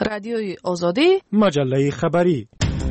رادیوی آزادی، مجله خبری.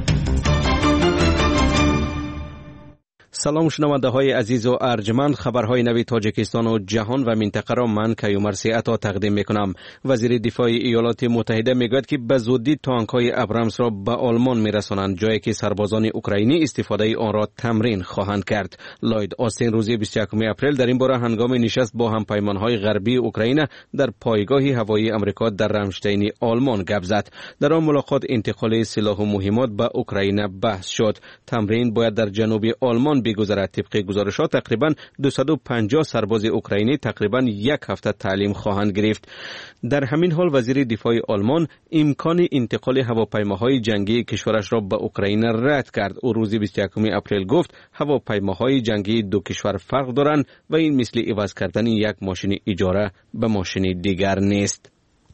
سلام شنونده های عزیز و ارجمند، خبرهای نوی تاجیکستان و جهان و منطقه را من کیومرثی عطا تقدیم میکنم. وزیر دفاع ایالات متحده میگوید که به زودی تانک های ابرامس را به آلمان میرسانند، جایی که سربازان اوکراینی استفاده آن را تمرین خواهند کرد. لاید آستین روز 21 اپریل در این باره هنگام نشست با همپیمانهای غربی اوکراین در پایگاه هوایی امریکا در رمشتین آلمان گپ زد. در آن ملاقات انتقال سلاح و مهمات به اوکراین بحث شد. تمرین باید در جنوب آلمان بگذرد. طبق گزارشات تقریبا 250 سرباز اوکراینی تقریبا یک هفته تعلیم خواهند گرفت. در همین حال وزیر دفاع آلمان امکان انتقال هواپیماهای جنگی کشورش را به اوکراین رد کرد. او روز 21 اپریل گفت هواپیماهای جنگی دو کشور فرق دارند و این مثل عوض کردن یک ماشین اجاره به ماشین دیگر نیست.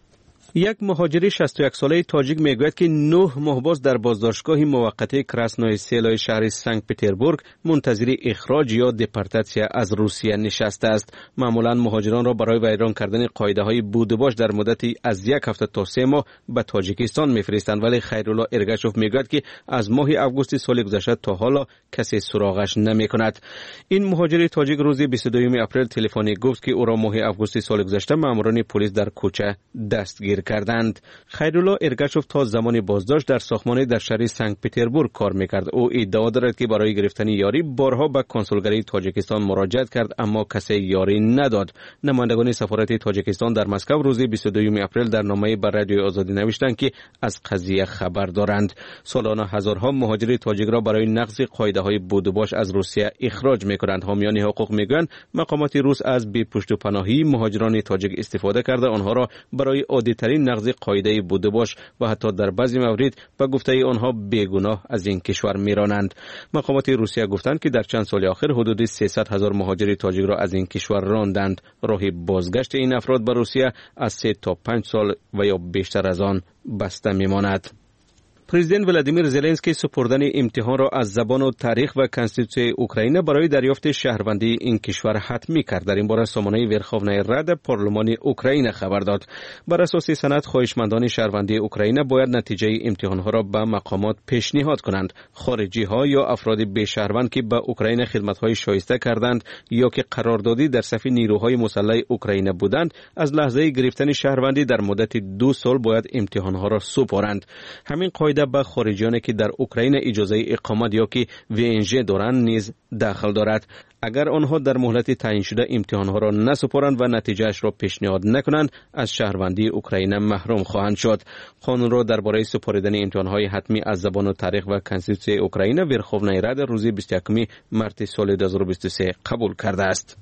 یک مهاجر 61 ساله تاجیک میگوید که 9 ماه باز در بازداشتگاه موقته کراسنوی سیلای شهر سنت پتربورگ منتظر اخراج یا دپورتاسیا از روسیه نشسته است. معمولا مهاجران را برای ویران کردن قاعده‌های بود و باش در مدتی از یک هفته تا 3 ماه به تاجیکستان میفرستند، ولی خیرالله ارگاشوف میگوید که از ماه اوگوست سال گذشته تا حالا کسی سراغش نمیکند. این مهاجر تاجیک روز 22 اپریل تلفنی گفت که او را ماه اوگوست سال گذشته ماموران پلیس در کوچه دستگیر کردند. خیرالله ارگاشوف تا زمان بازداشت در ساختمانی در شهر سنت پتربورگ کار میکرد. او ادعا دارد که برای گرفتن یاری بارها به کنسولگری تاجیکستان مراجعت کرد اما کسی یاری نداد. نمایندگان سفارت تاجیکستان در مسکو روز 22 اپریل در نامه بر رادیوی آزادی نوشتند که از قضیه خبر دارند. سالانه هزارها مهاجر تاجیک را برای نقض قاعده‌های بود و باش از روسیه اخراج میکنند. حامیان حقوق میگویند مقامات روس از بی پشت و پناهی مهاجران تاجیک استفاده کرده آنها را برای عادی‌ترین نقض قاعده بود و باش و حتی در بعضی موارد به گفته آنها بیگناه از این کشور میرانند. مقامات روسیه گفتند که در چند سال اخیر حدود 300,000 مهاجر تاجیک را از این کشور راندند. راه بازگشت این افراد به روسیه از 3 تا 5 سال و یا بیشتر از آن بسته میماند. پرزیدنت ولادیمیر زلنسکی سپردن امتحان را از زبان و تاریخ و کنستیتوسیون اوکراین برای دریافت شهروندی این کشور حتمی کرد. در این باره سامانه ورخوونای راد پارلمان اوکراین خبر داد. بر اساس سند خواهشمندان شهروندی اوکراین باید نتیجه امتحانها را به مقامات پیشنهاد کنند. خارجی ها یا افراد بی شهروند که به اوکراین خدمت‌های شایسته کردند یا که قراردادی در صف نیروهای مسلح اوکراین بودند از لحظه گرفتن شهروندی در مدت 2 سال باید امتحانها را سپارند. همین قاعده به خارجیانی که در اوکراین اجازه اقامت یا که VNG دارند نیز داخل دارد. اگر آنها در مهلت تعیین شده امتحانها را نسپارند و نتیجهش را پیشنهاد نکنند از شهروندی اوکراین محروم خواهند شد. قانون را درباره سپاریدن امتحانهای حتمی از زبان و تاریخ و کنستیتوسیون اوکراین ورخوونای راد روز 21 مارس سال 2023 قبول کرده است.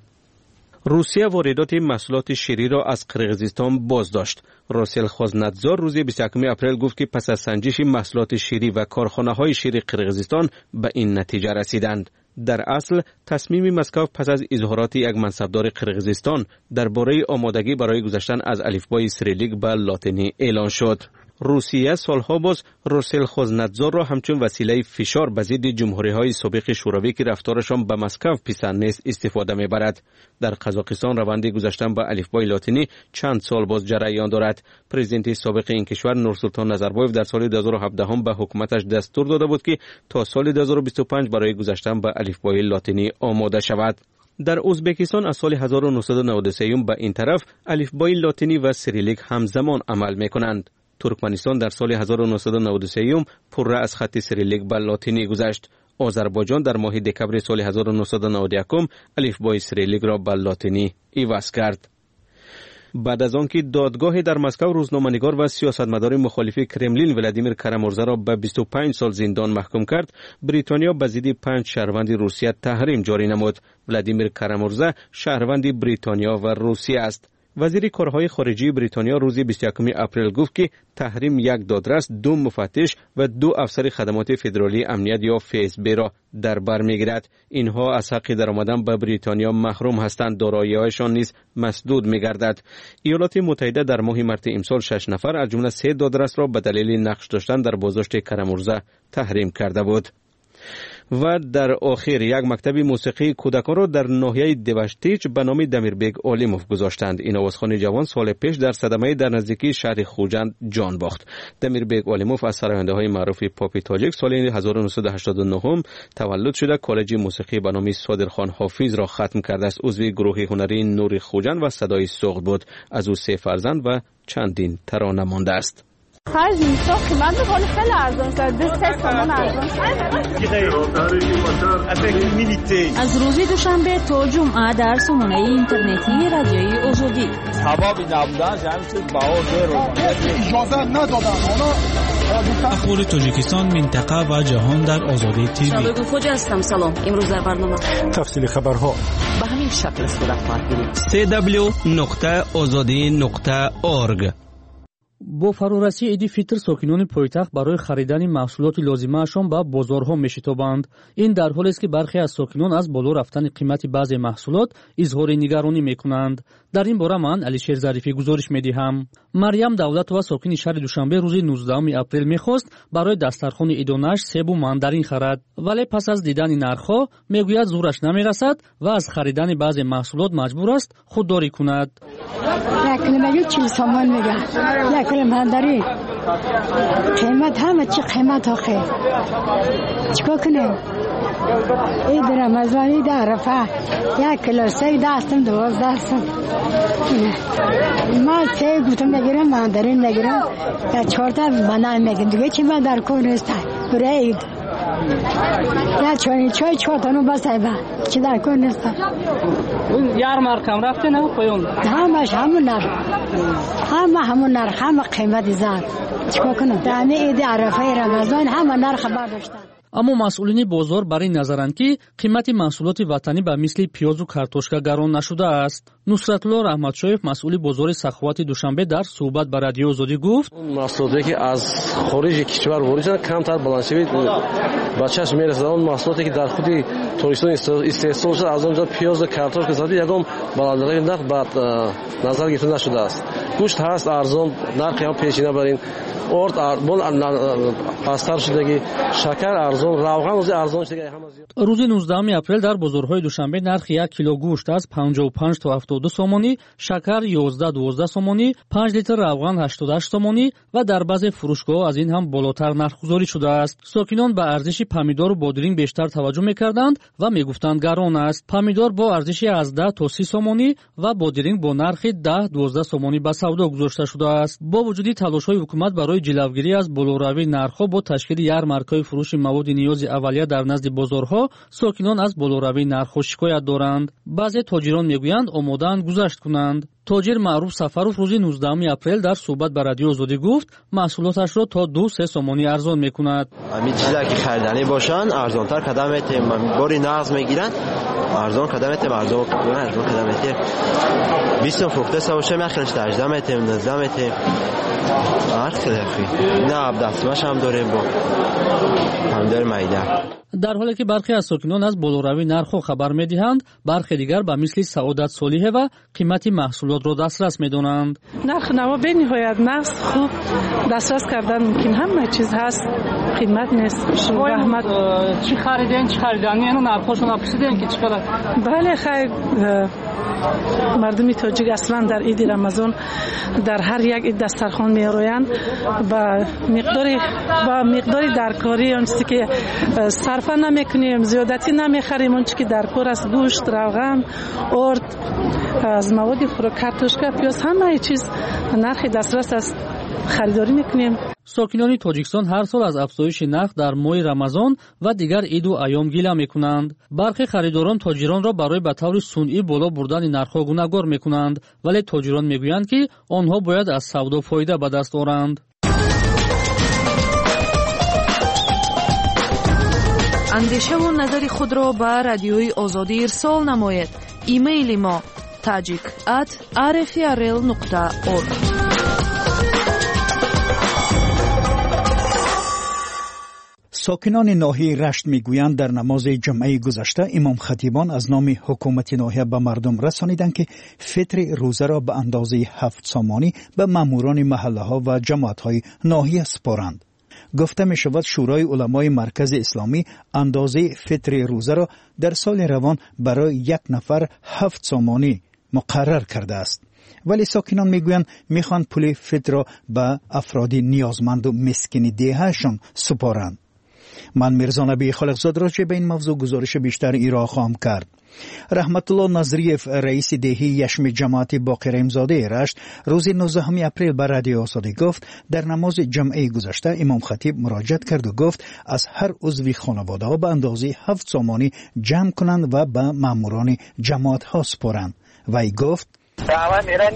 روسیه واردات محصولات شیری را از قرقیزستان بازداشت. راسل خوزنتزار روز 21 اپریل گفت که پس از سنجش محصولات شیری و کارخانه‌های شیر قرقیزستان به این نتیجه رسیدند. در اصل تصمیم مسکو پس از اظهارات یک منصبدار قرقیزستان درباره آمادگی برای گذشتن از الفبای سیریلیک به لاتینی اعلان شد. روسیه سالها باز راسل خوزنتزار را همچون وسیله فشار به ضد جمهوری‌های سابق شوروی که رفتارشان به مسکو پسند نیست استفاده می‌برد. در قزاقستان روند گذشتن به الفبای لاتینی چند سال باز جریان دارد. پرزیدنت سابق این کشور نورسولطان نظربایف در سال 2017 به حکومتش دستور داده بود که تا سال 2025 برای گذشتن به الفبای لاتینی آماده شود. در ازبکستان از سال 1993 به این طرف الفبای لاتینی و سیریلیک همزمان عمل می‌کنند. ترکمنستان در سال 1993 پره از خط سیریلیک به لاتینی گذشت. آذربایجان در ماه دکمبر سال 1991 الفبای سیریلیک را به لاتینی عوض کرد. بعد از آنکه دادگاه در مسکو روزنامه‌نگار و سیاستمدار مخالف کرملین ولادیمیر کارامورزا را به 25 سال زندان محکوم کرد، بریتانیا به ضد 5 شهروند روسیه تحریم جاری نمود. ولادیمیر کارامورزا شهروند بریتانیا و روسیه است. وزیر کارهای خارجه بریتانیا روز 21 اپریل گفت که تحریم یک دادرس، 2 مفتش و 2 افسر خدمات فدرالی امنیت یا FSB را در بر میگیرد. اینها از حق درآمدن به بریتانیا محروم هستند، دارایی‌هایشان نیز مسدود می‌گردد. ایالات متحده در ماه مارس امسال 6 نفر از جمله 3 دادرس را به دلیل نقش داشتن در بازداشت کارامورزا تحریم کرده بود. و در آخر یک مکتب موسیقی کودکان را در ناحیه دوشتیچ به نام دمیربگ علیموف گذاشتند. این آوازخوان جوان سال پیش در صدمه در نزدیکی شهر خوجند جان باخت. دمیربگ علیموف از سراینده معروف پاپ تاجیک سال 1989 تولد شده. کالج موسیقی به نام صادرخان حافظ را ختم کرده است. عضو گروه هنری نور خوجند و صدای سوخت بود. از او 3 فرزند و چندین ترانه مانده است. خرج ساخت من بخوام خیلی ارزان شد. 3 تومان ارزان شد. از روز دوشنبه تا جمعه در سامانه اینترنتی رادیوی آزادی. سبب نبودن همین چیز بهار رو اجازه ندادن. اخبار تاجیکستان، منطقه و جهان در آزادی تیوی. شبکه خوجا هستم. سلام. امروز در برنامه تفصیل خبرها به همین شکل صورت خواهد گرفت. www.azadi.org. با فرارسی عید فطر ساکنان پایتخت برای خریدن محصولات لازمه‌شان به بازارها می‌شتابند. این در حالی است که برخی از ساکنان از بالا رفتن قیمت بعضی محصولات اظهار نگرانی می‌کنند. در این باره من علیشیر ظریفی گزارش می‌دهم. مریم دولت و ساکن شهر دوشنبه روز 19 اپریل می‌خواست برای دسترخوان عیدانش سیب و ماندارین خرید، ولی پس از دیدن نرخ‌ها می‌گوید زورش نمی‌رسد و از خریدن بعضی محصولات مجبور است خودداری کند. ماندارین قیمت همه چی قیمت آخه چیکار کنیم؟ عید رمضان، عید عرفه 1 کیلو سیب دستم 12 هستم. من سیب گفتم بگیرم، ماندارین بگیرم یا 4 تا بنای میگم دیگه چی من در کار نیستم برای عید یا چای 4 تا نو بس ایبا چی در کار نیستم. یارمارک هم رفته نه پایون همش همون نرخ همه قیمت زد. چیکار کنم؟ در عید عرفه رمضان همه نرخ برداشتن. اما مسئولین بازار برای نظرند که قیمت محصولات وطنی به مثل پیاز و کارتوشکا گران نشده است. نصرت الله رحمتشایف مسئول بازار سخاوت دوشنبه در صحبت با رادیو آزادی گفت محصولاتی که از خارج کشور وارد شدن کمتر بلند به چشم میرسد. اون محصولاتی که در خود توریستان استحصال شده از اونجا پیاز و کارتوشکا زده یگام بلندترین نرخ به نظر گرفته نشده است. گوشت هست ارزان، نرخی هم پیشینه برین ارد پستر شدگی، شکر ارزان، روغن ارزان شدگی همه زیاد. روز 19 اپریل در بازارهای دوشنبه نرخ 1 کیلو گوشت از 55 تا 72 سومانی، شکر 11-12 سومانی، 5 لیتر روغن 88 سومانی و در بعضی فروشگاه از این هم بالاتر نرخ گذاری شده است. ساکنان به ارزش پامیدور و بادرینگ بیشتر توجه می‌کردند و می‌گفتند گران است. پامیدور با ارزشی از 10 تا 30 سومانی و بادرینگ با نرخ 10-12 سومانی به سودا گذاشته شده است. با وجود تلاش‌های حکومت برای جلوگیری از بالاروی نرخ‌ها با تشکیل یارمارک‌های فروش مواد نیاز اولیه در نزد بازارها، ساکنان از بالاروی نرخ‌ها شکایت دارند. بعضی تاجران میگویند آماده‌اند گذشت کنند. تاجر معروف سفروف روز 19 اپریل در صحبت با رادیو آزادی گفت محصولاتش را تا 2-3 سومانی ارزان می‌کند. همین چیزایی که خریدنی باشن ارزان‌تر قدم می‌تیم، باری نقض می‌گیرن ارزان قدم می‌تیم، ارزان قدم می‌تیم. 20 فروخته سوشه می‌خرش 18 می‌تیم، 19 می‌تیم. نه دستمش هم داریم با هم داریم مایده. در حالی که برخی از ساکنان از بالاروی نرخ خبر می‌دهند، برخی دیگر به مثل سعادت صالحه و قیمت محصولات را دسترس می‌دانند. نرخ نوا به نهایت نقص خوب دسترس کردن ممکن، همه چیز هست، قیمت نیست. رحمت چی خریدین چی خریدن اینو نرخشون اپسیدین که چقدر؟ بله خیر، مردمی تاجیک اصلا در عید رمضان در هر یک عید دسترخوان می‌آورند با مقداری درکاری اون چیزی که صرف نمی‌کنیم، زیادتی نمی‌خریم، اون چیزی که در کار است گوشت، روغن، ارد، از مواد خوراک، کارتوشکا، پیاز، همه چیز نرخ دسترس است، خریداری می‌کنیم. ساکنان تاجیکستان هر سال از افزایش نرخ در ماه رمضان و دیگر عید و ایام گله می‌کنند. برخی خریداران تاجران را برای به طور صنعی بالا بردن نرخ‌ها گوناگور می‌کنند، ولی تاجران می‌گویند که آنها باید از سودا فایده به دست آورند. اندیشه و نظر خود را به رادیوی آزادی ارسال نمایید. ایمیل ما tajik@rfrl.org. ساکنان ناحیه رشت میگویند در نماز جمعه گذشته امام خطیبان از نام حکومت ناحیه به مردم رسانیدند که فطر روزه را به اندازه 7 سامانی به ماموران محله ها و جماعت های ناحیه سپارند. گفته می شود شورای علمای مرکز اسلامی اندازه فطر روزه را در سال روان برای یک نفر 7 سامانی مقرر کرده است. ولی ساکنان میگویند میخوان پول فطر را به افراد نیازمند و مسکین دههشان سپارند. من میرزا نبی خالقزاد راجع به این موضوع گزارش بیشتر ایرا خواهم کرد. رحمت الله نظریف رئیس دهی یشم جماعت باقر امزاده رشت روز 19 اپریل به رادیو آزادی گفت در نماز جمعه گذشته امام خطیب مراجعت کرد و گفت از هر عضو خانواده ها به اندازه 7 سامانی جمع کنند و به ماموران جماعت ها سپارند. وی گفت دعوه میره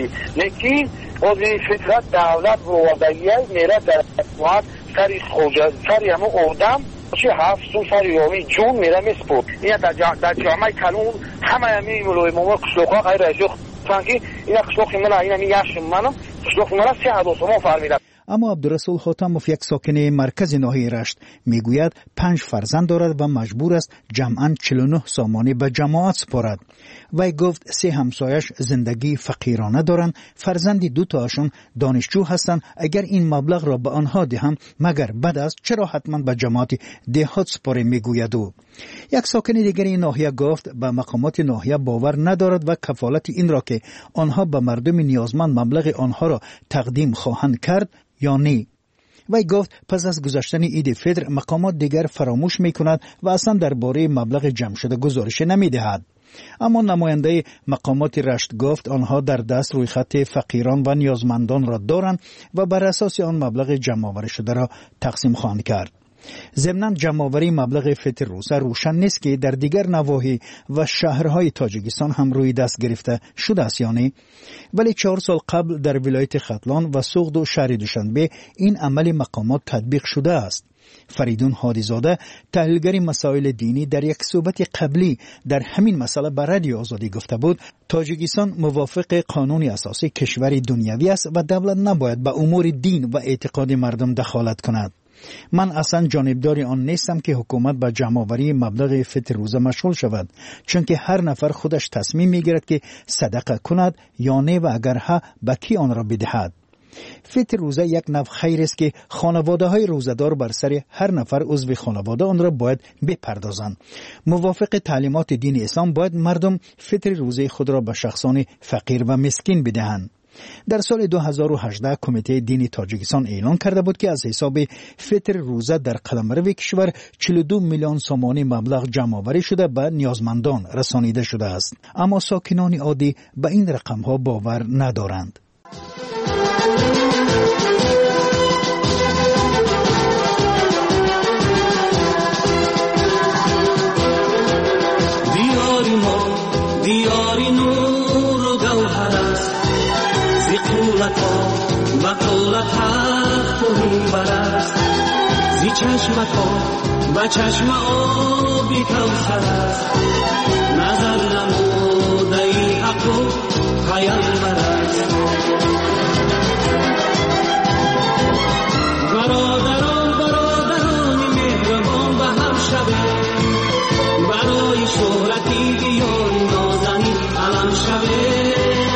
نیکی عضو فطرت دولت و وضعیه میره در جماعت سری خوجه سری همون اودم چه 7 سری یومی جون میره میسپود این در جامعه کلون همه همی ملوی مومو کشلوقا غیر ازیخ سانکی این کشلوقی من این همی یشم منم کشلوقی من 3 سامان فرمیدم. اما عبدالرسول خاتموف یک ساکن مرکز ناحیه رشت میگوید 5 فرزند دارد و مجبور است جمعاً 49 سامانی به جماعت سپارد. وی گفت 3 همسایش زندگی فقیرانه دارند، فرزندی 2 تاشون دانشجو هستند. اگر این مبلغ را به آنها دهم مگر بد است، چرا حتما به جماعت دهات سپاره میگوید. او یک ساکن دیگر این ناحیه گفت به مقامات ناحیه باور ندارد و کفالت این را که آنها به مردم نیازمند مبلغ آنها را تقدیم خواهند کرد یا نه. وی گفت پس از گذشتن عید فطر مقامات دیگر فراموش می کند و اصلا درباره مبلغ جمع شده گزارش نمی دهد. اما نماینده مقامات رشت گفت آنها در دست روی خط فقیران و نیازمندان را دارند و بر اساس آن مبلغ جمع آوری شده را تقسیم خواهند کرد. ضمناً جمع‌آوری مبلغ فطر روزه روشن نیست که در دیگر نواحی و شهرهای تاجیکستان هم روی دست گرفته شده است یا نه. ولی 4 سال قبل در ولایت ختلان و سوغد و شهر دوشنبه این عمل مقامات تطبیق شده است. فریدون هادیزاده تحلیلگر مسائل دینی در یک صحبت قبلی در همین مسئله به رادیو آزادی گفته بود تاجیکستان موافق قانون اساسی کشور دنیوی است و دولت نباید به امور دین و اعتقاد مردم دخالت کند. من اصلا جانبدار آن نیستم که حکومت به جمع‌آوری مبلغ فطر روزه مشغول شود، چون که هر نفر خودش تصمیم میگیرد که صدقه کند یا نه و اگر ها به کی آن را بدهد. فطر روزه یک نوع خیر است که خانواده های روزدار بر سر هر نفر عضو خانواده آن را باید بپردازند. موافق تعلیمات دین اسلام باید مردم فطر روزه خود را به شخصان فقیر و مسکین بدهند. در سال 2018 کمیته دینی تاجیکستان اعلان کرده بود که از حساب فطر روزه در قلمرو کشور 42 میلیون سامانی مبلغ جمع آوری شده به نیازمندان رسانیده شده است. اما ساکنان عادی به این رقم ها باور ندارند. دیاری نور و گوهر است مقالت حق توهین برست زی چشمتا و چشم آبی کوثر است نظر نموده ای حق و پیامبر است برادران مهربان به هم شبه برای شهرتی دیار نازنین علم شبه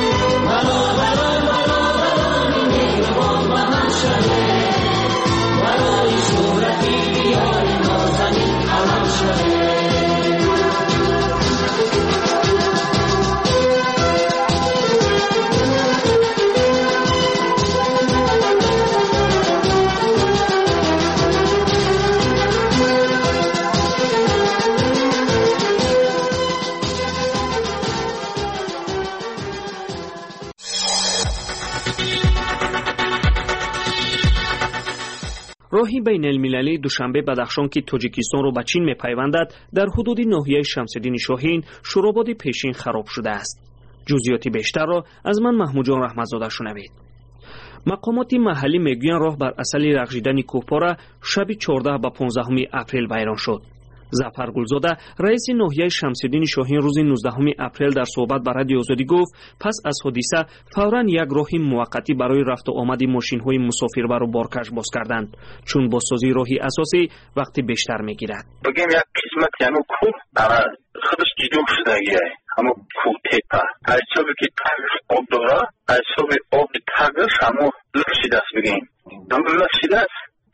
راهی بین المللی دوشنبه بدخشان که تاجیکستان را به چین می‌پیوندد در حدود ناحیه شمس‌الدین شاهین شوراباد پیشین خراب شده است. جزئیات بیشتر را از من محمود جان رحمتزاده شنوید. مقامات محلی میگویند راه بر اصل رغژیدن کوهپاره شب 14 به 15 اپریل ویران شد. ظفر گلزاده رئیس ناحیه شمس‌الدین شاهین روز 19 اپریل در صحبت با رادیو آزادی گفت پس از حادثه فوراً یک راه موقتی برای رفت و آمد ماشین‌های مسافربر و بارکش باز کردند، چون بازسازی راهی اساسی وقتی بیشتر میگیرد. بگیم یک قسمت یعنی کوه خودش جدو شده اما کوه تپه از صبح که تغییر آب داره از صبح آب تغییر اما لفشیده است بگیم اما لفشیده است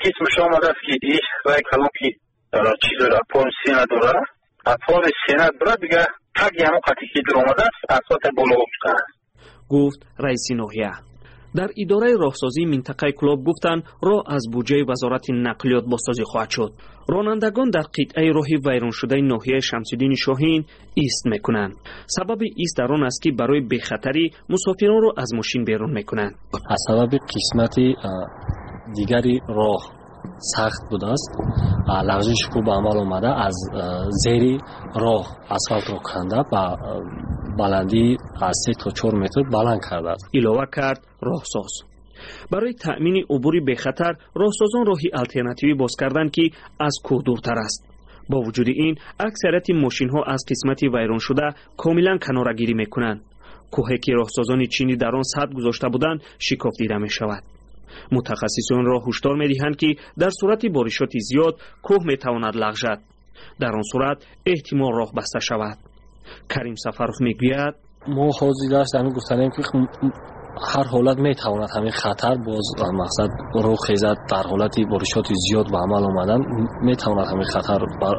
قسمش آمده است که این رای کلام که چی داره پای سینه داره پای سینه داره دیگه تگ همون قطعی که در آمده است اسفالت بالا افتاده است. گفت رئیس ناحیه. در اداره راهسازی منطقه کلاب گفتند راه از بودجه وزارت نقلیات بازسازی خواهد شد. رانندگان در قطعه راه ویران شده ناحیه شمس‌الدین شاهین ایست میکنند. سبب ایست در آن است که برای بخطری مسافران را از ماشین بیرون میکنند. از سبب قسمت دیگری راه سخت بوده است. لغزش خوب عمل آمده از زیر راه اسفالت را کنده و بلندی از 3 تا 4 متر بلند کرده است. علاوه کرد راهساز. برای تأمین عبور بخطر راهسازان راهی الترناتیوی باز کردند که از کوه دورتر است. با وجود این اکثریت ماشین ها از قسمت ویران شده کاملا کناره‌گیری میکنند. کوهی که راهسازان چینی در آن سد گذاشته بودند شکاف دیده می شود. متخصصان را هشدار می‌دهند که در صورت بارشات زیاد کوه میتواند لغزد. در آن صورت احتمال راه بسته شود. کریم سفرخ میگوید ما حاضر هستیم گفتیم که هر حالت میتواند همین خطر باز مقصد راه خیزد در حالت بارشات زیاد به عمل آمدن میتواند همین خطر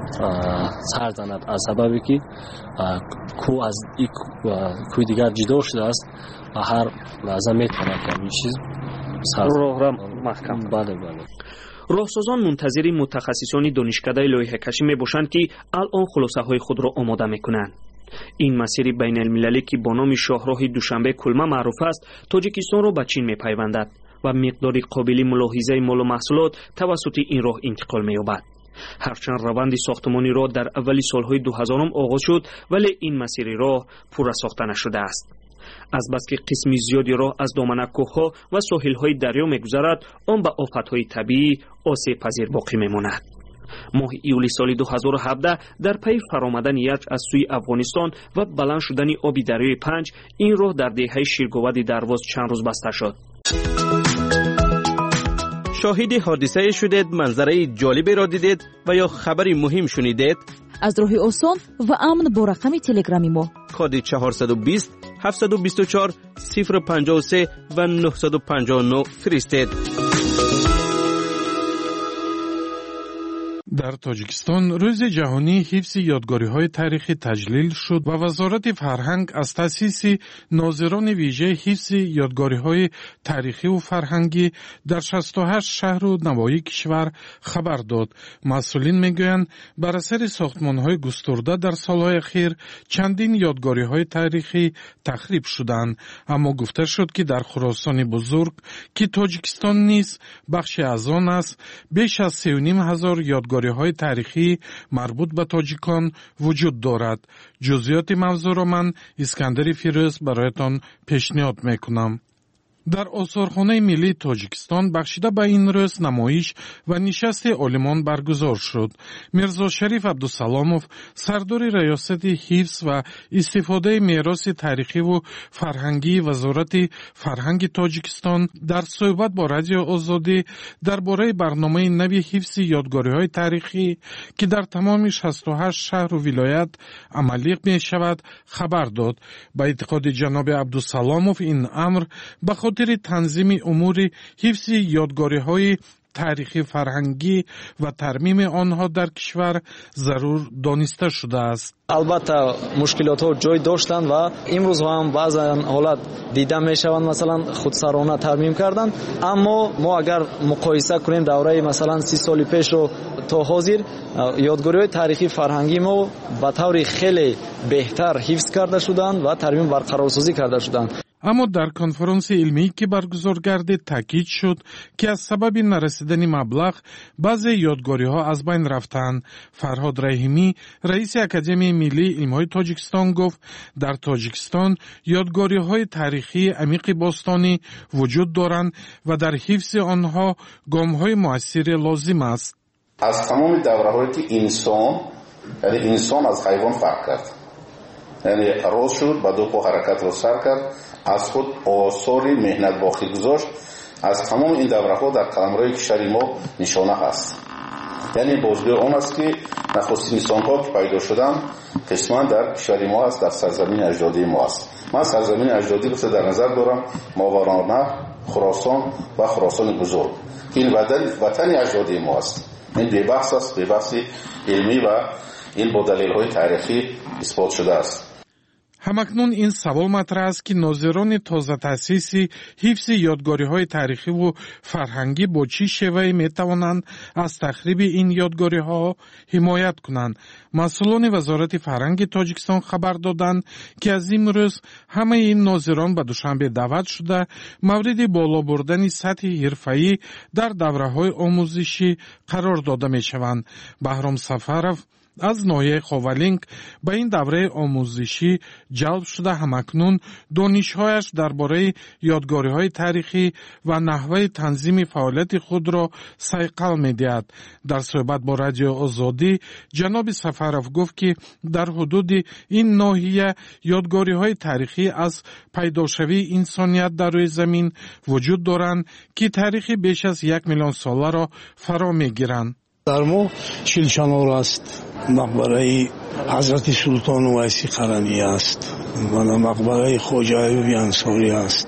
سر زند از سببی که کوه از یک کوه دیگر جدا شده است و هر لحظه میتواند همین چیز راه را محکم. بله. راهسازان منتظر متخصصان دانشکده لایحه کشی میباشند که الان خلاصه های خود را آماده میکنند. این مسیر بین المللی که با نام شاهراه دوشنبه کلمه معروف است تاجیکستان را به چین میپیوندد و مقداری قابل ملاحظه مال و محصولات توسط این راه انتقال مییابد. هرچند روند ساختمانی راه در اولی سالهای 2000 آغاز شد ولی این مسیر راه پورا ساخته نشده است. از بس که قسمی زیادی راه از دامنه کوه‌ها و ساحل‌های دریا می‌گذرد، آن به آفت‌های طبیعی آسیب پذیر باقی می‌ماند. ماه ایولی سال 2017 در پی فرآمدن یخ از سوی افغانستان و بلند شدن آب دریای پنج این راه در دهه شیرگواد درواز چند روز بسته شد. شاهد حادثه شدید، منظره جالبی را دیدید و یا خبری مهم شنیدید؟ از راه آسان و امن با رقم تلگرامی ما کد 420 724 053 و 959 فرستید. در تاجیکستان روز جهانی حفظ یادگاری‌های تاریخی تجلیل شد و وزارت فرهنگ از تأسیس ناظران ویژه حفظ یادگاری‌های تاریخی و فرهنگی در 68 شهر و نواحی کشور خبر داد. مسئولین میگویند بر اثر ساختمان‌های گسترده در سال‌های اخیر چندین یادگاری‌های تاریخی تخریب شدند، اما گفته شد که در خراسان بزرگ که تاجیکستان نیز بخشی از آن است بیش از 3,500 یادگاری های تاریخی مربوط به تاجیکان وجود دارد. جزئیات موضوع را من اسکندر فیروز برایتان پیشنهاد میکنم. در آثارخانه ملی تاجیکستان بخشیده به این روز نمایش و نشست عالمان برگزار شد. میرزا شریف عبدالسلاموف سردار ریاست حفظ و استفاده میراث تاریخی و فرهنگی وزارت فرهنگ تاجیکستان در صحبت با رادیو آزادی درباره برنامه نوی حفظ یادگاری‌های تاریخی که در تمام 68 شهر و ولایت عملی می شود خبر داد. با اعتقاد جناب عبدالسلاموف این امر به خاطر تنظیم امور حفظ یادگاری‌های تاریخی فرهنگی و ترمیم آنها در کشور ضرور دانسته شده است. البته مشکلات ها جای داشتند و امروز هم بعضا حالت دیده می شوند مثلا خودسرانه ترمیم کردن، اما ما اگر مقایسه کنیم دوره مثلا 30 سال پیش رو تا حاضر یادگاری های تاریخی فرهنگی ما به طور خیلی بهتر حفظ کرده شدند و ترمیم برقرارسازی کرده شدند. اما در کنفرانس علمی که برگزار گردید تاکید شد که از سبب نرسیدن مبلغ بعضی یادگاری ها از بین رفتند. فرهاد رحیمی رئیس اکادمی ملی علم‌های تاجیکستان گفت در تاجیکستان یادگاری های تاریخی عمیق باستانی وجود دارند و در حفظ آنها گام های مؤثر لازم است. از تمام دوره‌هایی که انسان از حیوان فرق کرد، یعنی راز شد با دو پا حرکت را سر کرد، از خود آثار مهنت باقی گذاشت. از تمام این دوره‌ها در قلمرو کشور ما نشانه هست. یعنی بازگوی آن است که نخستین انسان‌ها که پیدا شدند قسماً در کشور ما است، در سرزمین اجدادی ما است. من سرزمین اجدادی رو در نظر دارم ماوراءالنهر، خراسان و خراسان بزرگ. این وطن اجدادی ما است. این بحث است، بحث علمی و این با دلیل‌های تاریخی اثبات شده است. همکنون این سوال مطرح است که ناظران تازه تأسیسی حفظ یادگاری‌های تاریخی و فرهنگی با چه شیوهی می‌توانند از تخریب این یادگاری‌ها حمایت کنند. مسئولان وزارت فرهنگ تاجیکستان خبر دادند که از امروز همه این ناظران به دوشنبه دعوت شده مورد بالا بردن سطح حرفه‌ای در دوره‌های آموزشی قرار داده می‌شوند. بهرام سفرов از ناحیه خاولینگ به این دوره آموزشی جلب شده همکنون دانش‌هایش درباره یادگاری‌های تاریخی و نحوه تنظیم فعالیت خود را صیقل می‌دهد. در صحبت با رادیو آزادی جناب سفرов گفت که در حدود این ناحیه یادگاری‌های تاریخی از پیداشوی انسانیت در روی زمین وجود دارند که تاریخی بیش از 1 میلیون ساله را فرا می‌گیرند. در ما شیلچانور است، مقبره حضرت سلطان ویسی قرنی است، مقبره خواجه ایوب انصاری است،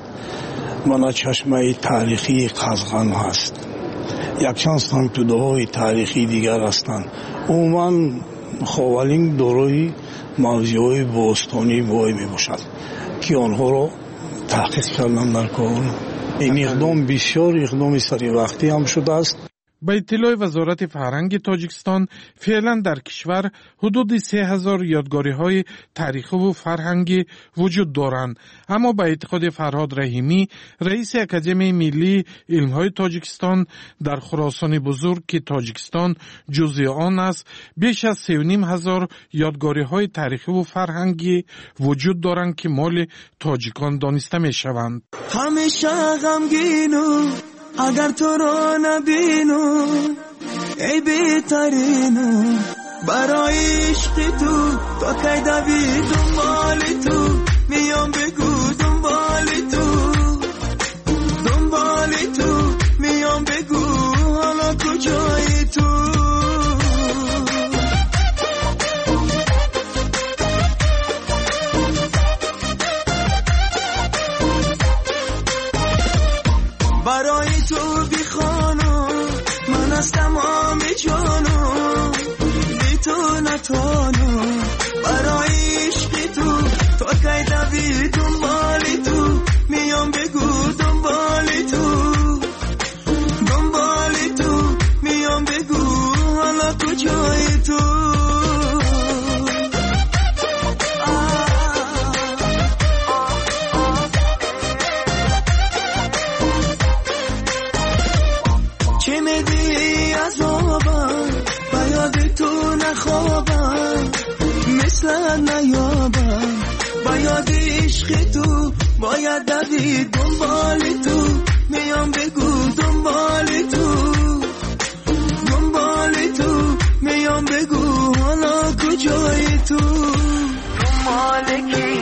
چشمه تاریخی قزغن است، یک چند سنتودهای تاریخی دیگر هستند. عموما خاولینگ دارای موضوعهای باستانی وای می باشد که آنها را تحقیق کردن در کار. این اقدام بسیار اقدام سری وقتی هم شده است. به اطلاع وزارت فرهنگ تاجیکستان فعلا در کشور حدود 3000 یادگاری‌های تاریخی و فرهنگی وجود دارند. اما به اعتقاد فرهاد رحیمی رئیس اکادمی ملی علم‌های تاجیکستان در خراسان بزرگ که تاجیکستان جزء آن است بیش از 3500 یادگاری‌های تاریخی و فرهنگی وجود دارند که مال تاجیکان دانسته می‌شوند. همیشه غمگینم اگر تو رو نبینم ای بهترینم برای عشق تو کی دوی دنبال تو میام بگو دنبال تو میام بگو حالا کجایی تو برای تو بیخانم من از تمام جانم بی تو نتانم برای عشق تو کی دوی دنبال تو میام بگو دنبال تو میام بگو حالا کجایی تو مثل نیابم با یاد عشق تو باید دوید دنبال تو میام بگو دنبال تو میام بگو حالا کجایی تو مالکی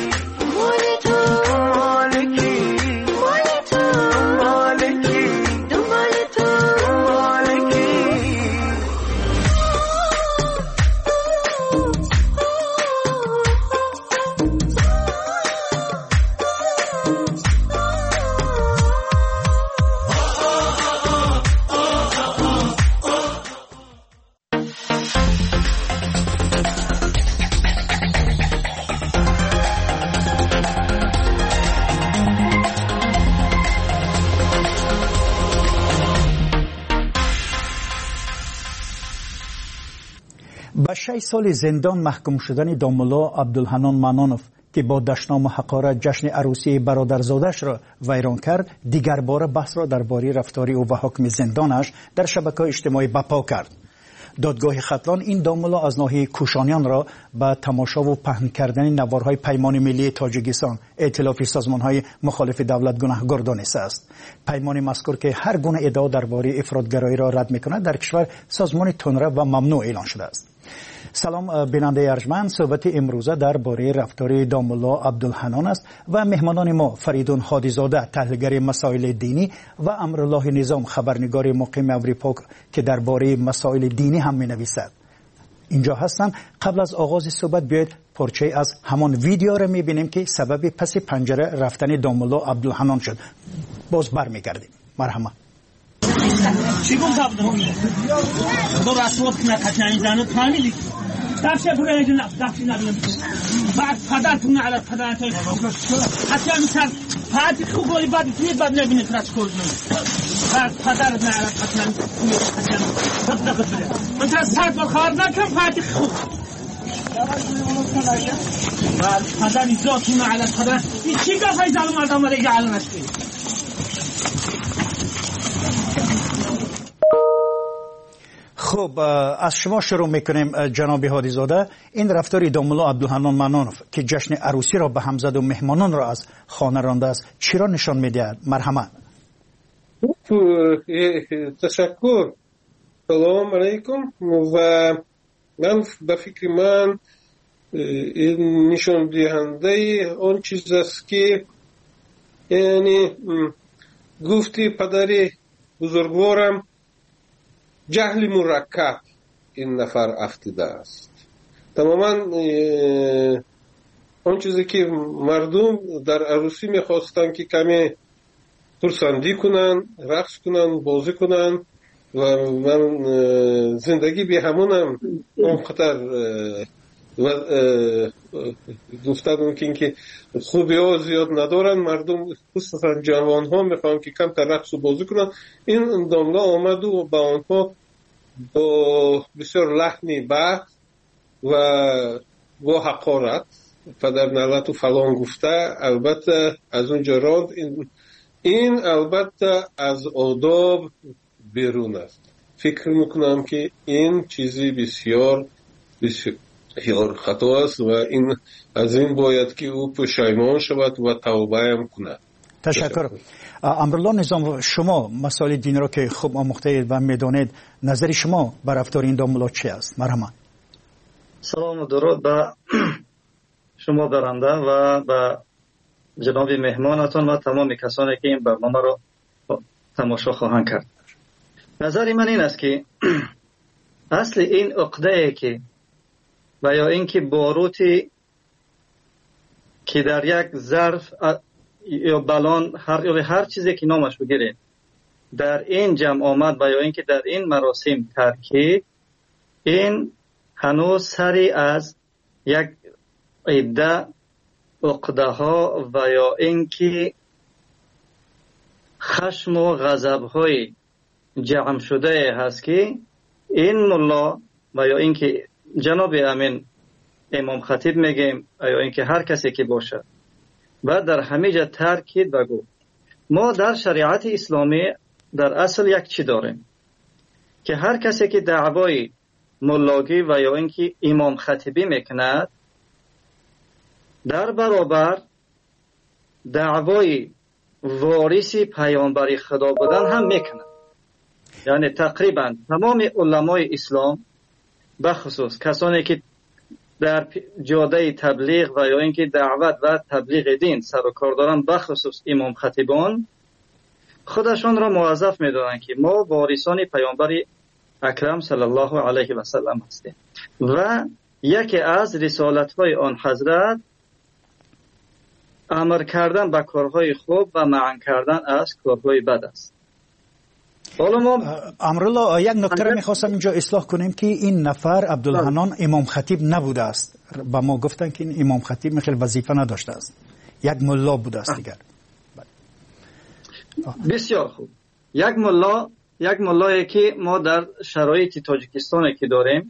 به 6 سال زندان محکوم شدن داملا عبدالحنان منانوف که با دشنام و حقارت جشن عروسی برادرزادش را ویران کرد، دیگر بار بحث را درباره رفتاری او و حکم زندانش در شبکه‌های اجتماعی برپا کرد. دادگاه ختلان این داملا از ناحیه کوشانیان را به تماشا و پهن کردن نوارهای پیمان ملی تاجیکستان ائتلاف سازمان‌های مخالف دولت گناهکار دانسته است. پیمان مذکور که هر گونه ادعا درباره افراطگرایی را رد می‌کند در کشور سازمان تندرو و ممنوع اعلان شده است. سلام بیننده ارجمند، صحبت امروزه درباره رفتار داملا عبدالحنان است و مهمانان ما فریدون هادیزاده تحلیلگر مسائل دینی و امرالله نظام خبرنگار مقیم اروپا که درباره مسائل دینی هم می‌نویسد اینجا هستند. قبل از آغاز صحبت بیایید پارچه از همان ویدیو را می‌بینیم که سبب پس پنجره رفتن داملا عبدالحنان شد. باز برمیگردیم. مرحبا. چی گفت بودم دو رسوات کنه کتنی زنو فهمیدی دفشه بوده اگه دفشه نبیم بعد پدرتون علی پدرتون حتی مثل پدی خوب گولی بعد توی بعد نبینید رش کردن بعد پدرت نه علی پدرتون من تا سرد و خواهد نکن پدی خوب بعد پدر ذاتون علی پدرت این چی گفت های زنو مردم دیگه علی نشکی خب از شما شروع میکنیم جناب هادی زاده. این رفتار داملا عبدالحنان منانوف که جشن عروسی را به هم زد و مهمانان را از خانه رانده است چی را نشان میدهد؟ مرحمت. تشکر. سلام علیکم. و من به فکر من این نشان دهنده آن چیز است که یعنی گفتی پدر بزرگوارم جهل مرکب این نفر افتیده است. تماما آن چیزی که مردم در عروسی میخواستن که کمی خرسندی کنن، رقص کنن، بازی کنن و من زندگی به همونم اونقدر گفتن که خوبی ها زیاد ندارن، مردم خصوصا جوان ها میخوان که کم تر رقص و بازی کنن. این داملا آمد و با آنها با بسیار لحنی بد و با حقارت پدر نوت و فلان گفته البته از اونجا راند. این البته از آداب بیرون است. فکر میکنم که این چیزی بسیار بسیار خطا است و این از این باید که او پشیمان شود و توبه هم کند. تشکر. امرالله نظام، شما مسائل دین را که خوب آموخته اید و میدانید، نظر شما بر رفتار این داملا چی است؟ مرحمت. سلام و درود به شما برنده و به جناب مهمانتان و تمام کسانی که این برنامه را تماشا خواهند کرد. نظر من این است که اصل این عقده که و یا اینکه باروتی که در یک ظرف یا بلان هر چیزی که نامش بگیرید در این جمع آمد و یا اینکه در این مراسم ترکید، این هنوز سری از یک عده عقده ها و یا اینکه خشم و غضب های جمع شده هست که این ملا و یا اینکه جناب امین امام خطیب میگیم یا اینکه هر کسی که باشه و در همه جا ترکید بگو. ما در شریعت اسلامی در اصل یک چی داریم که هر کسی که دعوای ملاگی و یا اینکه امام خطیبی میکند در برابر دعوای وارثی پیامبر خدا بودن هم میکند. یعنی تقریبا تمام علمای اسلام بخصوص کسانی که در جاده تبلیغ و یا اینکه دعوت و تبلیغ دین سر و کار دارن، بخصوص امام خطیبان، خودشان را موظف می‌دانند که ما وارثان پیامبر اکرم صلی الله علیه و سلم هستیم و یکی از رسالت‌های آن حضرت امر کردن به کارهای خوب و منع کردن از کارهای بد است. امرالله، یک نکته را میخواستم اینجا اصلاح کنیم که این نفر عبدالحنان امام خطیب نبوده است. با ما گفتن که این امام خطیب میخیل وظیفه نداشته است، یک ملا بوده است دیگر. بسیار خوب. یک ملایی که ما در شرایط تاجیکستان که داریم،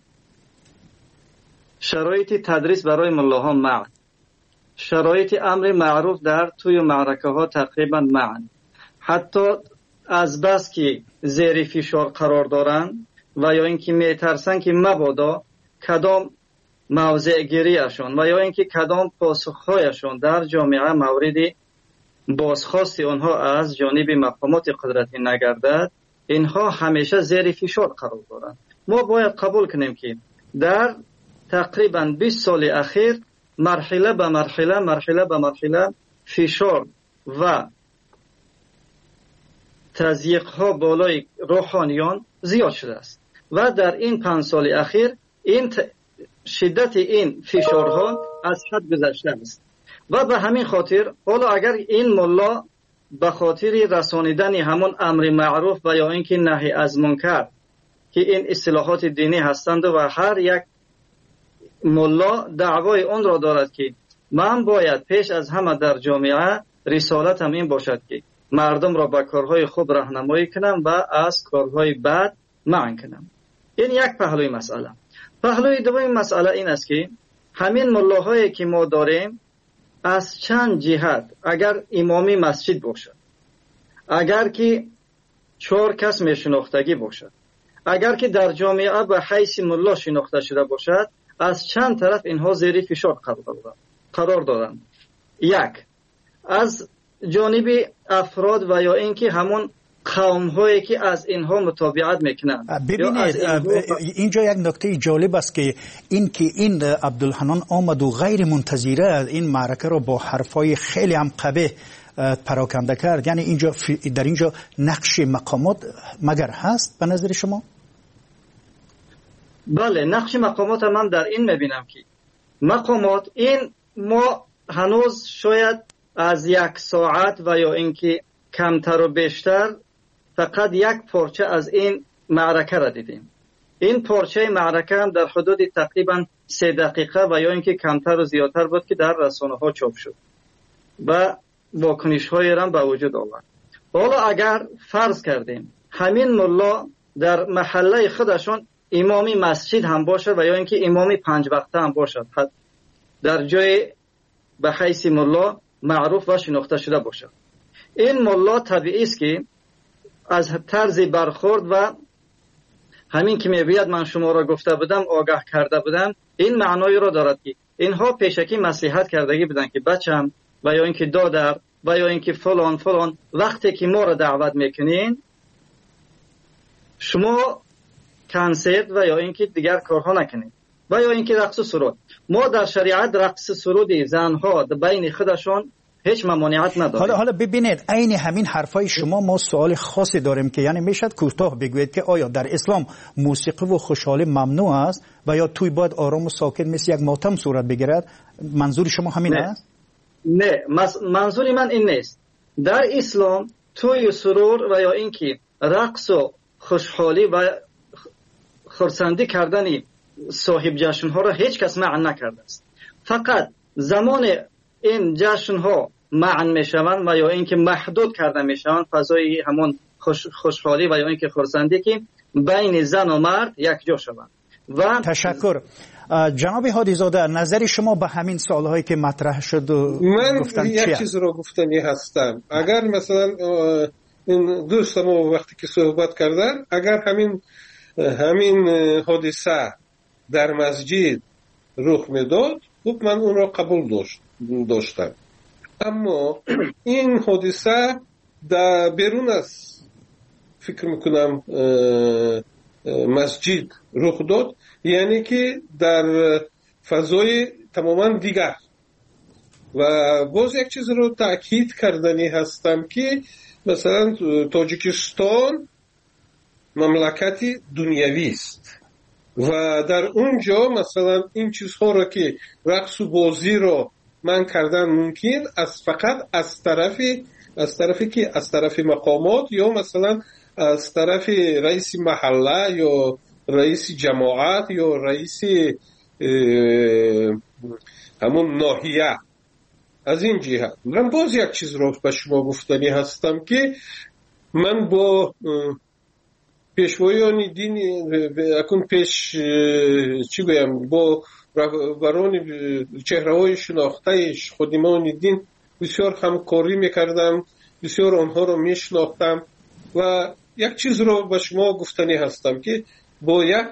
شرایط تدریس برای ملاها معن، شرایط امر معروف در توی معرکه ها تقریبا معن، حتی از بس که زیر فشار قرار دارن و یا اینکه میترسن که مبادا کدام موضع گیریشون و یا اینکه کدام پاسخهایشون در جامعه مورد بازخواست آنها از جانب مقامات قدرتی نگردد، اینها همیشه زیر فشار قرار دارن. ما باید قبول کنیم که در تقریبا 20 سال اخیر مرحله به مرحله فشار و تضییق ها بالای روحانیان زیاد شده است و در این 5 سال اخیر این شدت این فشارها از حد گذشته است و به همین خاطر حالا اگر این ملا به خاطر رسانیدن همون امر معروف و یا اینکه نهی از منکر که این اصطلاحات دینی هستند و هر یک ملا دعوای اون را دارد که من باید پیش از همه در جامعه رسالتم این باشد که مردم را به کارهای خوب راهنمایی کنم و از کارهای بد منع کنم. این یک پهلوی مسئله. پهلوی دوم مسئله این است که همین ملاهایی که ما داریم از چند جهت، اگر امامی مسجد باشد، اگر که 4 کس میشناختگی باشد، اگر که در جامعه به حیث ملا شناخته شده باشد، از چند طرف اینها زیر فشار قرار دارند. یک، از جانب افراد و یا اینکه همون قوم هایی که از اینها متابعت میکنند. ببینید اینجا یک نکته جالب است که این عبدالحنان آمد و غیر منتظره این معرکه را با حرفای خیلی هم قبیح پراکنده کرد. یعنی در اینجا نقش مقامات مگر هست به نظر شما؟ بله، نقش مقامات من در این میبینم که مقامات این ما هنوز شاید از 1 ساعت و یا اینکه کمتر و بیشتر فقط یک پارچه از این معرکه را دیدیم. این پارچه معرکه هم در حدود تقریبا 3 دقیقه و یا اینکه کمتر و زیادتر بود که در رسانه ها چاپ شد و واکنش های هم به وجود آورد. حالا اگر فرض کردیم همین ملا در محله خودشون امامی مسجد هم باشد و یا اینکه امامی 5 وقته هم باشد، در جای به حیث ملا معروف و شناخته شده باشد، این ملا طبیعی است که از طرز برخورد و همین که میگوید من شما را گفته بودم، آگاه کرده بودم، این معنایی را دارد که اینها پیشکی نصیحت کردگی بودن که بچم و یا اینکه دادر و یا اینکه فلان فلان، وقتی که ما را دعوت میکنین شما کنسرت و یا اینکه دیگر کارها نکنید و یا اینکه رقص و سرود. ما در شریعت رقص سرود زنها بین خودشون هیچ ممانعت نداره. حالا ببینید عین همین حرفای شما ما سوال خاصی داریم که یعنی میشد کوتاه بگوید که آیا در اسلام موسیقی و خوشحالی ممنوع است و یا توی باید آرام و ساکت مثل یک ماتم صورت بگیرد؟ منظور شما همین است؟ نه، منظور من این نیست. در اسلام توی سرور و یا اینکه رقص و خوشحالی و خرسندی کردن صاحب جشن ها را هیچ کس منع نکرده است. فقط زمان این جشن ها منع می شوند و یا اینکه محدود کرده می شوند فضای همون خوشحالی و یا اینکه خرسندی که بین زن و مرد یک جا شوند. و تشکر. جناب هادی زاده، نظر شما به همین سوالهایی که مطرح شد من یک چیز رو گفتنی هستم. اگر مثلا این دوستم وقتی که صحبت کردن، اگر همین حادثه در مسجد رخ میداد، خب من اون را قبول داشتم. اما این حادثه در بیرون از فکر میکنم مسجد رخ داد، یعنی که در فضای تماما دیگر. و باز یک چیز رو تأکید کردنی هستم که مثلا تاجیکستان مملکتی دنیوی است و در اونجا مثلا این چیزها رو که رقص و بازی رو من کردن ممکن فقط از طرف مقامات یا مثلا از طرف رئیس محله یا رئیس جماعت یا رئیس همون ناحیه. از این جهت من باز یک چیز رو به شما گفتنی هستم که من با پیشوایان دین اکنون با رهبران چهره‌های شناخته‌اش خادمان دین بسیار همکاری میکردم، بسیار آنها رو میشناختم و یک چیز رو به شما گفتنی هستم که با یک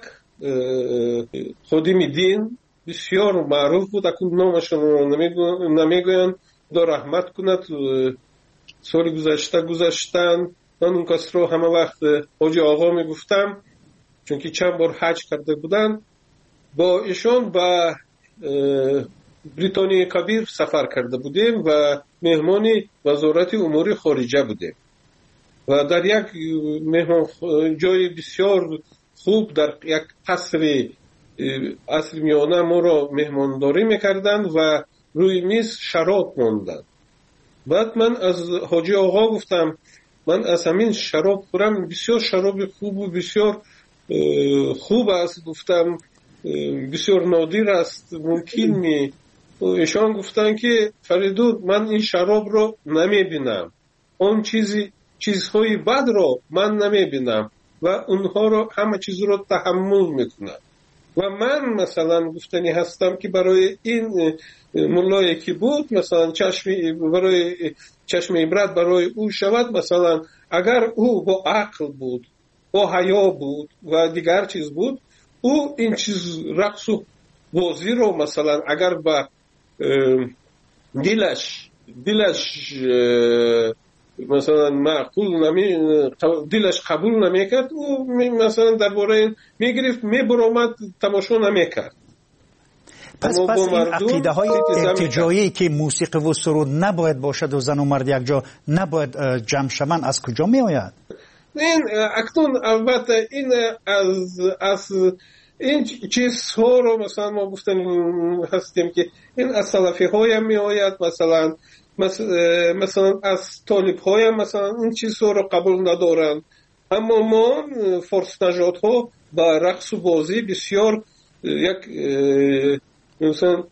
خادم دین بسیار معروف بود، اکنون نامش رو نمیگویم، خدا رحمت کند، سال گذشتن من اون کس رو همه وقت حاجی آقا میگفتم چون که چند بار حج کرده بودن. با ایشان به بریتانیای کبیر سفر کرده بودیم و مهمان وزارت امور خارجه بودیم و در یک مهمان جای بسیار خوب در یک قصر میانه ما را مهمانداری میکردند و روی میز شراب ماندند بعد من از حاجی آقا گفتم من از همین شراب خورم، بسیار شراب خوب و بسیار خوب است. گفتم بسیار نادر است، ممکن می. ایشان گفتن که فریدون من این شراب رو نمیبینم، اون چیزهای بد رو من نمیبینم و اونها رو همه چیز رو تحمل میکنم. و من مثلا گفتنی هستم که برای این ملایی که بود مثلا چشم عبرت برای او شود، مثلا اگر او با عقل بود، با حیا بود و دیگر چیز بود، او این چیز رقص و بازی رو مثلا اگر با دلش مثلا معقول دلش قبول نمیکرد، او مثلا درباره این میگرفت میبرامد تماشا نمیکرد. پس این عقیده های ارتجاعی که موسیقی و سرود نباید باشد و زن و مرد یک جا نباید جمع شوند از کجا می آید؟ این اکنون البته این از این چیزها رو مثلا ما گفتن هستیم که این از سلفی های می آید، مثلا از طالب های مثلا این چیزها رو قبول ندارن. اما ما فارس نژاد ها با رقص و بازی بسیار یک مثلا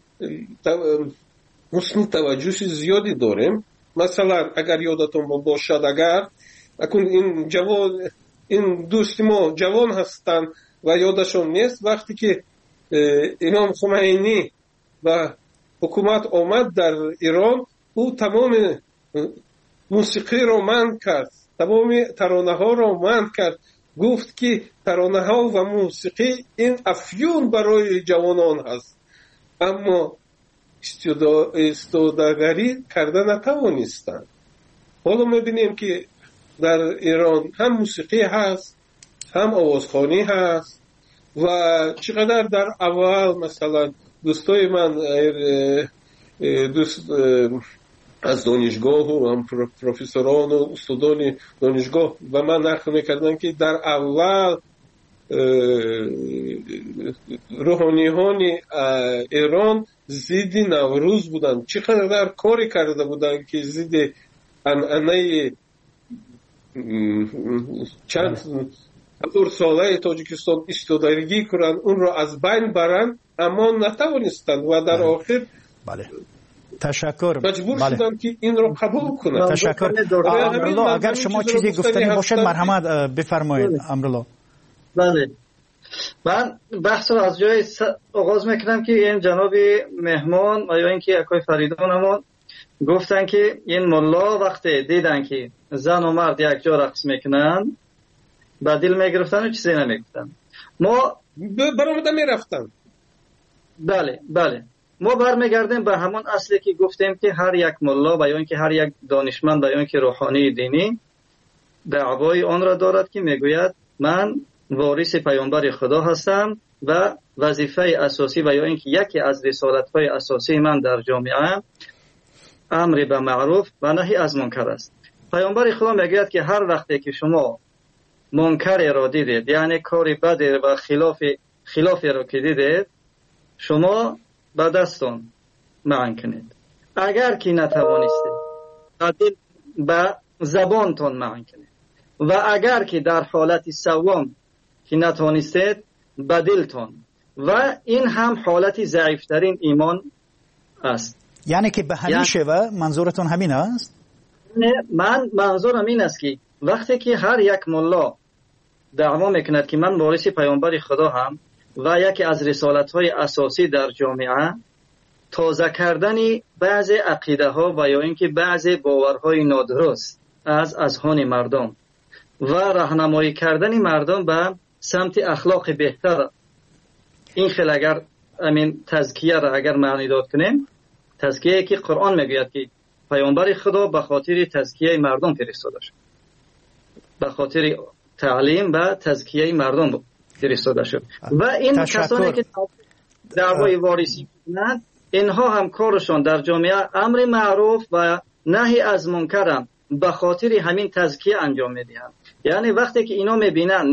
حسن توجه زیادی داریم. مثلا اگر یادتون باشد، اگر اکنون این دوست ما جوان هستن و یادشون نیست، وقتی که امام خمینی و حکومت آمد در ایران، او تمام موسیقی رو منع کرد، تمام ترانه ها رو منع کرد، گفت که ترانه ها و موسیقی این افیون برای جوانان هست. اما استوداگری کرده نتوانستند. حالا میبینیم که در ایران هم موسیقی هست، هم آوازخوانی هست و چقدر در اول مثلا دوستای من دوست از دانشگاه و هم پروفسوران و استادان دانشگاه و من نقل میکردن که در اول روحانیان ایران ضد نوروز بودن، چقدر کاری کرده بودن که ضد انعنه چند هزار ساله تاجیکستان استودگی کنن، اون رو از بین برن، اما نتوانستند و در آخر تشکر مجبور شدن که این رو قبول کنن. تشکر. امرالله اگر شما چیزی گفتنی باشد مرحمت بفرمایید. امرالله. بله، من بحث رو از جای آغاز میکنم که این جناب مهمان یا اینکه اکای فریدون همون گفتن که این ملا وقتی دیدن که زن و مرد یک جا رقص میکنن با دل میگرفتن و چیزی نمیگفتن. ما برآمده میرفتن. بله ما برمیگردیم به همون اصلی که گفتیم که هر یک ملا و یا اینکه هر یک دانشمند و یا اینکه روحانی دینی دعوای آن را دارد که میگوید من وارث پیامبر خدا هستم و وظیفه اساسی و یا اینکه یکی از رسالت‌های اساسی من در جامعه امر به معروف و نهی از منکر است. پیامبر خدا میگوید که هر وقتی که شما منکر را دیدید، یعنی کاری بد و خلاف را که دیدید، شما با دستان منع کنید. اگر که نتوانستید با زبانتان منع کنید و اگر که در حالت سوم که نتوانستید با دلتان، و این هم حالت ضعیفترین ایمان است. یعنی که به همین شیوه منظورتون همین است؟ من منظورم این است که وقتی که هر یک ملا دعوا میکند که من وارث پیامبر خدا هم و یکی از رسالت‌های اساسی در جامعه تازه کردن بعض عقیده ها و یا اینکه بعض باورهای نادرست از اذهان مردم و راهنمایی کردن مردم به سمت اخلاق بهتر، این خیلی اگر امین تزکیه را اگر معنی داد کنیم، تزکیه که قرآن میگوید که پیامبر خدا به خاطر تزکیه مردم فرستاده شد، به خاطر تعلیم و تزکیه مردم فرستاده شد. و این کسانی که دعوای وارثی کنند، اینها هم کارشون در جامعه امر معروف و نهی از منکر به خاطر همین تزکیه انجام میدهند. یعنی وقتی که اینا میبینن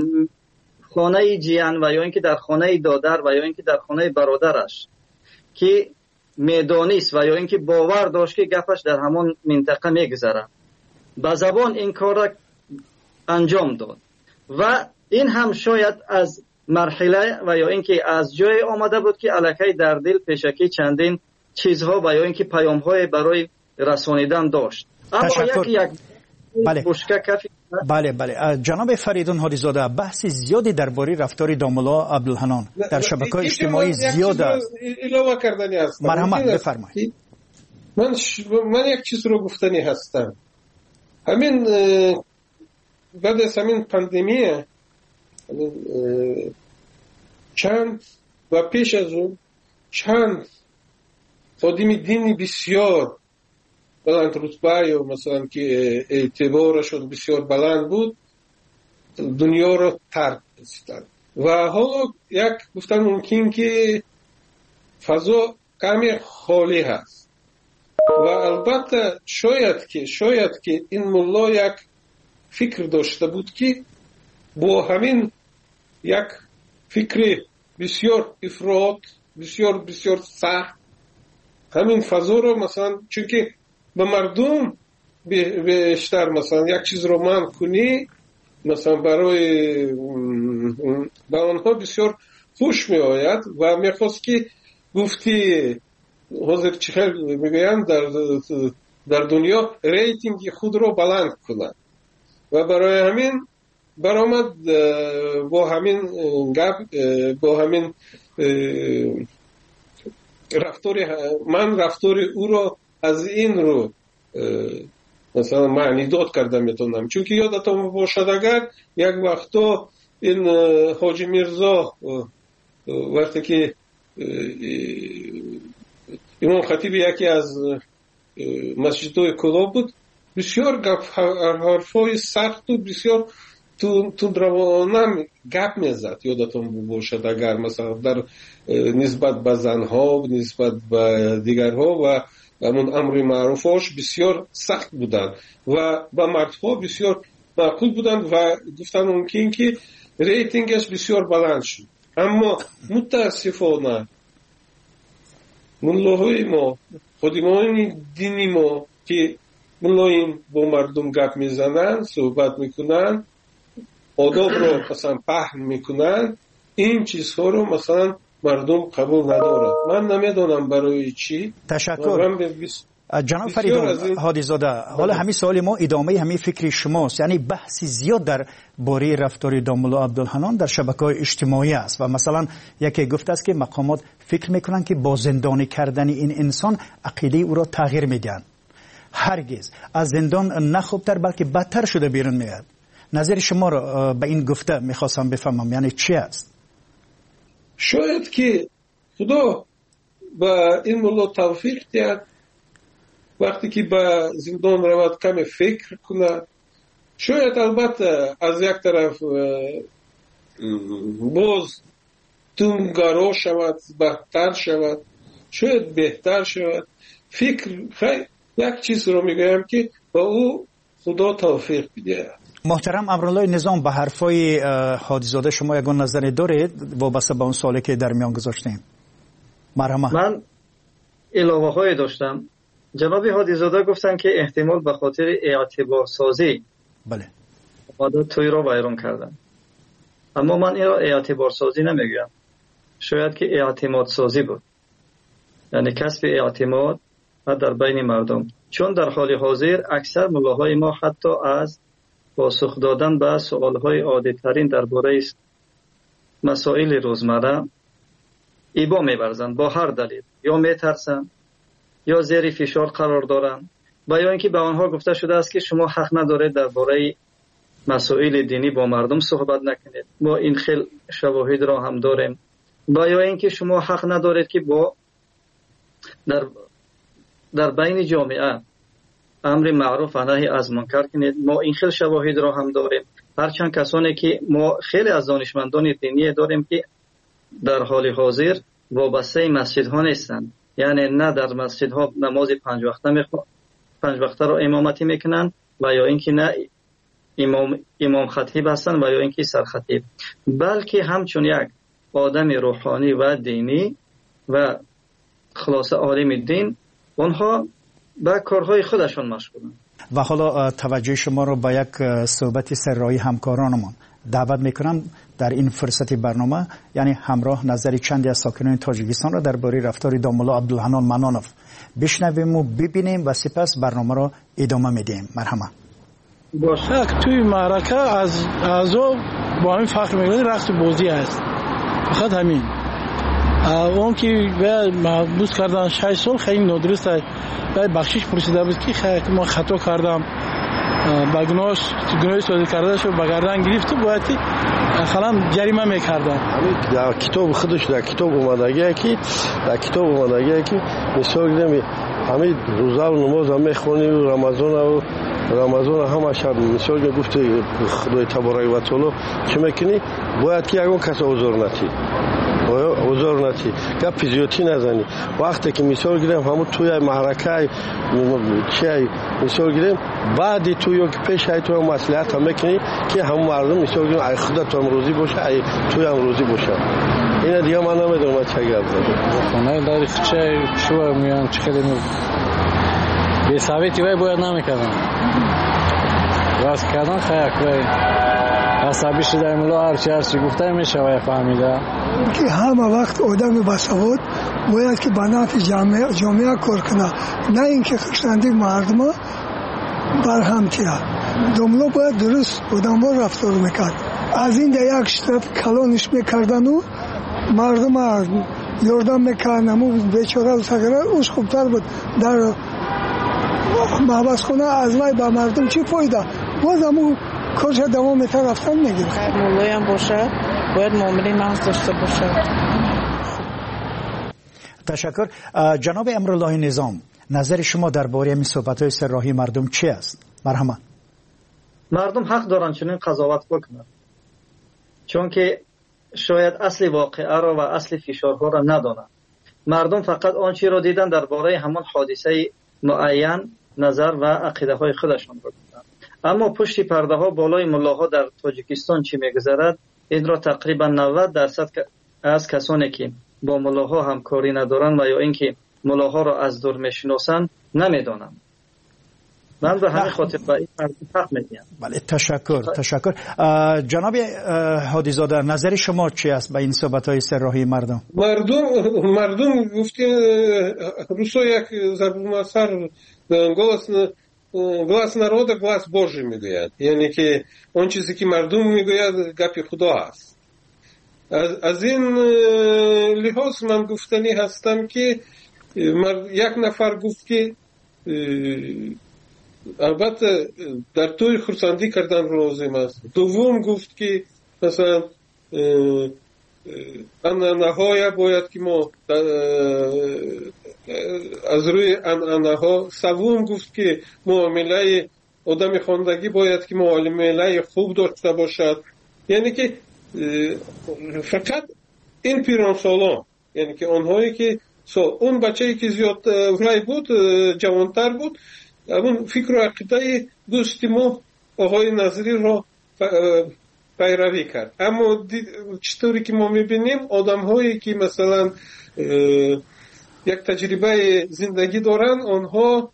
خانه جیان و یا اینکه در خانه دادر و یا اینکه در خانه برادرش که میدانست و یا اینکه باور داشت که گپش در همان منطقه میگذره با زبان این کار را انجام داد و این هم شاید از مرحله و یا اینکه از جای آمده بود که الکی در دل پیشکی چندین چیزها و یا اینکه پیام‌های برای رسانیدن داشت. اما یک بله. بشکه کافی. بله جناب فریدون هادی‌زاده بحث زیادی درباره رفتار داملا عبدالحنان در شبکه‌های اجتماعی زیاد است. اضافه کردنی است. مرحمت بفرمایید. من یک چیز رو گفتنی هستم. همین بعد از همین پاندمی چند و پیش از اون چند خادم دینی بسیار بلند رتبه یا مثلا که اعتبارشون بسیار بلند بود دنیا رو ترک کردند و حالا یک گفتن ممکن که فضا کمی خالی هست و البته شاید که این ملا یک فکر داشته بود که با همین یک فکر بسیار افراط بسیار سخت همین فضا رو مثلا چون که به مردم بیشتر مثلا یک چیز رو منع کنی مثلا برای به آنها بسیار خوش می آید و می خواست که گفتی حاضر چخل میگویم در دنیا ریتینگ خود رو بلند کنند و برای همین برآمد با همین گپ با همین رفتار او رو از این رو مثلا معنی داد کرده میتونم چون که یادتون باشد اگر یک وقتا این حاجی میرزا وقتی که امام خطیب یکی از مسجدهای کلا بود بسیار حرفای سخت و بسیار تندروانه گپ میزد یادتون باشد اگر مثلا در نسبت به زنها نسبت به دیگرها و همون امر معروفاش بسیار سخت بودند و با مردها بسیار معقول بودند و گفتن ممکن که ریتینگش بسیار بلند شد اما متاسفانه ملاهای ما خادمان دینی ما که ملایم با مردم گپ میزنن صحبت میکنن آداب رو مثلا پهن میکنن این چیزها رو مثلا مردم قبول ندارد من نمیدونم برای چی. تشکر جناب فریدون هادی‌زاده حالا همین سوال ما ادامه همین فکر شماست یعنی بحثی زیاد در باره رفتار داملا عبدالحنان در شبکه‌های اجتماعی است و مثلا یکی گفته است که مقامات فکر میکنن که با زندانی کردن این انسان عقیده او را تغییر میدن هرگز از زندان نه خوبتر بلکه بدتر شده بیرون میاد نظر شما را به این گفته میخواستم بفهمم یعنی چی است شاید که خدا با این ملا توفیق دهد وقتی که به زندان رود کمی فکر کنه شاید البته از یک طرف باز تونگرا شود بهتر شود شاید بهتر شود فکر یک چیز رو میگویم که با او خدا توفیق بده. محترم امرالله نظام به حرفای هادی‌زاده شما یگان نظری دارید وابسته به اون سوالی که در میان گذاشتیم؟ مرحمت. من علاوه های داشتم. جناب هادی‌زاده گفتن که احتمال به خاطر اعتبار سازی بله عادت توی رو ویران کردن اما من این را اعتبار سازی نمیگم شاید که اعتماد سازی بود یعنی کسب اعتماد در بین مردم چون در حال حاضر اکثر ملاهای ما حتی از پاسخ دادن به سوالهای عادی ترین درباره مسائل روزمره ایبا می‌ورزند با هر دلیل یا میترسند یا زیر فشار قرار دارند و یا اینکه به آنها گفته شده است که شما حق ندارید درباره مسائل دینی با مردم صحبت نکنید ما این خیل شواهد را هم داریم و یا اینکه شما حق ندارید که با در بین جامعه امر معروف و نهی از منکر کنید ما این خیل شواهد را هم داریم هرچند کسانی که ما خیلی از دانشمندان دینی داریم که در حال حاضر وابسته مسجدها نیستند یعنی نه در مسجدها نماز 5 وقته را امامتی میکنند و یا اینکه نه امام خطیب هستند و یا اینکه سرخطیب بلکه همچون یک آدم روحانی و دینی و خلاصه عالم دین، اونها به کارهای خودشون مشغولند. و حالا توجه شما رو به یک صحبت سرایی همکارانمان دعوت میکنم در این فرصت برنامه، یعنی همراه نظر چندی از ساکنان تاجیکستان را درباره رفتار داملا عبدالحنان منانوف بشنویم و ببینیم و سپس برنامه را ادامه میدیم. مرحبا. باشه توی معرکه از اعضا با همین فخر میکنه رقص بازی است، فقط همین. اون که محبوس کردن 6 سال خیلی نادرست است. بخشش پرسیده بود که ما خطا کردم، با گناهی صادر کرده شد، با گردن گرفت و باید خلام جریمه میکردن. در کتاب خودش در کتاب اومدگی که مثال گیرم همین روزه و نماز هم میخونی و رمضان هم شب مثال گفت خدای تبارک و تعالی چه میکنی باید که یکون کس اوزار نتی گپ زیادی نزنی. وقتی که مثال گیرم همون توی معرکه چی مثال گیرم بعد توی که پیش های توی مصلحت هم میکنی که همون مردم مثال گیرم ای خدا تو هم روزی باشه ای توی هم روزی باشه. این دیگه من نمیدونم چه گپ زدم. خونه داری چه میان چه کلمه به ثابتی باید نمیکردم. راست کردن خیلی عصبی شده مولا هرچی گفته میشه و فهمیده که همه وقت آدم باسواد باید که به نفع جامعه کار کنه، نه اینکه خشنندی مردم برهم تیه. داملا باید درست آدم ها رفتار میکرد. از این در یک شتاب کلانش میکردن و مردم یاردم میکردن و بیچاره و سگره اوش خوبتر بود. در محبس خونه از وی به مردم چی فایده؟ باز همون کارش دوام میتر رفتن میگیره. مولای هم باشه باید معامله محض داشته باشه. تشکر. جناب امرالله نظام، نظر شما درباره این صحبت‌های سرراهی مردم چی است؟ مرحبا. مردم حق دارن چنین قضاوت بکنن، چون که شاید اصل واقعه را و اصل فشارها را ندانند. مردم فقط آنچه را دیدن درباره همان حادثه معین نظر و عقیده های خودشان را دادند. اما پشت پرده ها بالای ملاها در تاجیکستان چی میگذرد این را تقریبا 90% از کسانی که با ملاها همکاری ندارند و یا اینکه ملاها را از دور میشناسند نمیدانند. من به همین خاطر با این حق میدیم. بله تشکر. جناب هادی زاده، نظر شما چی است به این صحبت‌های سرراهی مردم؟ مردم گفتی روسو یک ضرب‌المثل глас народа глас Божий میگوید، یعنی که اون چیزی که مردم میگوید گپ خدا است. از این لحاظ من گفتنی هستم که یک نفر گفت که البته در توی خرسندی کردن لازم است. دوم گفت که مثلا انانه‌های باید که ما از روی انانه‌ها. سوم گفت که معامله آدم خواندگی باید که معامله خوب داشته باشد. یعنی که فقط این پیرانسالان، یعنی که آنهایی که اون بچه‌ای که زیاد ورای بود جوانتر بود اون فکر و عقیده دوستی ما آقای نظری را پیروی کرد. اما چطوری که ما میبینیم آدم هایی که مثلا یک تجربه زندگی دارن آنها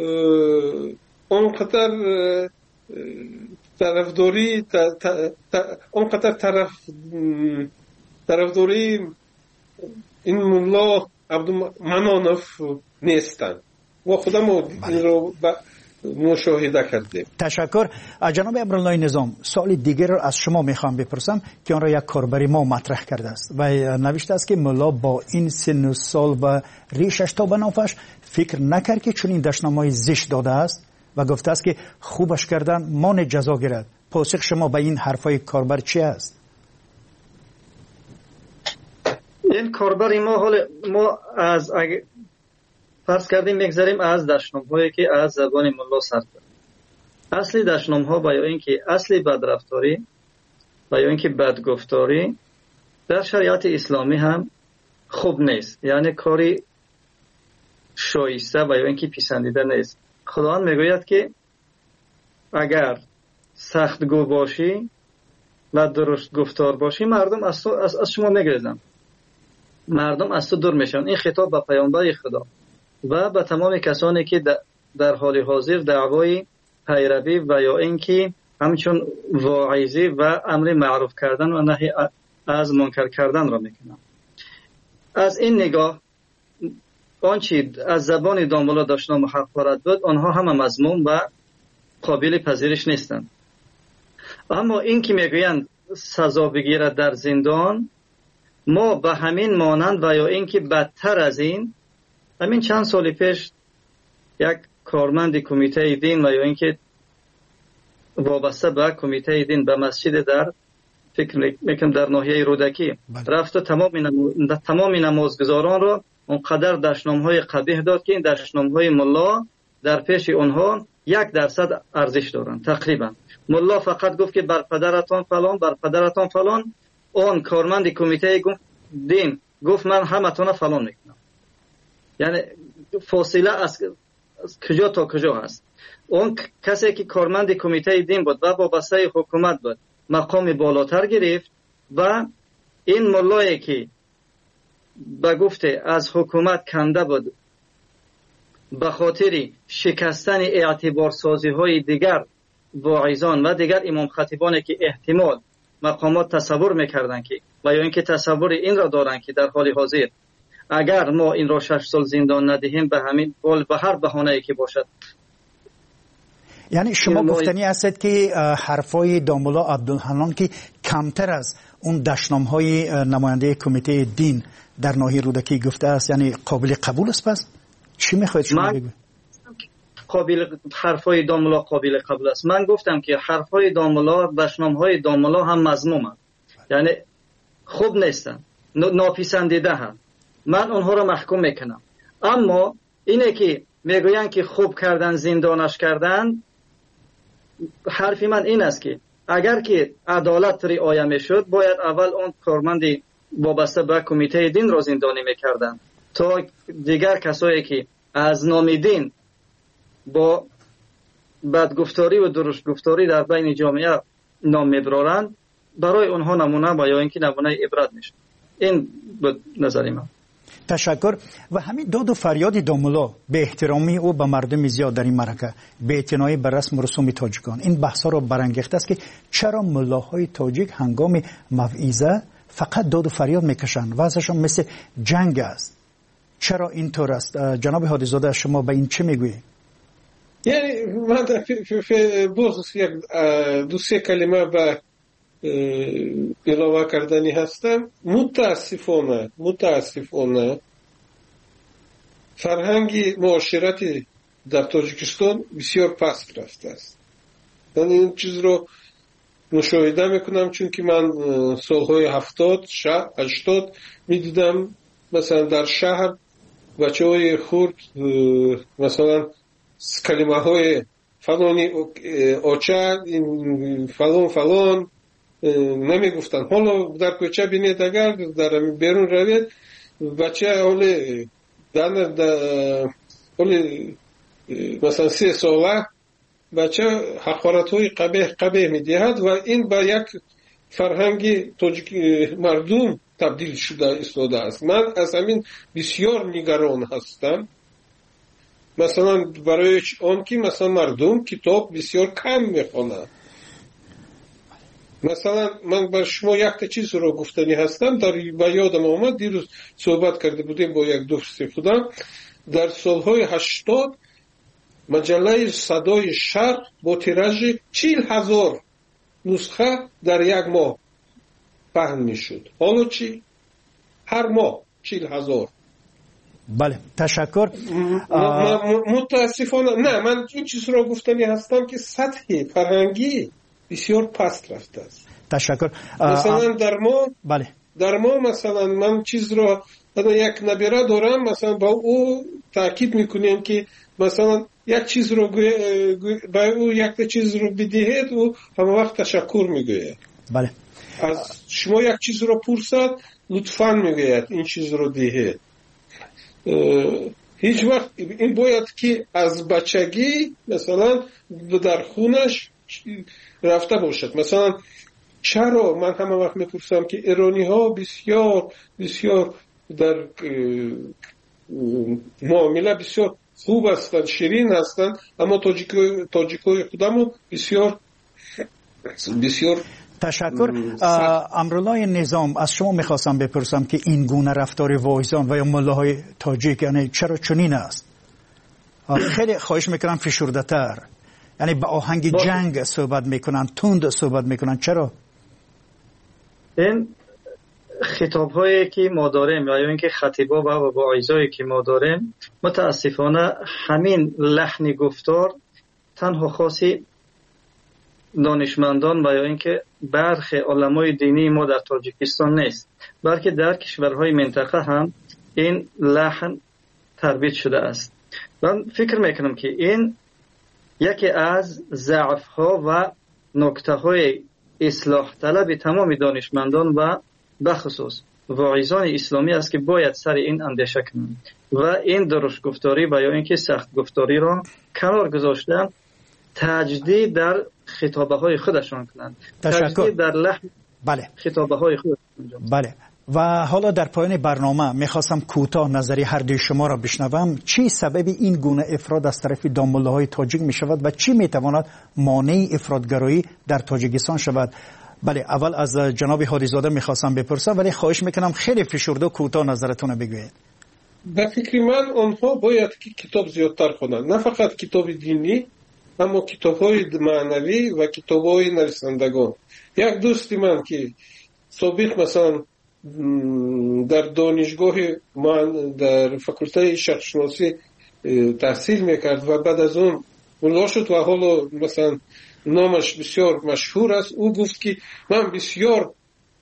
اونقدر طرفداری طرفداری این مولا عبدالمنانوف نیستن و خودم این رو مشاهده کردیم. تشکر. جناب امرالله نظام، سوال دیگر رو از شما میخوام بپرسم که آن را یک کاربری ما مطرح کرده است و نوشته است که ملا با این سن و سال و ریشش تا بنافش فکر نکرد که چون این دشنامه‌های زشت داده است و گفته است که خوبش کردن مان جزا گیرد. پاسخ شما به این حرفای کاربر چی است؟ این کاربری ما از فرض کردیم میگذاریم از دشنام‌هایی که از زبان ملا سر کرد. اصلی دشنام‌ها با اینکه اصلی بدرفتاری و یا اینکه بدگفتاری در شریعت اسلامی هم خوب نیست، یعنی کاری شایسته و یا اینکه پسندیده نیست. خداوند میگوید که اگر سختگو باشی و درست گفتار باشی مردم از شما میگریزند. مردم از تو دور میشن. این خطاب به پیامبر خدا و به تمام کسانی که در حال حاضر دعوای پیروی و یا اینکه همچون واعظی و امر معروف کردن و نهی از منکر کردن را میکنن. از این نگاه آنچه از زبان دامولا داشتن محقارت بود، آنها همه مضمون و قابل پذیرش نیستند. اما این که میگویند سزا بگیرد در زندان، ما به همین مانند و یا اینکه بدتر از این، همین چند سال پیش یک کارمند کمیته دین و یا اینکه وابسته به کمیته دین به مسجد در فکر میکنم در ناحیه رودکی رفت و تمام نمازگزاران را اونقدر دشنامهای قبیح داد که این دشنامهای ملا در پیش اونها 1% ارزش دارن. تقریبا ملا فقط گفت که بر پدرتان فلان، بر پدرتان فلان. اون کارمند کمیته دین گفت من همتون فلان میکنم. یعنی فاصله از کجا تا کجا هست. اون کسی که کارمند کمیته دین بود و وابسته حکومت بود مقام بالاتر گرفت و این ملایی که به گفته از حکومت کنده بود به خاطر شکستن اعتبار سازی های دیگر واعظان و دیگر امام خطیبانی که احتمال مقامات تصور میکردن که و یا اینکه تصور این را دارن که در حال حاضر اگر ما این را 6 سال زندان ندهیم به همین قول به هر بهانه‌ای که باشد. یعنی شما گفتنی هستید که حرفای دامولا عبدالحنان که کمتر از اون دشنامهای نماینده کمیته دین در ناحیه رودکی گفته است، یعنی قابل قبول است؟ پس چی میخواید شما بگوید؟ حرفای دامولا قابل قبول است. من گفتم که حرفای دامولا، دشنامهای دامولا هم مذمومند، یعنی خوب نیستن، ناپسندیده هم. من اونها را محکوم میکنم. اما اینه که میگوین که خوب کردن زندانش کردن، حرفی من این است که اگر که عدالت رعایت میشد باید اول اون کارمند وابسته به کمیته دین را زندانی میکردن تا دیگر کسایی که از نام دین با بدگفتاری و درست گفتاری در بین جامعه نام میبرارن برای اونها نمونه و یا اینکه نمونه عبرت میشه. این بود نظری من. تشکر. و همین داد و فریاد دامولا به احترامی او به مردم زیاد در این معرکه به اعتنایی بر رسم و رسوم تاجیکان این بحثا را برانگیخته است که چرا ملاهای تاجیک هنگام موعظه فقط داد و فریاد میکشند و ازشان مثل جنگ است؟ چرا اینطور است؟ جناب هادی زاده شما به این چه میگویید؟ یعنی من باز یک دو سه کلمه به اضافه کردنی هستم. متاسفانه فرهنگ معاشرت در تاجیکستان بسیار پست رفته است. من این چیز رو مشاهده میکنم چون که من سالهای 70 80 میدیدم مثلا در شهر بچه های خورد مثلا کلمه های فلانی آچه فلان نمی گفتن. حالا در کوچه بینید اگر در بیرون روید بچه حالی مثلا 3 ساله بچه حقارت های قبیح می دهد و این با یک فرهنگ مردم تبدیل شده ایستاده است. من از همین بسیار نگران هستم. مثلا برای آن که مثلا مردم کتاب بسیار کم میخوانند. مثلا من بر شما یک چیز رو گفتنی هستم در یادم آمد. دیروز صحبت کرده بودیم با یک دوست خودم. در سالهای 80 مجله صدای شرق با تیراژ 40,000 نسخه در یک ماه پهن میشد. حالا چی؟ هر ماه 40,000. بله تشکر. متاسفانه نه، من این چیز رو گفتنی هستم که سطح فرهنگی بسیار پست رفته است. تشکر. مثلا بله در ما مثلا من چیز رو یک نبیره دارم، مثلا با او تاکید میکنیم که مثلا یک چیز رو با او یک چیز رو بدهید و همه وقت تشکر میگوید. بله. از شما یک چیز رو پرسد لطفاً میگوید این چیز رو دهید. هیچ وقت این باید که از بچگی مثلا در خونش رفته باشد. مثلا چرا من همه وقت میپرسم که ایرانی ها بسیار بسیار در معامله بسیار خوب هستند، شیرین هستند، اما تاجیکای خودمو بسیار تشکر. امرالله نظام، از شما میخواستم بپرسم که این گونه رفتار واعظان و یا ملاهای تاجیک یعنی چرا چنین است؟ خیلی خواهش میکنم فشرده تر، یعنی با آهنگ جنگ صحبت میکنن، تند صحبت میکنن. چرا؟ این خطاب هایی که ما داریم یا اینکه خطیبا و واعظایی که ما داریم، متاسفانه همین لحن گفتار تنها خاصی دانشمندان و یا اینکه برخی علمای دینی ما در تاجیکستان نیست، بلکه در کشورهای منطقه هم این لحن تربیت شده است. من فکر میکنم که این یکی از ضعف ها و نکته های اصلاح طلب تمام دانشمندان و بخصوص واعظان اسلامی است که باید سر این اندیشه کنند و این درشت گفتاری و یا اینکه سخت گفتاری را کنار گذاشتن، تجدید در خطابه های خودشان کنند. تجدید در لحن خطابه های خودشان. بله. و حالا در پایان برنامه میخواستم کوتاه نظری هر دوی شما را بشنوم. چی سبب این گونه افراد از طرف داماله‌های تاجیک میشود و چی میتواند مانع افراطگرایی در تاجیکستان شود؟ بله، اول از جناب هادیزاده میخواستم بپرسم، ولی خواهش میکنم خیلی فشرده و کوتاه نظرتون بگویید. به فکر من آنها باید که کتاب زیادتر خوانند، نه فقط کتاب دینی، اما کتاب‌های معنوی و کتاب‌های نویسندگان. یک دوستی من که سابق مثلا در دانشگاه من در فاکولته شرقشناسی تحصیل میکرد و بعد از اون ملا شد و حالا مثلا نامش بسیار مشهور است. او گفت که من بسیار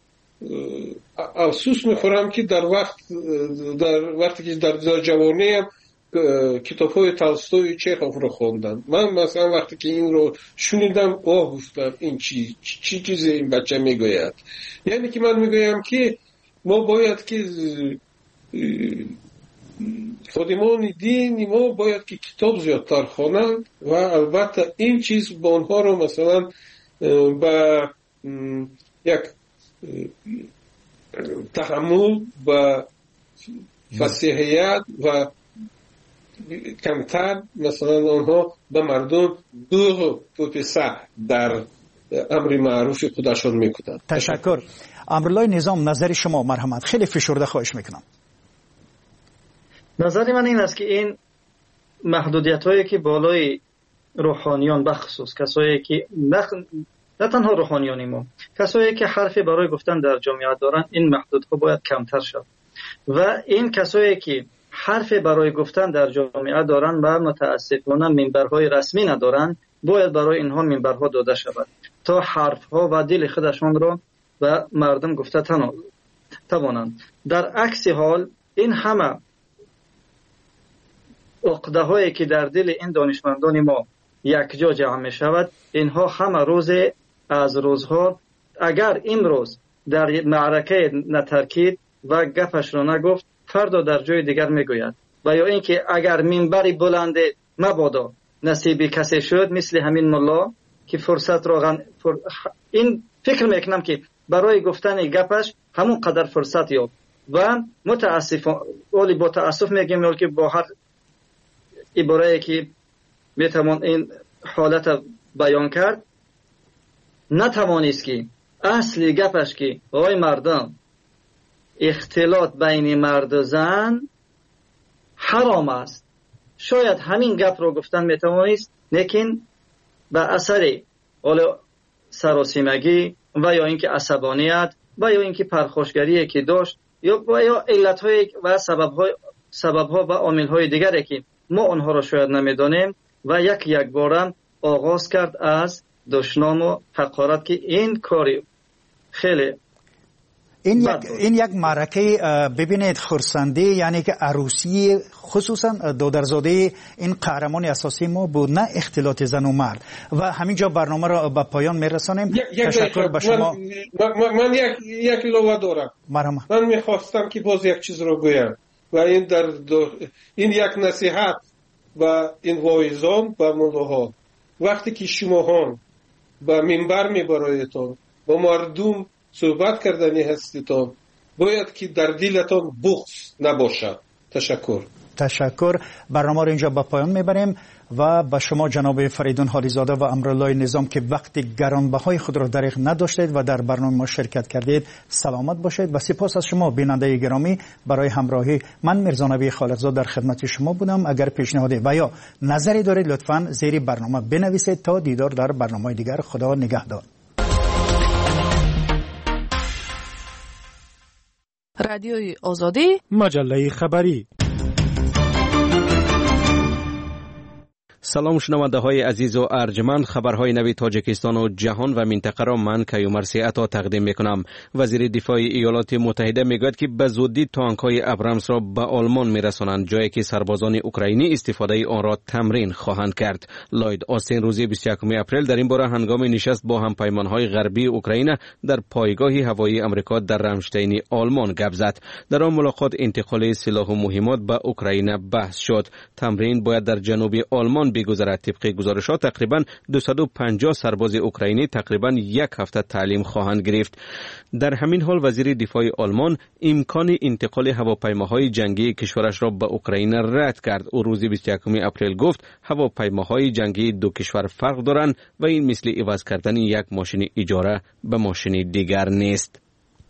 افسوس میخورم که در وقتی که در جوانیم کتاب‌های تولستوی چخوف رو خوندم. من مثلا وقتی که این رو شنیدم گفتم این چی چیزی این بچه میگوید. یعنی که من میگویم که ما باید که خادمان دین ما باید که کتاب زیادتر خوانند و البته این چیز با آنها رو مثلا با یک تحمل و فصیحیت و کمتر مثلا آنها به مردم دو پسر در امر معروف خودشان میکنند. تشکر. امرالله نظام، نظر شما مرحمت، خیلی فشرده خواهش میکنم. نظر من این است که این محدودیت هایی که بالای روحانیان بخصوص کسایی که نه تنها روحانیانی ما، کسایی که حرفی برای گفتن در جامعه دارن، این محدودها باید کمتر شد و این کسایی که حرفی برای گفتن در جامعه دارن و متاسفانه منبرهای رسمی ندارن، باید برای اینها منبرها داده شود تا حرفها و دل خودشان را به مردم گفته توانند. در عکس حال این همه عقده هایی که در دل این دانشمندان ما یک جا جمع می شود، اینها همه روز از روزها اگر این روز در معرکه نترکید و گپش را نگفت، فردا در جای دیگر میگوید. و یا اینکه اگر منبری بلند مبادا نصیب کسی شد مثل همین ملا که فرصت را این فکر میکنم که برای گفتن گپش همون قدر فرصت یافت و متاسفانه با تاسف میگم که با هر عباره‌ای که میتوان این حالت بیان کرد، نتوانست که اصلی گپش که آقای مردم اختلاط بین مرد و زن حرام است، شاید همین گپ رو گفتن میتوانست، لیکن به اثر سراسیمگی و یا اینکه عصبانیت و یا اینکه پرخاشگری که داشت یا علت‌های و سبب‌ها و عامل‌های دیگری که ما آنها را شاید نمیدانیم و یک بارم آغاز کرد از دشنام و حقارت که این کاری خیلی این یک معرکه ببینید خرسنده، یعنی که عروسی خصوصا دادرزاده این قهرمان اساسی ما بود، نه اختلاط زن و مرد. و همینجا برنامه را به پایان میرسانیم. تشکر به شما. من یک لوحه دارم. من میخواستم که باز یک چیز رو گویم و این این یک نصیحت و این واعظان و ملاها، وقتی که شما به منبر میبرایتان با مردم صحبت کردنی هستیتان باید که در دلتان بغض نباشد. تشکر. برنامه رو اینجا به پایان میبریم و به شما جناب فریدون حالیزاده و امرالله نظام که وقت گرانبهای خود را دریغ نداشتید و در برنامه ما شرکت کردید سلامت باشید و سپاس از شما بیننده گرامی برای همراهی. من میرزا نبی خالقزاد در خدمت شما بودم. اگر پیشنهادی و یا نظری دارید لطفاً زیر برنامه بنویسید. تا دیدار در برنامه دیگر. خدا نگهدار. رادیوی آزادی، مجله خبری. سلام شنونده های عزیز و ارجمند، خبرهای نوی تاجیکستان و جهان و منطقه را من کیومر سیعتا تقدیم میکنم. وزیر دفاع ایالات متحده میگوید که به زودی تانک های ابرامس را به آلمان میرسانند، جایی که سربازان اوکراینی استفاده آن را تمرین خواهند کرد. لوید آستین روز 21 اپریل در این باره هنگام نشست با همپیمانهای غربی اوکراین در پایگاه هوایی امریکا در رامشتین آلمان گپ زد. در آن ملاقات انتقال سلاح و مهمات به اوکراین بحث شد. تمرین باید در جنوب آلمان بگذرد. طبق گزارشات تقریبا 250 سرباز اوکراینی تقریبا یک هفته تعلیم خواهند گرفت. در همین حال وزیر دفاع آلمان امکان انتقال هواپیماهای جنگی کشورش را به اوکراین رد کرد. او روز 21 اپریل گفت هواپیماهای جنگی دو کشور فرق دارند و این مثل عوض کردن یک ماشین اجاره به ماشین دیگر نیست.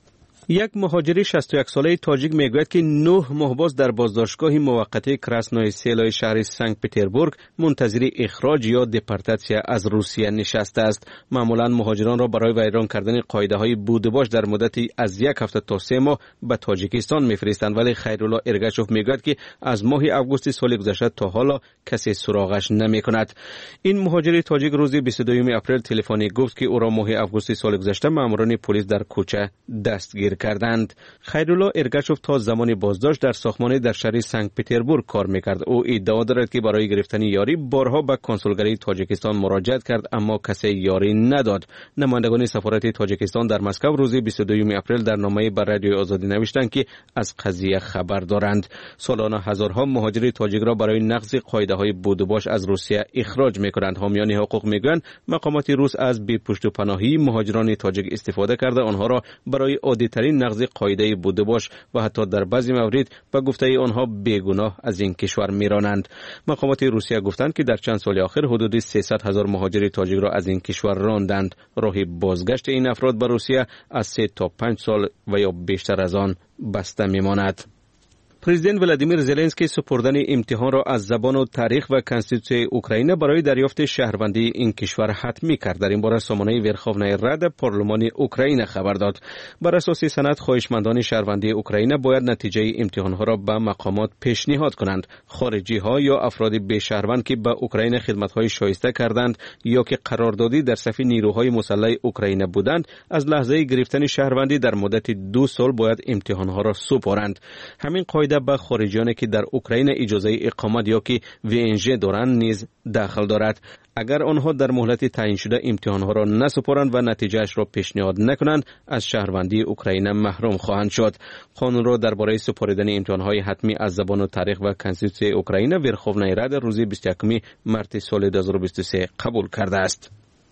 یک مهاجر 61 ساله تاجیک میگوید که 9 ماه باز در بازداشتگاه موقتی کراسنوی سیلای شهر سنت پتربورگ منتظر اخراج یا دپورتاسیا از روسیه نشسته است. معمولا مهاجران را برای ویران کردن قاعده‌های بود و باش در مدتی از یک هفته تا 3 ماه به تاجیکستان میفرستند، ولی خیرالله ارگاشوف میگوید که از ماه آگوست سال گذشته تا حالا کسی سراغش نمیکند. این مهاجر تاجیک روز 22 اپریل تلفنی گفت که او را ماه آگوست سال گذشته ماموران پلیس در کوچه دستگیر کردند. خیرالله ارگاشوف تا زمان بازداشت در ساختمانی در شهر سنت پتربورگ کار میکرد. او ادعا دارد که برای گرفتن یاری بارها به کنسولگری تاجیکستان مراجعت کرد اما کسی یاری نداد. نمایندگان سفارت تاجیکستان در مسکو روز 22 اپریل در نامه بر رادیوی آزادی نوشتند که از قضیه خبر دارند. سالانه هزارها مهاجر تاجیک را برای نقض قاعده‌های بود و باش از روسیه اخراج میکنند. حامیان حقوق میگویند مقامات روس از بی پشت و پناهی مهاجران تاجیک استفاده کرده آنها را برای عادی‌ترین نقض قاعده بوده باش و حتی در بعضی موارد به گفته آنها بیگناه از این کشور میرانند. مقامات روسیه گفتند که در چند سال اخیر حدود 300,000 مهاجر تاجیک را از این کشور راندند. راه بازگشت این افراد به روسیه از 3 تا 5 سال و یا بیشتر از آن بسته میماند. پرزیدنت ولادیمیر زلنسکی سپردن امتحان را از زبان و تاریخ و کنستیتوسیون اوکراین برای دریافت شهروندی این کشور حتمی کرد. در این باره سامانه ورخوونای راد پارلمان اوکراین خبر داد. بر اساس سند خواهشمندان شهروندی اوکراین باید نتیجه امتحانها را به مقامات پیشنهاد کنند. خارجی ها یا افراد بی شهروند که به اوکراین خدمت‌های شایسته کردند یا که قراردادی در صف نیروهای مسلح اوکراین بودند از لحظه گرفتن شهروندی در مدت 2 سال باید امتحانها را سپارند. همین قاعده به خارجیانی که در اوکراین اجازه اقامت یا که VNG دارند نیز داخل دارد. اگر آنها در مهلت تعیین شده امتحانها را نسپارند و نتیجهش را پیشنهاد نکنند از شهروندی اوکراین محروم خواهند شد. قانون را درباره سپاریدن امتحانهای حتمی از زبان و تاریخ و کنستیتوسیون اوکراین ورخوونای راد روز 21 مارس سال 2023 قبول کرده است.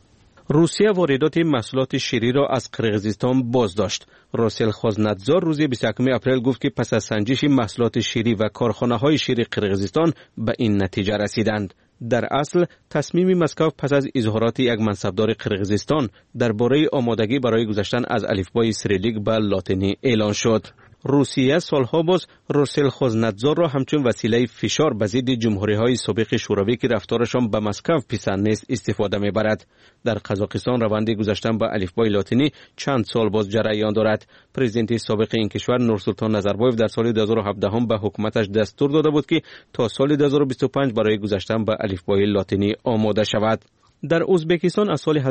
روسیه واردات محصولات شیری را از قرقیزستان بازداشت. راسل خوزنتزار روز 21 اپریل گفت که پس از سنجش محصولات شیری و کارخانه‌های شیر قرقیزستان به این نتیجه رسیدند. در اصل تصمیم مسکو پس از اظهارات یک منصبدار قرقیزستان درباره آمادگی برای گذشتن از الفبای سیریلیک به لاتینی اعلان شد. روسیه سالها باز راسل خوزنتزار را همچون وسیله فشار به ضد جمهوری‌های سابق شوروی که رفتارشان به مسکو پسند نیست استفاده می‌برد. در قزاقستان روند گذشتن به الفبای لاتینی چند سال باز جریان دارد. پرزیدنت سابق این کشور نورسولطان نظربایف در سال 2017 به حکومتش دستور داده بود که تا سال 2025 برای گذشتن به الفبای لاتینی آماده شود. در ازبکستان از سال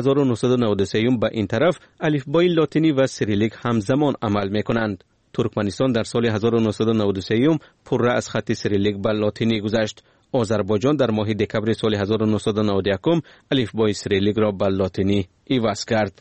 1993 به این طرف الفبای لاتینی و سیریلیک همزمان عمل می‌کنند. ترکمنستان در سال 1993 پره از خط سیریلیک به لاتینی گذشت. آذربایجان در ماه دکمبر سال 1991 الفبای سیریلیک را به لاتینی عوض کرد.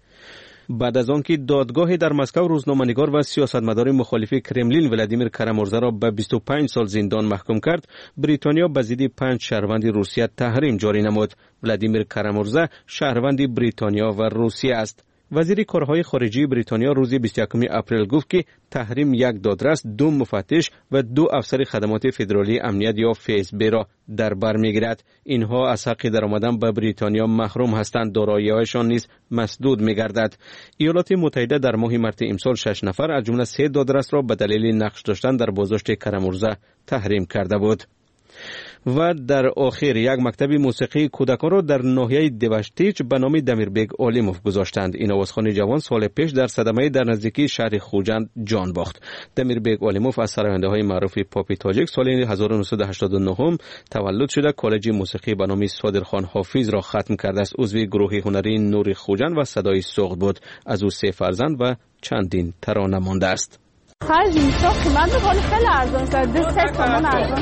بعد از آنکه دادگاه در مسکو روزنامه‌نگار و سیاستمدار مخالف کرملین ولادیمیر کارامورزا را به 25 سال زندان محکوم کرد، بریتانیا به ضد 5 شهروند روسیه تحریم جاری نمود. ولادیمیر کارامورزا شهروند بریتانیا و روسیه است. وزیر کارهای خارجه بریتانیا روز 21 اپریل گفت که تحریم یک دادرس، 2 مفتش و 2 افسر خدمات فدرالی امنیت یا FSB را در بر میگیرد. اینها از حق در آمدن به بریتانیا محروم هستند، دارایی‌هایشان نیز مسدود می‌گردد. ایالات متحده در ماه مارس امسال 6 نفر از جمله 3 دادرس را به دلیل نقش داشتن در بازداشت کرم‌ارزه تحریم کرده بود. و در آخر یک مکتب موسیقی کودکان را در ناحیه دیوشتیچ به نام دمیربگ اولیموف گذاشتند. این آوازخوان جوان سال پیش در صدمه در نزدیکی شهر خوجند جان باخت. دمیربگ اولیموف از سراینده‌های معروف پاپ تاجیک سال 1989 تولد شده. کالج موسیقی به نام صادرخان حافظ را ختم کرده است. عضو گروه هنری نور خوجند و صدای سوخت بود. از او 3 فرزند و چندین ترانه مانده است. خرج اینجا قیمت بخوری خیلی ارزان کرده، 3 تومن ارزان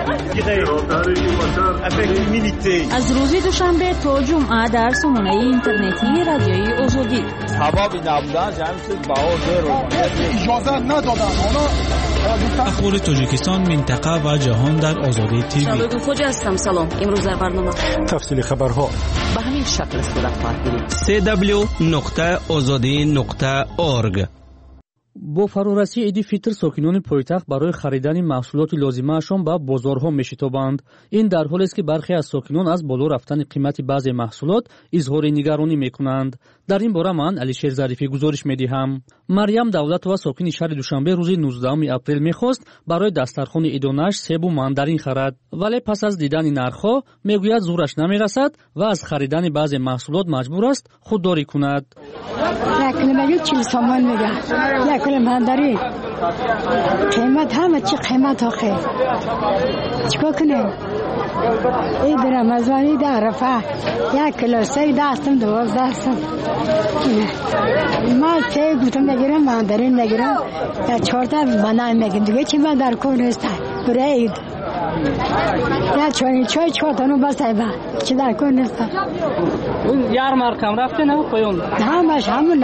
از روز دوشنبه تا جمعه در سامانه اینترنتی رادیوی آزادی سببی نبودن جمعیت بها اجازه ندادن. اخبار تاجیکستان، منطقه و جهان در آزادی تیوی. شبکه خوج هستم. سلام. امروز در برنامه تفصیل خبرها به همین شکل صورت پرگیریم. www.azadi.org. با فرارسی عید فطر ساکنان پایتخت برای خریدن محصولات لازمه‌شان به بازارها می‌شتابند. این در حالی است که برخی از ساکنان از بالا رفتن قیمت بعضی محصولات اظهار نگرانی می‌کنند. در این باره من علیشیر ظریفی گزارش می‌دهم. مریم دولتова ساکن شهر دوشنبه روز 19 اپریل می‌خواست برای دسترخوان عیدانش سیب و ماندارین خرید، ولی پس از دیدن نرخ‌ها می‌گوید زورش نمی‌رسد و از خریدن بعضی محصولات مجبور است خودداری کند. یک 40 تومان میگه. یک کیلو ماندارین قیمت همه چی قیمت آخه. چیکار کنیم؟ عید رمضانی در عرفه 1 کیلو سیب دستم 12 سم. ما سیب گفتم نگیرم، ماندارین نگیرم، یا 4 تا بنای میگم دیگه چی من در کار نیست. برای عید یا چای 4 تا نو بس ایبا چی در کار نیست. اون یارمارک هم رفته نه پایون؟ همش همون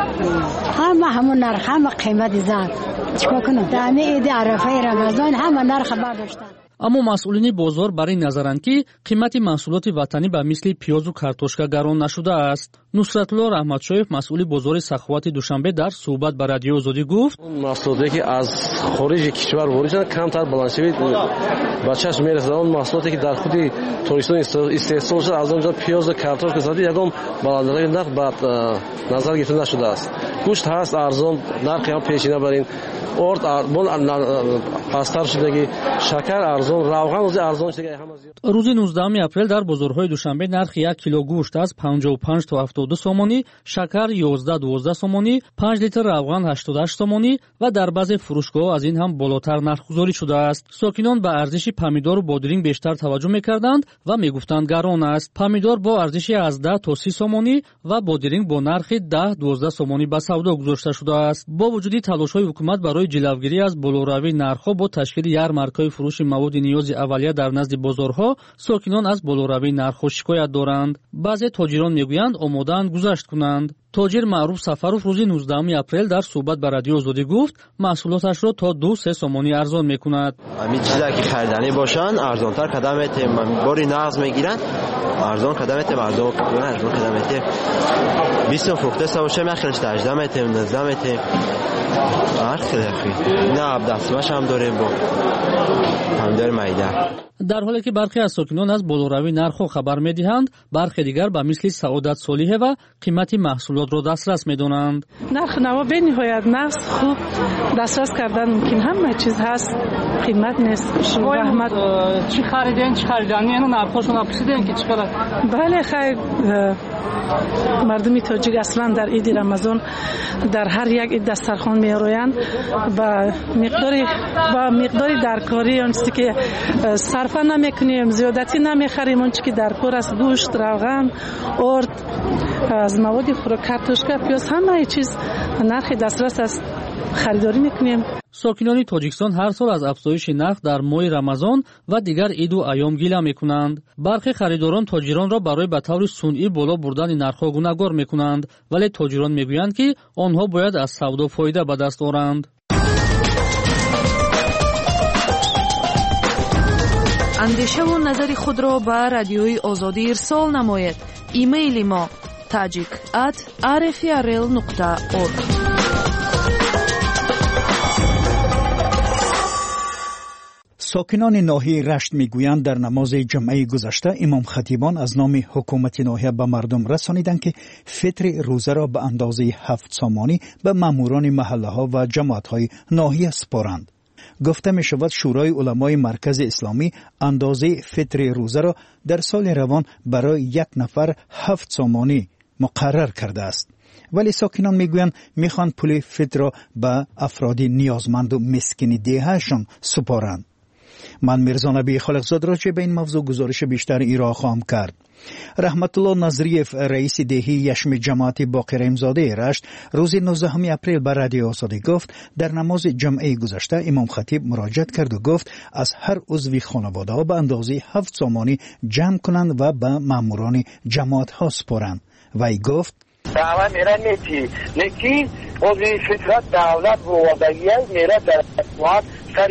نرخ همه قیمت زد. چیکار کنم؟ در عید عرفه رمضان همه نرخ برداشتن. اما مسئولین بازار برای نظرند که قیمت محصولات وطنی به مثل پیاز و کارتوشکا گران نشده است. نصرتالله رحمتشایف مسئول بازار سخاوت دوشنبه در صحبت با رادیو آزادی گفت محصولاتی که از خارج کشور وارد شدن کمتر بلند شوید به چشم میرسد. اون محصولاتی که در خود تاجیکستان استحصال شده از آنجا پیاز و کارتوشکا زدی یکم بلندترین نرخ به نظر گرفته نشده است. گوشت هست ارزان، نرخی هم پیشینه برین ارد پستر شدگی، شکر ارزان، روغن ارزان شدگی همه زیاد. روز 19 اپریل در بازارهای دوشنبه نرخ 1 کیلو گوشت از 55 تا 72 سومانی، شکر 11-12 سومانی، 5 لیتر روغن 88 سومانی و در بعضی فروشگاه از این هم بالاتر نرخ گذاری شده است. ساکنان به ارزش پامیدور و بادرینگ بیشتر توجه می‌کردند و می‌گفتند گران است. پامیدور با ارزش از 10 تا 30 سومانی و بادرینگ با نرخ 10-12 سومانی به سودا گذاشته شده است. با وجود تلاش‌های حکومت برای جلوگیری از بالاروی نرخ‌ها با تشکیل یارمارک‌های فروش مواد نیاز اولیه در نزد بازارها، ساکنان از بالاروی نرخ‌ها شکایت دارند. بعضی تاجران میگویند آماده‌اند گذشت کنند. تاجر معروف سفروف روز 19 اپریل در صحبت با رادیو آزادی گفت محصولاتش را تا 2-3 سومانی ارزان می‌کند. همین چیزا که خریدنی باشن ارزان‌تر قدم می‌تیم، باری نقض می‌گیرن ارزان قدم می‌تیم، ارزان قدم می‌تیم. 20 فروخته سوشه می‌خرش 18 می‌تیم، 19 می‌تیم. هر خیلی نه دستمش هم داریم با پامیدور میده. در حالی که برخی از ساکنان از بالاروی نرخ خبر می‌دهند، برخی دیگر به مثل سعادت صالحه و قیمت محصولات را دسترس می‌دانند. نرخ نوا به نهایت نقص خوب دسترس کردن ممکن، همه چیز هست، قیمت نیست. شما احمد چی خریدین چی خریدنی اینو نرخشون اپسیدین که چقدر؟ بله خیر، مردم تاجیک اصلا در عید رمضان در هر یک دسترخوان می‌رویند با مقداری درکاری اون چیزی که صرف نمی‌کنیم، زیادتی نمی‌خریم، اون چیزی که در کار است گوشت، روغن، ارد، از مواد خوراک، کارتوشکا، پیاز، همه چیز نرخ دسترس است، خریداری می‌کنیم. ساکنان تاجیکستان هر سال از افزایش نرخ در ماه رمضان و دیگر عید و ایام گله می‌کنند. برخی خریداران تاجران را برای به طور صنعی بالا بردن نرخ‌ها گوناگون می‌کنند، ولی تاجران می‌گویند که آنها باید از سودا فایده به دست آورند. اندیشه و نظر خود را به رادیوی آزادی ارسال نماید. ایمیل ما tajik@rfrl.org. ساکنان ناحیه رشت میگویند در نماز جمعه گذشته امام خطیبان از نام حکومت ناحیه به مردم رسانیدند که فطر روزه را به اندازه 7 سامانی به ماموران محله ها و جماعت های ناحیه سپارند. گفته می شود شورای علمای مرکز اسلامی اندازه فطر روزه را در سال روان برای یک نفر 7 سامانی مقرر کرده است. ولی ساکنان میگویند میخوان پول فطر را به افراد نیازمند و مسکین دیهشان سپارند. من میرزا نبی خالقزاد راجع به این موضوع گزارش بیشتر ایرا خواهم کرد. رحمت الله نظریف رئیس دهی یشم جماعت باقر امزاده رشت روز 19 اپریل به رادیو آزادی گفت در نماز جمعه گذشته امام خطیب مراجعت کرد و گفت از هر عضو خانواده ها به اندازه 7 سامانی جمع کنند و به ماموران جماعت ها سپارند. وی گفت دعوه میره نیکی عضو فطرت دولت بروادگیه میره در وقت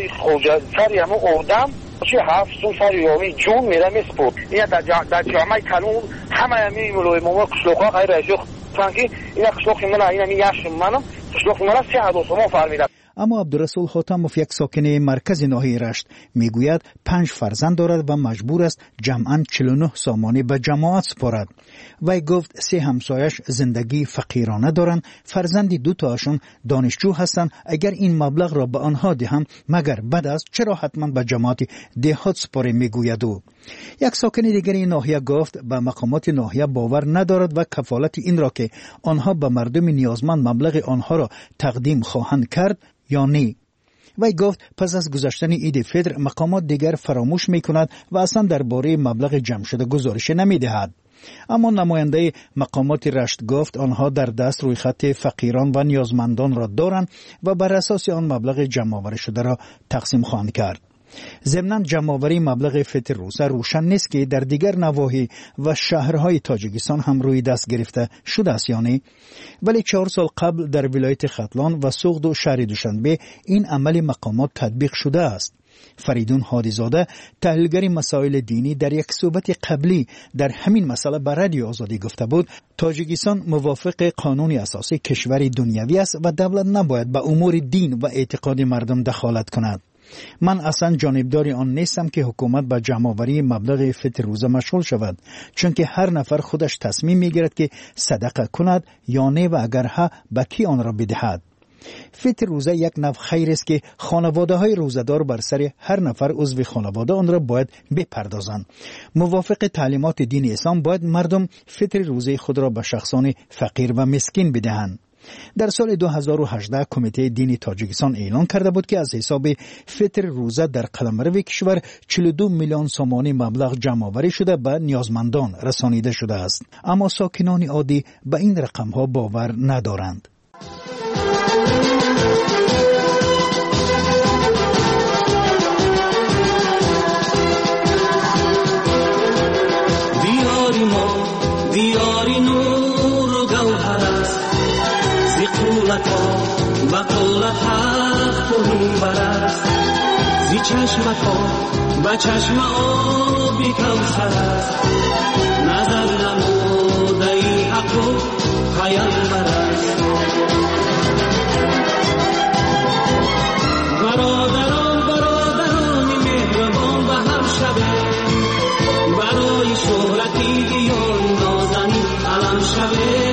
سری همون اردم چه 7 سال یومی جون میره میسپور این در جامعه کلون همه همی ملوی مومو کشلوخا غیر اشیخ سانکی این کشلوخی من این همی یشم منم کشلوخی من 3 سامان فرمیدم. اما عبدالرسول خاتموف یک ساکن مرکز ناحیه رشت میگوید 5 فرزند دارد و مجبور است جمعاً 49 سامانی به جماعت سپارد. وی گفت 3 همسایش زندگی فقیرانه دارند، فرزندی 2 تاشون دانشجو هستند. اگر این مبلغ را به آنها دهم مگر بد است، چرا حتما به جماعت دهات سپاره میگوید او. یک ساکن دیگری ناحیه گفت به مقامات ناحیه باور ندارد و کفالت این را که آنها به مردم نیازمند مبلغ آنها را تقدیم خواهند کرد یا نه. وی گفت پس از گذشتن عید فطر مقامات دیگر فراموش می کند و اصلا درباره مبلغ جمع شده گزارش نمی دهد. اما نماینده مقامات رشت گفت آنها در دست روی خط فقیران و نیازمندان را دارند و بر اساس آن مبلغ جمع آوری شده را تقسیم خواهند کرد. ضمناً جمع‌آوری مبلغ فطر روزه روشن نیست که در دیگر نواحی و شهرهای تاجیکستان هم روی دست گرفته شده است یا نه. ولی 4 سال قبل در ولایت ختلان و سوغد و شهر دوشنبه این عمل مقامات تطبیق شده است. فریدون هادیزاده تحلیلگر مسائل دینی در یک صحبت قبلی در همین مسئله به رادیو آزادی گفته بود تاجیکستان موافق قانون اساسی کشور دنیوی است و دولت نباید به امور دین و اعتقاد مردم دخالت کند. من اصلا جانبدار آن نیستم که حکومت با جمع‌آوری مبلغ فطر روزه مشغول شود، چون که هر نفر خودش تصمیم میگیرد که صدقه کند یا نه و اگر ها به کی آن را بدهد. فطر روزه یک نوع خیر است که خانواده های روزدار بر سر هر نفر عضو خانواده آن را باید بپردازند. موافق تعلیمات دین اسلام باید مردم فطر روزه خود را به شخصان فقیر و مسکین بدهند. در سال 2018 کمیته دینی تاجیکستان اعلان کرده بود که از حساب فطر روزه در قلمرو کشور 42 میلیون سامانی مبلغ جمع آوری شده به نیازمندان رسانیده شده است. اما ساکنان عادی به این رقم ها باور ندارند. دیاری نور و گوهر است با قولت حق کنیبر است زی چشمتا با چشم آبی کوثر است نظر نموده ای حق و پیامبر است برادران مهربان و هم شبه برای شهرتی دیان نازنی علم شبه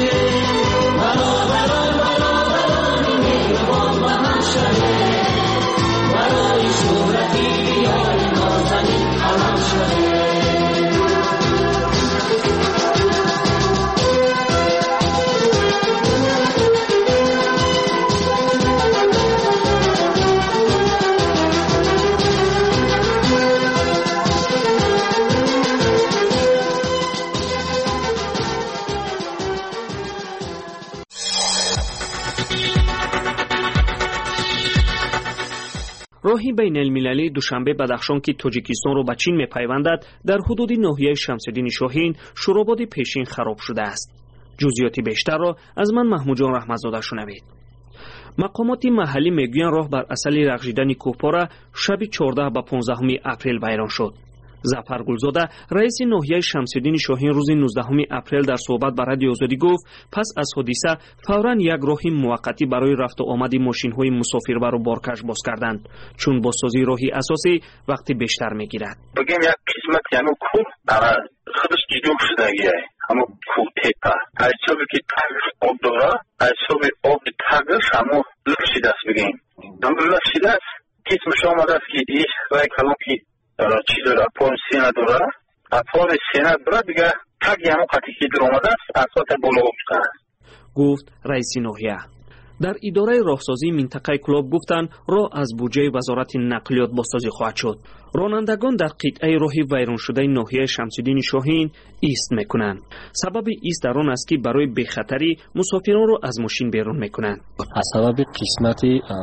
راهی بین المللی دوشنبه بدخشان که تاجیکستان را به چین می‌پیوندد در حدود ناحیه شمس‌الدین شاهین شوراباد پیشین خراب شده است. جزئیات بیشتر را از من محمود جان رحمتزاده شنوید. مقامات محلی میگویند راه بر اصل رغژیدن کوهپاره شب 14 و 15 اپریل ویران شد. зафар гулзода раиси ноҳияи шамсиддини шоҳин рӯзи 19 апрел дар суҳбат ба радиои озодӣ гуфт пас аз ҳодиса фавран як роҳи муваққатӣ барои рафту омади мошинҳои мусофирбару боркаш боз карданд чун бозсозии роҳи асосӣ вақти бештар мегирад. Бигем як қисмати ҳамин кӯҳ худаш ҷудо шудагие ҳамин кӯҳ тепа аз ҳисоби ки тагш об дора аз ҳисоби оби тагш ҳамон лашидааст бигем лашидааст қисмаш омадааст ки ин рай калон ки چی داره؟ پای سینه داره پای سینه داره دیگه تگی همون قطعی که در آمده است اساس بالا میکنه گفت رئیس ناحیه. در اداره راهسازی منطقه کلاب گفتند راه از بودجه وزارت نقلیات بازسازی خواهد شد. رانندگان در قطعه راه ویران شده ناحیه شمس‌الدین شاهین ایست میکنند. سبب ایست در آن است که برای بخطری مسافران را از ماشین بیرون میکنند. از سبب قسمت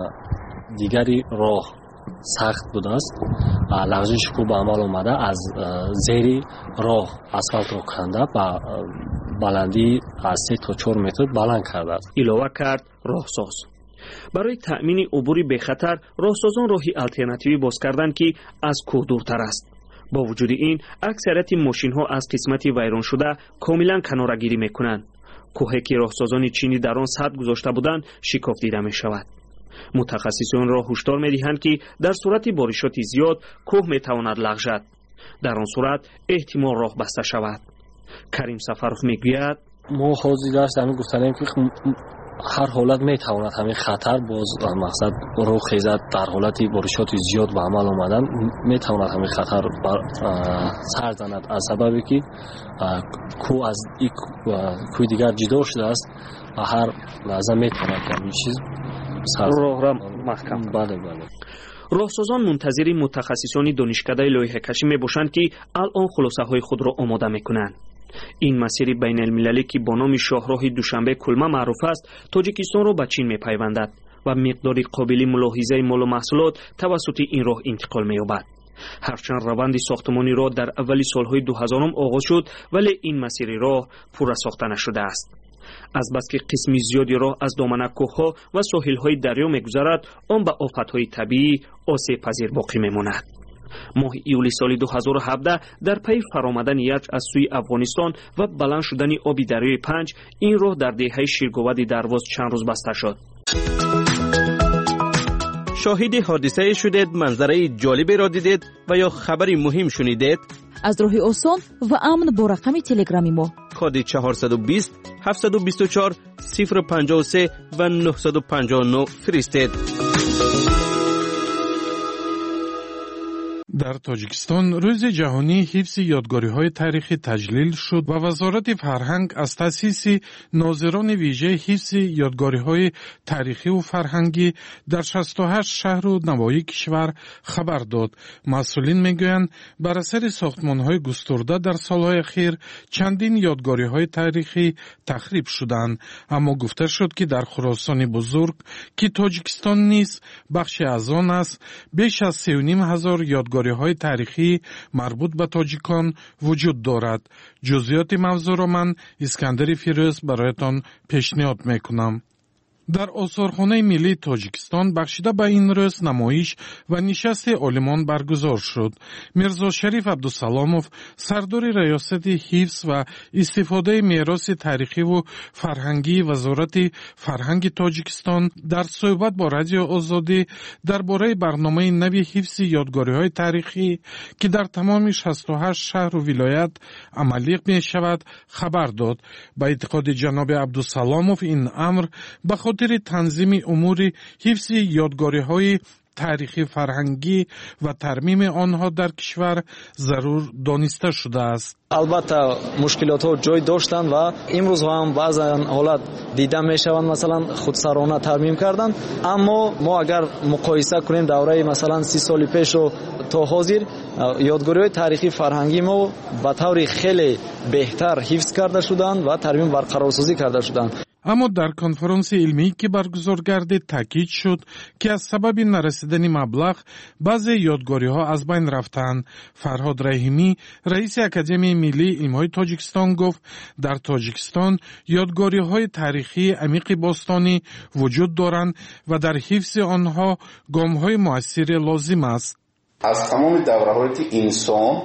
دیگری راه سخت بوده است لغزش خوب عمل اومده از زیر راه اسفالت رو کنده با بلندی از 3 تا 4 متر بلند کرده است. علاوه کرد راهساز برای تأمین عبور به خطر راهسازان راهی آلترناتیوی باز کردند که از کوه دورتر است. با وجود این اکثریت ماشین ها از قسمت ویران شده کاملا کناره‌گیری میکنند. کوهی که راهسازان چینی در آن سد گذاشته بودند شکاف دیده می شود. متخصصان را هشدار می‌دهند که در صورت بارشات زیاد کوه می‌تواند لغزد. در آن صورت احتمال راه بسته شود. کریم سفرخ میگوید ما حاضر هستیم گفتیم که هر حالت می‌تواند همین خطر باز مقصد راه خیزد در حالت بارشات زیاد به عمل آمدن می‌تواند همین خطر سر زند از سببی که کوه از یک کوه دیگر جدا شده است و هر لحظه می‌تواند که این چیز راه محکم. بله. راهسازان منتظر متخصصان دانشکده لایحه‌کشی میباشند که الان خلاصه های خود را آماده میکنند. این مسیر بین المللی که با نام شاهراه دوشنبه کلمه معروف است تاجیکستان را به چین میپیوندد و مقدار قابل ملاحظه مال و محصولات توسط این راه انتقال مییابد. هرچند روند ساختمانی راه در اولی سالهای 2000 آغاز شد ولی این مسیر راه پورا ساخته نشده است. از بس که قسمی زیادی راه از دامنه کوه‌ها و ساحل‌های دریا می‌گذرد آن به آفت‌های طبیعی آسیب پذیر باقی می‌ماند. ماه ایولی سال 2017 در پی فرآمدن یخ از سوی افغانستان و بلند شدن آب دریای پنج این راه در دهه شیرگواد درواز چند روز بسته شد. شاهد حادثه شدید، منظره جالبی را دیدید و یا خبری مهم شنیدید؟ از راه آسان و امن با رقم تلگرامی ما کد 420 724 053 و 959 فرستید. در تاجیکستان روز جهانی حفظ یادگاری‌های تاریخی تجلیل شد و وزارت فرهنگ از تأسیس ناظران ویژه حفظ یادگاری‌های تاریخی و فرهنگی در 68 شهر و نواحی کشور خبر داد. مسئولین میگویند بر اثر ساختمان‌های گسترده در سال‌های اخیر چندین یادگاری‌های تاریخی تخریب شدند، اما گفته شد که در خراسان بزرگ که تاجیکستان نیز بخشی از آن است بیش از 3,500 یادگاری های تاریخی مربوط به تاجیکان وجود دارد. جزئیات موضوع را من اسکندر فیروز برایتان پیشنهاد میکنم. در آثارخانه ملی تاجیکستان بخشیده به این روز نمایش و نشست عالمان برگزار شد. میرزا شریف عبدالسلاموف سردار ریاست حفظ و استفاده میراث تاریخی و فرهنگی وزارت فرهنگ تاجیکستان در صحبت با رادیو آزادی درباره برنامه نوی حفظ یادگاری‌های تاریخی که در تمام 68 شهر و ولایت عملی می شود خبر داد. با اعتقاد جناب عبدالسلاموف این امر به خاطر تنظیم امور حفظ یادگاری‌های تاریخی فرهنگی و ترمیم آنها در کشور ضرور دانسته شده است. البته مشکلات ها جای داشتند و امروز هم بعضا حالت دیده می شوند مثلا خودسرانه ترمیم کردند، اما ما اگر مقایسه کنیم دوره مثلا 30 سال پیش و تا حاضر یادگاری های تاریخی فرهنگی ما به طور خیلی بهتر حفظ کرده شدند و ترمیم برقرارسازی کرده شدند. اما در کنفرانس علمی که برگزار گردید تاکید شد که از سبب نرسیدن مبلغ بعضی یادگاری‌ها از بین رفتند. فرهاد رحیمی رئیس اکادمی ملی علم‌های تاجیکستان گفت در تاجیکستان یادگاری‌های تاریخی عمیق باستانی وجود دارند و در حفظ آنها گام‌های مؤثر لازم است. از تمام دوره‌های انسان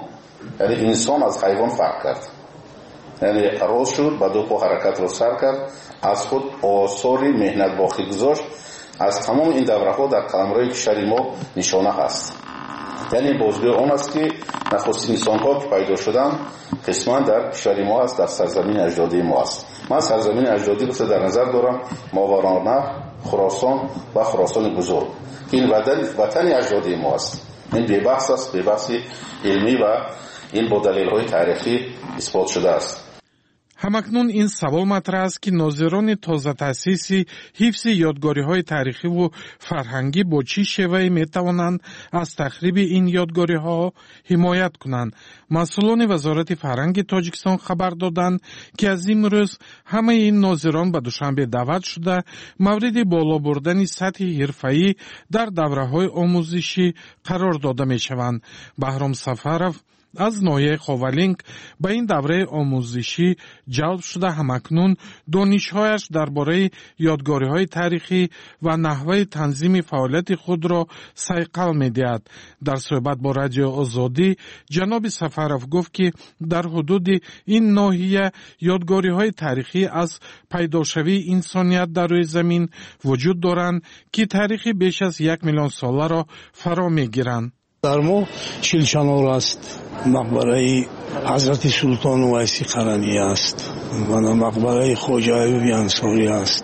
یعنی انسان از حیوان فرق کرد، یعنی راست شد، با دو پا حرکت رو سر کرد، از خود آثار مهنت باقی گذاشت. از تمام این دوره ها در قلمرو کشور ما نشانه هست. یعنی بازگوی آن است که نخستین انسان ها که پیدا شدن قسما در کشور ما است، در سرزمین اجدادی ما است. من سرزمین اجدادی رو در نظر دارم ماورالنهر، خراسان و خراسان بزرگ. این وطن اجدادی ما است. این بی‌بحث است، بی‌بحث علمی و این با دلیل‌های تاریخی اثبات شده است. همکنون این سوال مطرح است که ناظران تازه تأسیسی حفظ یادگاری‌های تاریخی و فرهنگی با چه شیوه‌ای می‌توانند از تخریب این یادگاری‌ها حمایت کنند. مسئولان وزارت فرهنگ تاجیکستان خبر دادند که از امروز همه این ناظران به دوشنبه دعوت شده مورد بالا بردن سطح حرفه‌ای در دوره‌های آموزشی قرار داده می‌شوند. بهرام سفرов از ناحیه خاولینگ به این دوره آموزشی جلب شده همکنون دانش‌هایش درباره یادگاری‌های تاریخی و نحوه تنظیم فعالیت خود را صیقل می‌دهد. در صحبت با رادیو آزادی جناب سفرов گفت که در حدود این ناحیه یادگاری‌های تاریخی از پیداشوی انسانیت در روی زمین وجود دارند که تاریخی بیش از 1 میلیون ساله را فرا می‌گیرند. در ما شیلچانور است، مقبره حضرت سلطان ویسی قرنی است، مقبره خواجه ایوب انصاری است،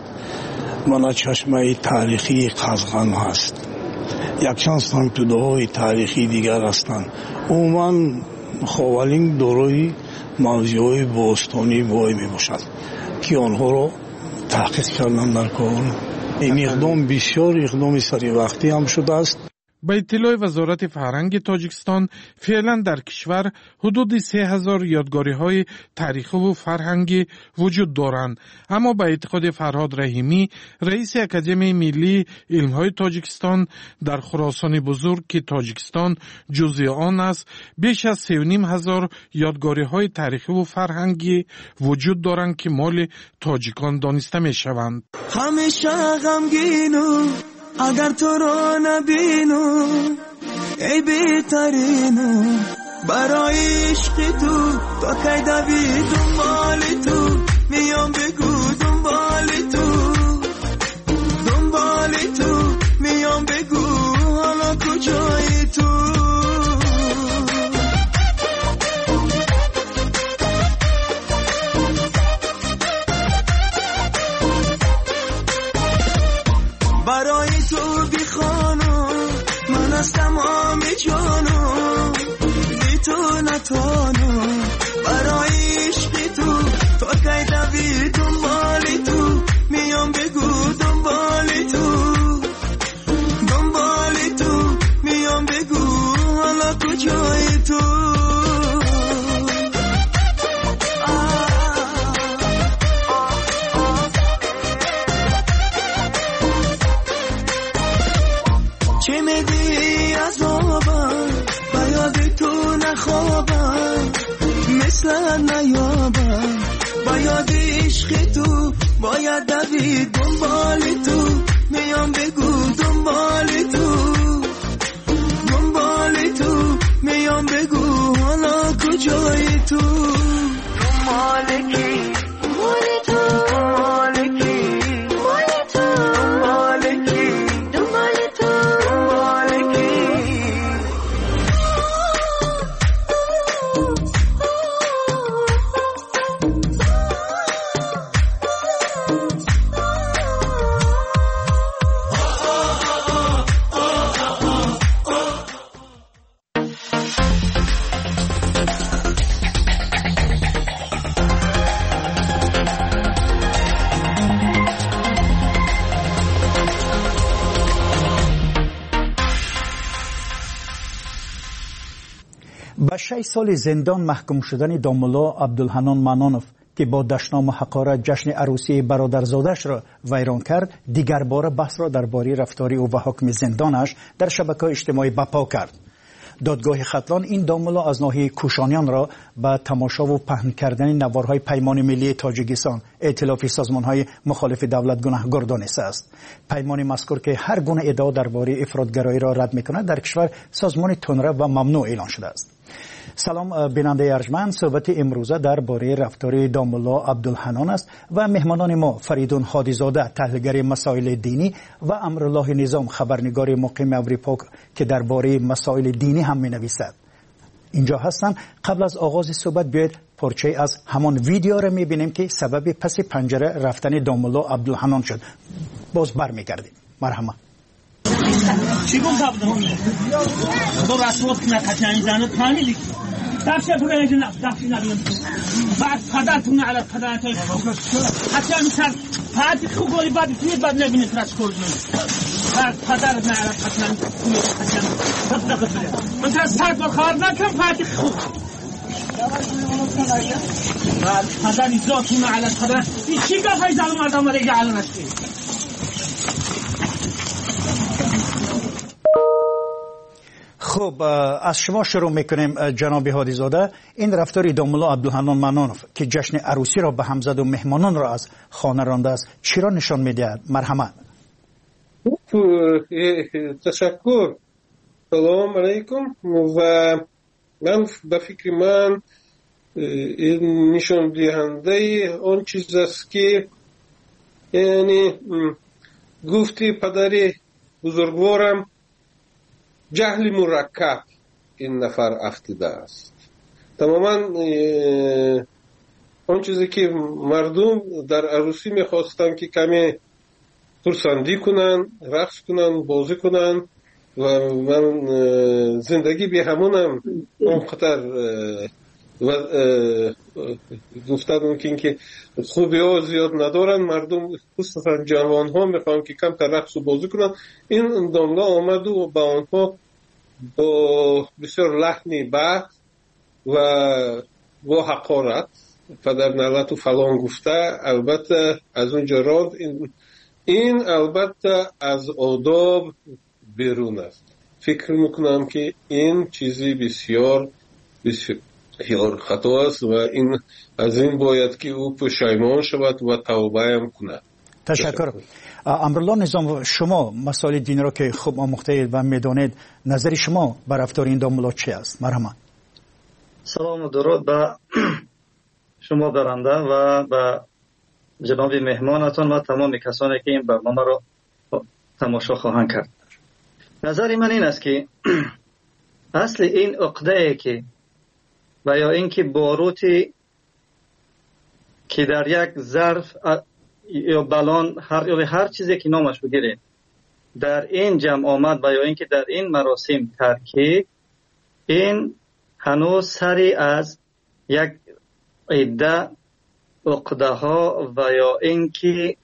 چشمه تاریخی قزغن است، یکچند سنگتوده‌های تاریخی دیگر هستند. عموما خاولینگ دارای موضوعهای باستانی وای می باشد که آنها را تحقیق کردن در کار. این اقدام بسیار اقدام سری وقتی هم شده است. به اطلاع وزارت فرهنگ تاجیکستان فعلا در کشور حدود 3000 یادگاری‌های تاریخی و فرهنگی وجود دارند. اما به اعتقاد فرهاد رحیمی رئیس اکادمی ملی علم‌های تاجیکستان در خراسان بزرگ که تاجیکستان جزء آن است، بیش از 3500 یادگاری‌های تاریخی و فرهنگی وجود دارند که مال تاجیکان دانسته می‌شوند. همیشه غمگینم اگر تو رو نبینم ای بهترینم برای عشق تو تا کی دوی دنبال تو میام بگو دنبال تو میام بگو حالا کجایی تو. برای تو بیخانم من از تمام جانم بی تو نتانم برای عشق تو تا کی دوی دنبال تو میام بگو دنبال تو میام بگو حالا کجایی تو. چه میگی عذابم با یاد تو نخوابم مثل نیابم با یاد عشق تو باید دوید دنبال تو میام بگو دنبال تو میام بگو حالا کجایی تو. دنبال کی؟ به 6 سال زندان محکوم شدن داملا عبدالحنان منانوف که با دشنام و حقارت جشن عروسی برادرزادش را ویران کرد، دیگر بار بحث را درباره رفتاری او و حکم زندانش در شبکه‌های اجتماعی بپا کرد. دادگاه ختلان این داملا از ناحیه کوشانیان را به تماشا و پهن کردن نوارهای پیمان ملی تاجیکستان ائتلاف سازمان‌های مخالف دولت گناهکار دانسته است. پیمان مذکور که هر گونه ادعا درباره افراطگرایی را رد می‌کند در کشور سازمان تندرو و ممنوع اعلان شده است. سلام بیننده ارجمند، صحبت امروزه درباره رفتار دامالله عبدالحنان است و مهمانان ما فریدون هادیزاده تحلیلگر مسائل دینی و امرالله نظام خبرنگار مقیم اروپا که درباره مسائل دینی هم می‌نویسد اینجا هستند. قبل از آغاز صحبت بیاید پارچه از همان ویدیو را می‌بینیم که سبب پس پنجره رفتن دامالله عبدالحنان شد. باز برمیگردیم. مرحبا. چی گفت دو رسوات نکتنی زنه فهمیدی درشه بگه دفتی نبیم بعد پدرتون علی پدرتای حتی میسر پدی خوبایی بعد توی بعد نبینید رش کردیم بعد پدرت نه علی پدرتای من تر سرد با خواهر نکم پدی خوب بعد پدری ذاتون علی پدرت این چی گفت های ظلم مردم را یه علم هستی خب از شما شروع میکنیم جناب هادیزاده. این رفتار دامالله عبدالحنان منانوف که جشن عروسی را به هم زد و مهمانان را از خانه رانده است چی را نشان میدهد؟ مرحمت. تشکر. سلام علیکم. و من به فکر من این نشان دهنده آن چیز است که یعنی گفتی پدر بزرگوارم جهل مرکب این نفر افتیده است. تماما اون چیزی که مردم در عروسی میخواستن که کمی خرسندی کنن، رقص کنن، بازی کنن و من زندگی به همونم اونقدر گفتن ممکن که خوبی ها زیاد ندارن، مردم خصوصا جوان ها میخوان که کم رقص و بازی کنن. این داملا آمد و با آنها با بسیار لحنی بد و با حقارت پدر نلت و فلان گفته البته از اونجا راند این البته از آداب بیرون است. فکر میکنم که این چیزی بسیار خطا است و این از این باید که او پشیمان شود و توبه هم کند. تشکر. امرالله نظام، شما مسائل دین را که خوب آموخته اید و میدانید، نظر شما بر رفتار این دامالله چی است؟ مرحبا. سلام و درود به شما برنده و به جناب مهمانتان و تمام کسانی که این برنامه را تماشا خواهند کرد. نظر من این است که اصل این عقده که و یا اینکه باروتی که در یک ظرف یا بلان هر چیزی که نامش بگیرید در این جمع آمد و یا اینکه در این مراسم ترکیب، این هنوز سری از یک عده عقده ها و یا اینکه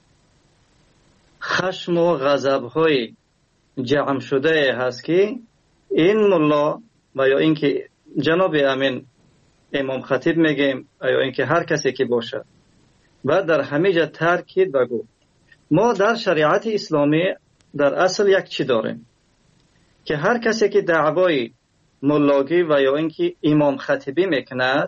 خشم و غضب های جمع شده هست که این ملا و یا اینکه جناب امین امام خطیب میگیم یا اینکه هر کسی که باشه و در همه جا ترکید بگو. ما در شریعت اسلامی در اصل یک چی داریم که هر کسی که دعوای ملاگی و یا اینکه امام خطیبی میکند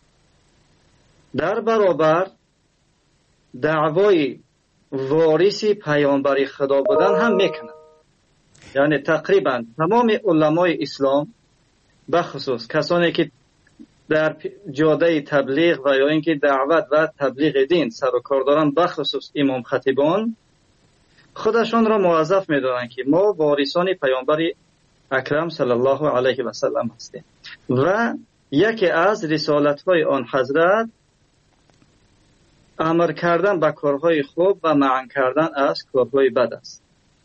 در برابر دعوای وارثی پیامبر خدا بودن هم میکند. یعنی تقریبا تمام علمای اسلام بخصوص کسانی که در جاده تبلیغ و یا اینکه دعوت و تبلیغ دین سر و کار دارن، بخصوص امام خطیبان، خودشان را موظف می‌دانند که ما وارثان پیامبر اکرم صلی الله علیه و سلم هستیم و یکی از رسالت‌های آن حضرت امر کردن به کارهای خوب و منع کردن از کارهای بد است.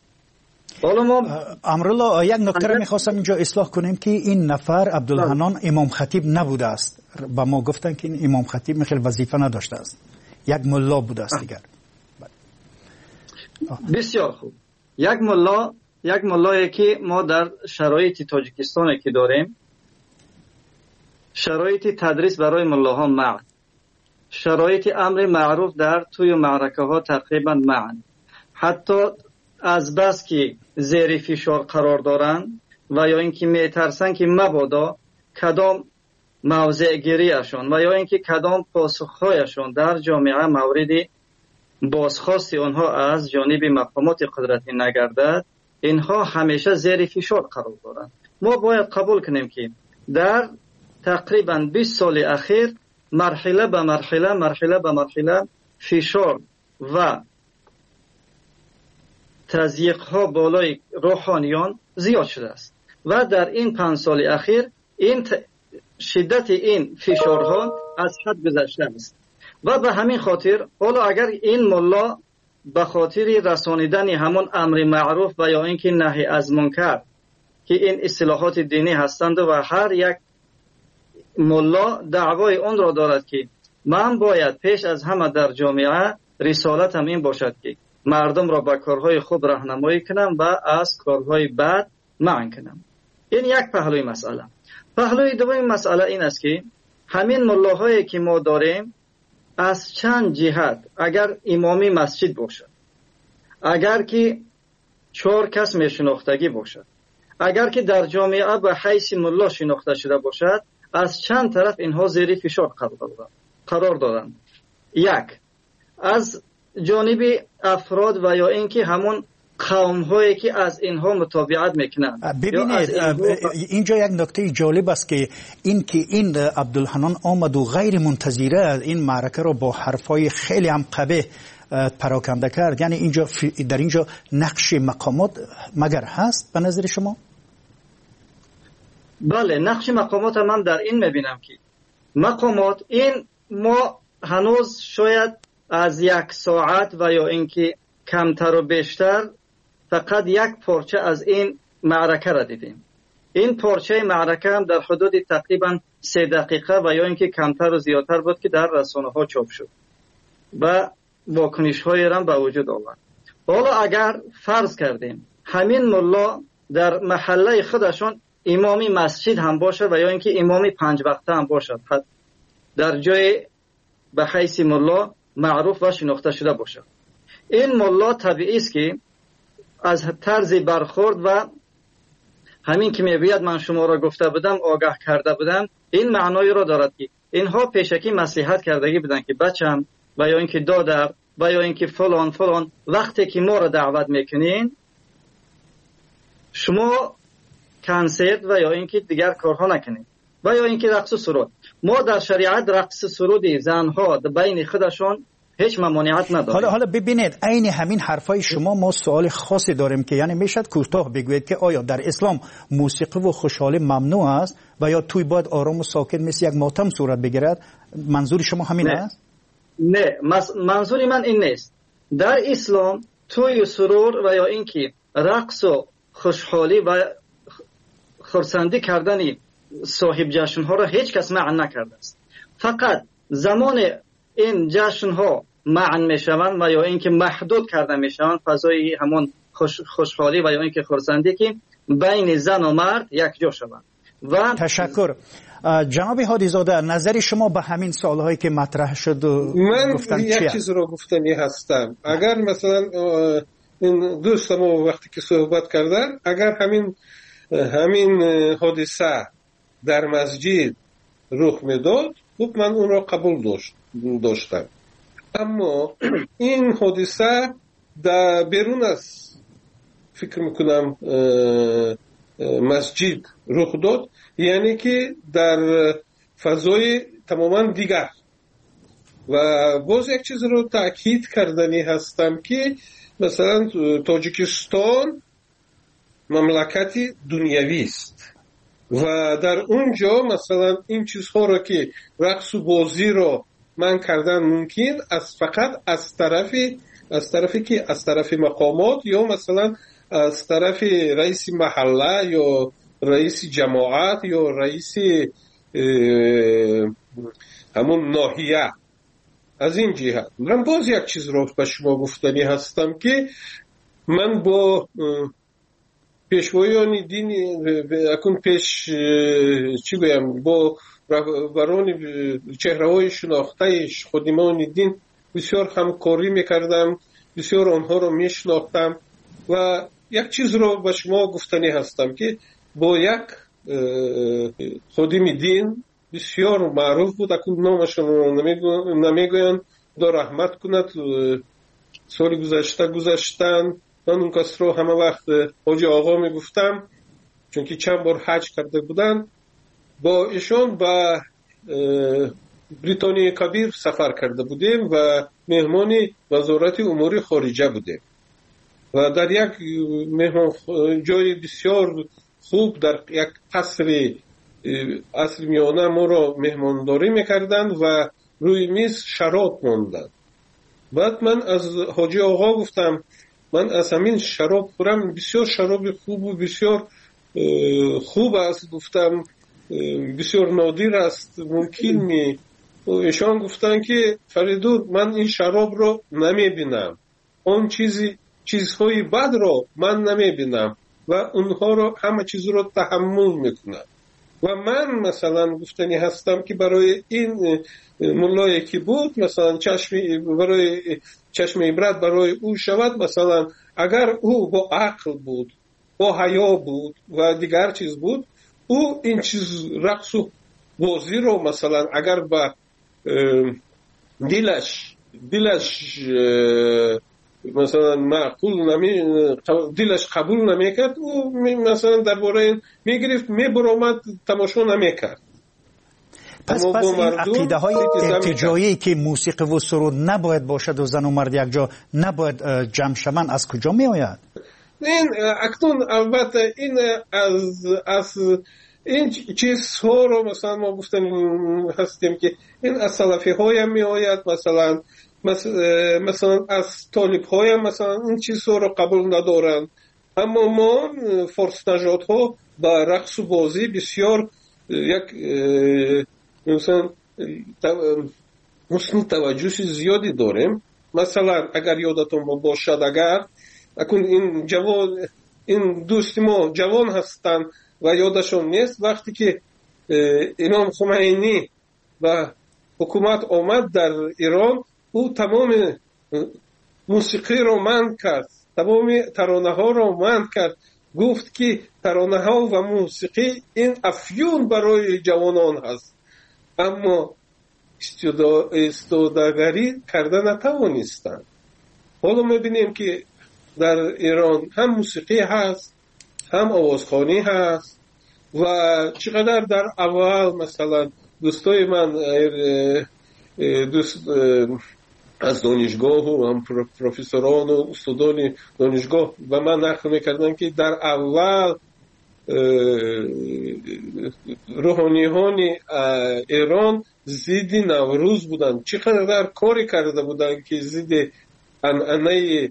امرالله، یک نکته را میخواستم اینجا اصلاح کنیم که این نفر عبدالحنان امام خطیب نبوده است. با ما گفتن که این امام خطیب خیلی وظیفه نداشته است، یک ملا بوده است دیگر. بسیار خوب. یک ملایی که ما در شرایط تاجیکستان که داریم، شرایط تدریس برای ملاها معن، شرایط امر معروف در توی معرکه ها تقریبا معن، حتی از بس که زیر فشار قرار دارن و یا اینکه میترسن که مبادا کدام موضع گیریشون و یا اینکه کدام پاسخهایشون در جامعه مورد بازخواست آنها از جانب مقامات قدرتی نگردد، اینها همیشه زیر فشار قرار دارن. ما باید قبول کنیم که در تقریبا 20 سال اخیر مرحله به مرحله فشار و تضییق ها بالای روحانیان زیاد شده است و در این 5 سال اخیر این شدت این فشارها از حد گذشته است و به همین خاطر حالا اگر این ملا به خاطر رسانیدن همون امر معروف و یا اینکه نهی از منکر که این اصطلاحات دینی هستند و هر یک ملا دعوای اون را دارد که من باید پیش از همه در جامعه رسالتم این باشد که مردم را به کارهای خوب راهنمایی کنم و از کارهای بد منع کنم. این یک پهلوی مسئله. پهلوی دوم مسئله این است که همین ملاهایی که ما داریم از چند جهت اگر امامی مسجد باشد، اگر که 4 کس میشناختگی باشد، اگر که در جامعه به حیث ملا شناخته شده باشد، از چند طرف اینها زیر فشار قرار دادند. یک، از جانب افراد و یا اینکه همون قوم هایی که از اینها متابعت میکنند. ببینید اینجا یک نکته جالب است که این عبدالحنان آمد و غیر منتظره این معرکه را با حرفای خیلی هم قبیح پراکنده کرد. یعنی در اینجا نقش مقامات مگر هست به نظر شما؟ بله، نقش مقامات من در این میبینم که مقامات این ما هنوز شاید از 1 ساعت و یا اینکه کمتر و بیشتر فقط یک پارچه از این معرکه را دیدیم. این پارچه معرکه هم در حدود تقریبا 3 دقیقه و یا اینکه کمتر و زیادتر بود که در رسانه ها چاپ شد و واکنش های را به وجود آورد. حالا اگر فرض کردیم همین ملا در محله خودشون امامی مسجد هم باشه و یا اینکه امامی 5 وقته هم باشد، در جای به حیث ملا معروف و شناخته شده باشد، این ملا طبیعی است که از طرز برخورد و همین که میگوید من شما را گفته بودم آگاه کرده بودم این معنای را دارد که اینها پیشکی نصیحت کردگی بودن که بچم و یا اینکه دادر و یا اینکه فلان وقتی که ما را دعوت میکنین شما کنسرت و یا اینکه دیگر کارها نکنید و یا اینکه رقص و سرود. ما در شریعت رقص سرود زنها بین خودشون هیچ ممانعت نداره. حالا ببینید عین همین حرفای شما ما سوال خاصی داریم که یعنی میشد کوتاه بگوید که آیا در اسلام موسیقی و خوشحالی ممنوع است و یا توی باید آرام و ساکت مثل یک ماتم صورت بگیرد؟ منظور شما همین است؟ نه، منظور من این نیست. در اسلام توی و سرور و یا اینکه رقص و خوشحالی و خرسندی کردن صاحب جشن ها را هیچ کس منع نکرده است. فقط زمان این جشن ها منع میشوند و یا اینکه محدود کرده میشوند فضای همون خوشحالی و یا اینکه خرسندی که بین زن و مرد یک جا شوند. و تشکر. جناب هادی زاده نظر شما به همین سوالهایی که مطرح شد من یک چیز رو گفتنی هستم. اگر مثلا این دوستم وقتی که صحبت کردن اگر همین حادثه در مسجد رخ میداد خب من اون را قبول داشتم، اما این حادثه در بیرون از فکر میکنم مسجد رخ داد، یعنی که در فضای تماما دیگر. و باز یک چیز رو تأکید کردنی هستم که مثلا تاجیکستان مملکتی دنیوی است و در اونجا مثلا این چیزها رو که رقص و بازی رو من کردن ممکن فقط از طرف مقامات یا مثلا از طرف رئیس محله یا رئیس جماعت یا رئیس همون ناحیه. از این جهت من باز یک چیز رو به شما گفتنی هستم که من با پیشوایان دینی اکنون چی بگم با رهبران چهره‌های شناخته خادمان دین بسیار همکاری میکردم، بسیار آنها رو میشناختم و یک چیز رو به شما گفتنی هستم که با یک خادم دین بسیار معروف بود، اکنون نامشون رو نمیگوین، خدا رحمت کند، سال گذشتن من اون کس رو همه وقت حاجی آقا میگفتم چون که چند بار حج کرده بودن. با ایشان به بریتانیای کبیر سفر کرده بودیم و مهمان وزارت امور خارجه بودیم و در یک جای بسیار خوب در یک قصر میانه ما را مهمانداری میکردند و روی میز شراب ماندند. بعد من از حاجی آقا گفتم من از همین شراب خورم، بسیار شراب خوب و بسیار خوب است. گفتم بسیار نادر است، ممکن می. ایشان گفتن که فریدون من این شراب رو نمیبینم، اون چیزهای بد رو من نمیبینم و اونها رو همه چیز رو تحمل میکنم. و من مثلا گفتنی هستم که برای این ملایی که بود مثلا چشم عبرت برای او شود، مثلا اگر او با عقل بود، با حیا بود و دیگر چیز بود، او این چیز رقص و بازی رو مثلا اگر با دلش مثلا معقول دلش قبول نمیکرد، او مثلا درباره این میگرفت میبرامد تماشا نمیکرد. پس این عقیده های ارتجاعی که موسیقی و سرود نباید باشد و زن و مرد یک جا نباید جمع شوند از کجا می آید؟ این اکنون البته این از این چیزها رو مثلا ما گفتن هستیم که این از سلفی های هم می آید، مثلا از طالب های هم مثلا این چیزها رو قبول ندارند. اما ما فارس نژاد ها با رقص و بازی بسیار یک مثلا حسن توجه زیادی داریم. مثلا اگر یادتون باشد، اگر اکنون این دوست ما جوان هستند و یادشون نیست، وقتی که امام خمینی و حکومت آمد در ایران، او تمام موسیقی رو منع کرد، تمام ترانه ها رو منع کرد، گفت که ترانه ها و موسیقی این افیون برای جوانان هست، اما استوداگری کرده نتوانستند. حالا میبینیم که در ایران هم موسیقی هست، هم آوازخوانی هست و چقدر در اول مثلا دوستای من از دانشگاه و هم پروفسوران و استادان دانشگاه و من نقل میکردن که در اول روحانیان ایران ضد نوروز بودن، چقدر کاری کرده بودن که ضد انعنه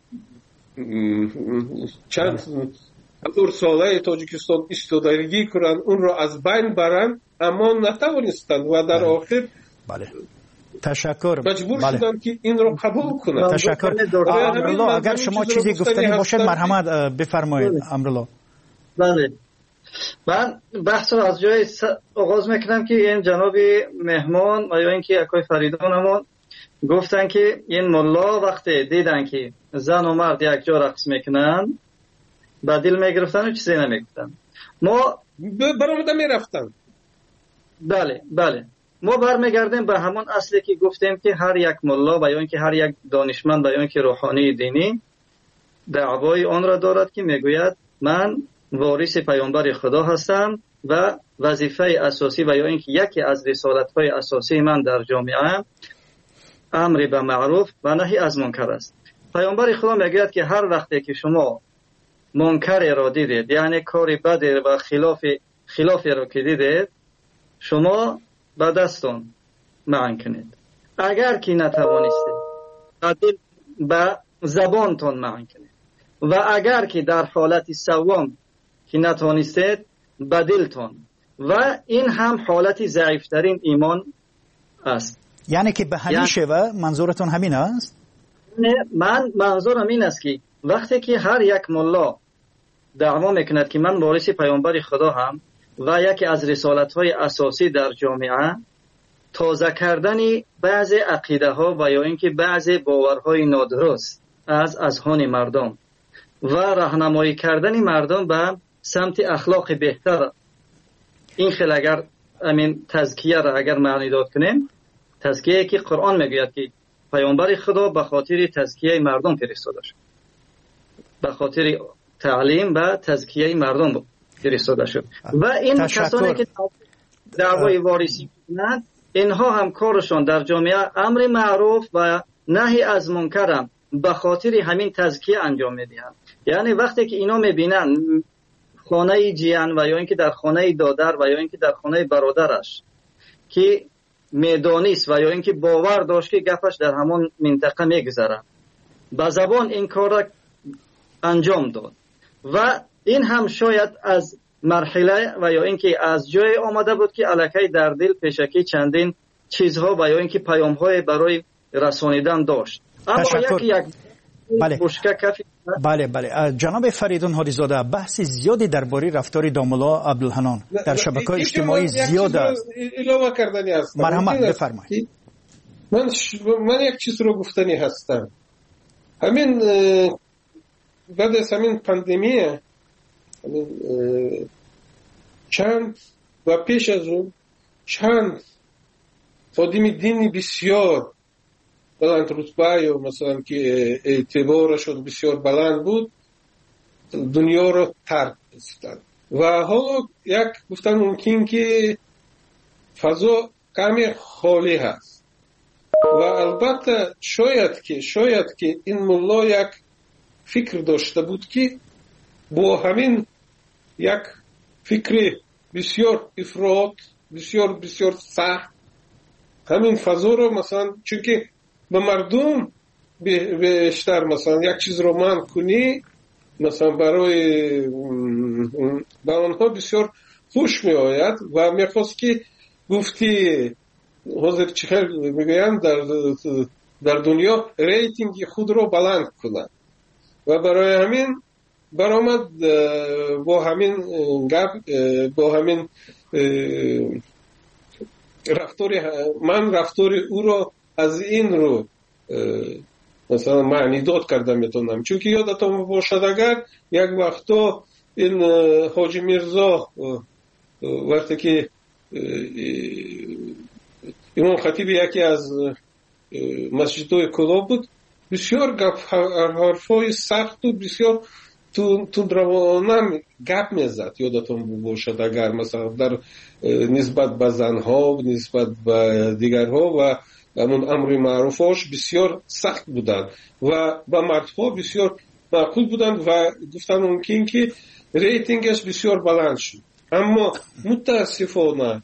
چند دور ساله تاجیکستان استودگی کنن، اون را از بین برن، اما نتوانستند و در آخر تشکر مجبور شدن که این را قبول کنند. تشکر. امرالله اگر شما چیزی گفتنی باشد مرحمت بفرمایید. امرالله. بله، من بحث رو از جای آغاز میکنم که این جناب مهمان و یا اینکه اکای فریدون همون گفتن که این ملا وقتی دیدن که زن و مرد یک جا رقص میکنن با دل میگرفتن و چیزی نمیگفتن. ما برآمده میرفتن. بله ما برمیگردیم به همون اصلی که گفتیم که هر یک ملا و یا اینکه هر یک دانشمند و یا اینکه روحانی دینی دعوای آن را دارد که میگوید من وارث پیامبر خدا هستم و وظیفه اساسی و یا اینکه یکی از رسالت‌های اساسی من در جامعه امر به معروف و نهی از منکر است. پیامبر خدا میگوید که هر وقتی که شما منکر را دیدید، یعنی کار بد و خلافی را که دیدید، شما با دستون معن کنید. اگر که نتوانستید با زبانتون معن کنید و اگر که در حالت سوم که نتوانستید با دلتون، و این هم حالت ضعیفترین ایمان است. یعنی که به همیشه و منظورتون همین است؟ من منظورم این است که وقتی که هر یک ملا دعوا میکند که من وارث پیامبر خدا هم و یکی از رسالت‌های اساسی در جامعه تازه کردن بعض عقیده ها و یا اینکه بعض باورهای نادرست از اذهان مردم و راهنمایی کردن مردم به سمت اخلاق بهتر، این خیلی اگر امین تزکیه را اگر معنی داد کنیم، تزکیه که قرآن میگوید که پیامبر خدا به خاطر تزکیه مردم فرستاده شد، به خاطر تعلیم و تزکیه مردم فرستاده شد. و این کسانی که دعوای وارثی کنند، اینها هم کارشون در جامعه امر معروف و نهی از منکر به خاطر همین تزکیه انجام میدهند. یعنی وقتی که اینا میبینن خانه جیان و یا اینکه در خانه دادر و یا اینکه در خانه برادرش که میدانیست و یا اینکه باور داشت که گپش در همون منطقه میگذره، با زبان این کار را انجام داد و این هم شاید از مرحله و یا اینکه از جای آمده بود که الکی در دل پیشکی چندین چیزها و یا اینکه پیام‌های برای رسانیدن داشت. اما یک بله جناب فریدون هادیزاده، بحث زیادی درباره رفتار داملا عبدالحنان در شبکه‌های اجتماعی زیاد است. اضافه کردنی است. مرحمت بفرمایید. من یک چیز رو گفتنی هستم. همین بعد از همین پاندمی چند و پیش از اون چند خادم دینی بسیار بلند رتبه یا مثلا که اعتبارشون بسیار بلند بود دنیا رو ترک کردند و حالا یک گفتن ممکن که فضا کمی خالی هست و البته شاید که این ملا یک فکر داشته بود که با همین یک فکر بسیار افراط بسیار سخت همین فضا رو مثلا چون که به مردم بیشتر مثلا یک چیز رو منع کنی مثلا برای به آنها بسیار خوش می آید و می خواست که گفتی حاضر چخیر میگویم در دنیا ریتینگ خود رو بلند کنند و برای همین برآمد با همین گپ با همین رفتار او رو از این رو مثلا معنی داد کرده میتونم چون که یادتون باشد اگر یک وقتا این حاجی میرزا وقتی که امام خطیب یکی از مسجدهای کلا بود بسیار حرفای سخت و بسیار تندروانه گپ میزد یادتون باشد اگر مثلا در نسبت به زنها نسبت به دیگرها و همون امر معروفاش بسیار سخت بودند و با مردها بسیار معقول بودند و گفتن ممکن که ریتینگش بسیار بلند شد اما متاسفانه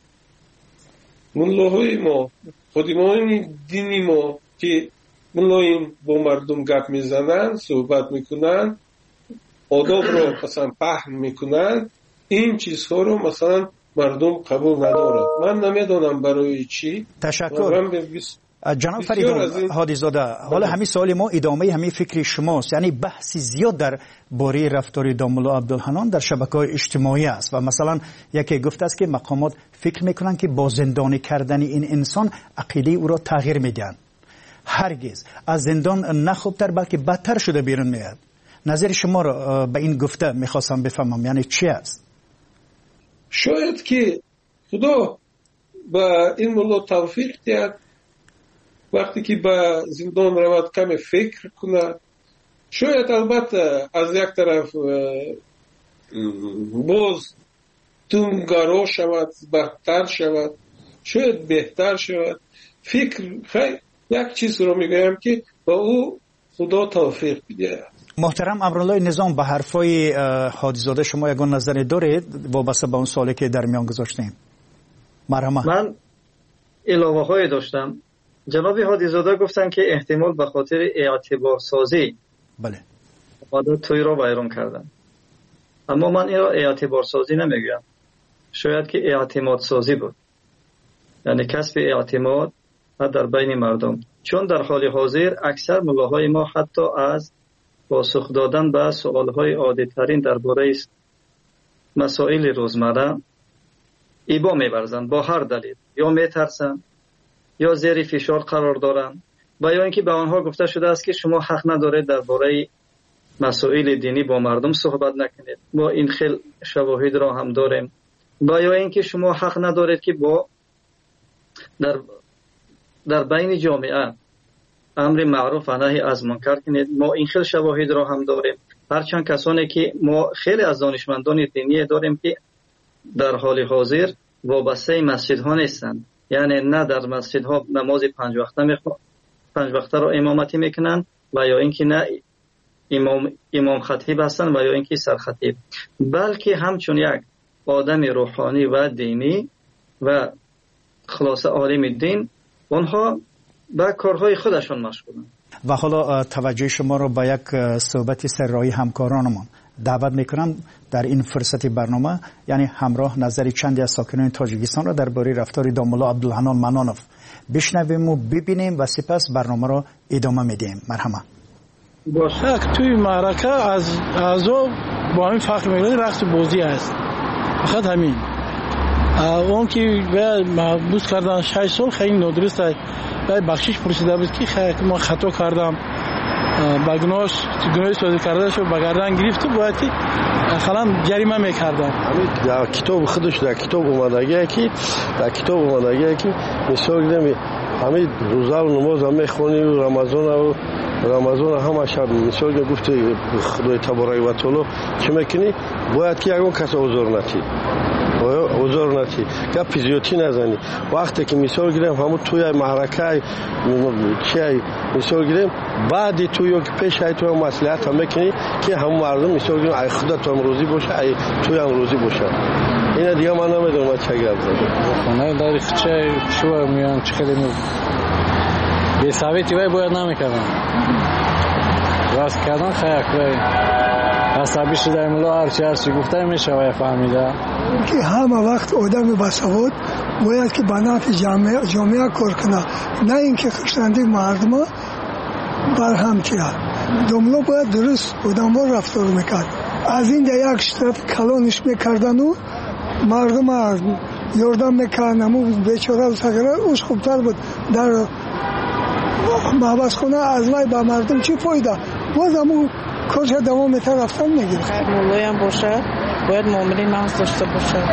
ملاهای ما خادمان دینی ما که ملایم با مردم گپ میزنن صحبت میکنن آداب رو مثلا پهن میکنن این چیزها رو مثلا مردم قبول ندارد من نمیدونم برای چی. تشکر جناب فریدون هادیزاده. حالا همین سوال ما ادامه همین فکر شماست یعنی بحثی زیاد در باره رفتار داملا عبدالحنان در شبکه‌های اجتماعی است و مثلا یکی گفته است که مقامات فکر میکنن که با زندانی کردن این انسان عقیده او را تغییر میدن. هرگز از زندان نه خوبتر بلکه بدتر شده بیرون میاد. نظر شما را به این گفته میخواستم بفهمم یعنی چی است؟ شاید که خدا با این ملا توفیق دهد وقتی که به زندان رود کمی فکر کند شاید البته از یک طرف باز تونگارا شود بدتر شود شاید بهتر شود فکر خیلی یک چیز رو میگویم که با او خدا توفیق بدهد. محترم امرالله نظام به حرفای هادیزاده شما یگان نظری دارید وابسته به اون سوالی که در میان گذاشتیم؟ مرحمت. من علاوه های داشتم. جناب هادیزاده گفتن که احتمال به خاطر اعتبار سازی بله عادت توی را بیرون کردن اما من این را اعتبار سازی نمیگویم شاید که اعتماد سازی بود یعنی کسب اعتماد در بین مردم چون در حال حاضر اکثر ملاهای ما حتی از پاسخ دادن به سوالهای عادی ترین درباره مسائل روزمره ایبا می‌ورزند با هر دلیل یا میترسند یا زیر فشار قرار دارند و یا اینکه به آنها گفته شده است که شما حق ندارید درباره مسائل دینی با مردم صحبت نکنید ما این خیل شواهد را هم داریم و یا اینکه شما حق ندارید که با در بین جامعه امر معروف و نهی از منکر کنید ما این خیلی شواهد را هم داریم هرچند کسانی که ما خیلی از دانشمندان دینی داریم که در حال حاضر وابسته مسجدها نیستند، یعنی نه در مسجدها نماز 5 وقته را امامتی میکنند و یا اینکه نه امام خطیب هستند و یا اینکه سرخطیب، بلکه همچون یک آدم روحانی و دینی و خلاصه عالم دین اونها به کارهای خودشان مشغولند. و حالا توجه شما را به یک صحبت سرایی همکارانمان دعوت میکنم در این فرصت برنامه، یعنی همراه نظر چندی از ساکنان تاجیکستان را درباره رفتار داملا عبدالحنان منانوف بشنویم و ببینیم و سپس برنامه را ادامه میدیم. مرحمت. باشه توی معرکه از اعضا با این فخر میکنه رقص بازی است، فقط همین. اون که محبوس کردن 6 سال خیلی نادرست است. بخشش پرسیده بود که ما خطا کردم، با گناه سازی کرده شد به گردن گرفت و باید که اخلا جریمه میکردن. در کتاب خودش در کتاب اومدگی که مثال دیدم همین روزه و نماز هم میخونی و رمضان همه شب مثال گفته خدای تبارک و تعالی چه میکنی باید که یکون کس اوزار نتی گپ زیادی نزنی. وقتی که مثال گیرم همون توی معرکه چی مثال گیرم بعد توی که پیش های توی مصلحت هم میکنی که همون مردم مثال گیرم ای خدا تو هم روزی باشه ای توی هم روزی باشه. اینا دیگه من نمیدونم چه گپ زدم. نه داری چه شو میان چه خیلی به ثابتی وای باید نمیکردم. راست کردن خیلی عصبی شده ملا هرچی گفته میشه و فهمیده که همه وقت آدم باسواد باید که به نفع جامعه کار کنه، نه اینکه خشنده مردم برهم کرد. داملا باید درست آدم ها رفتار میکرد، از این در یک طرف کلانش میکردن و مردم یاردم میکردن و بیچاره و سگره اوش خوبتر بود. در محبس خونه از وای با مردم چی فایده؟ باز همون کارش دوام میتر رفتن میگیره. خیر مولای هم باشه باید معامله نماز داشته باشه.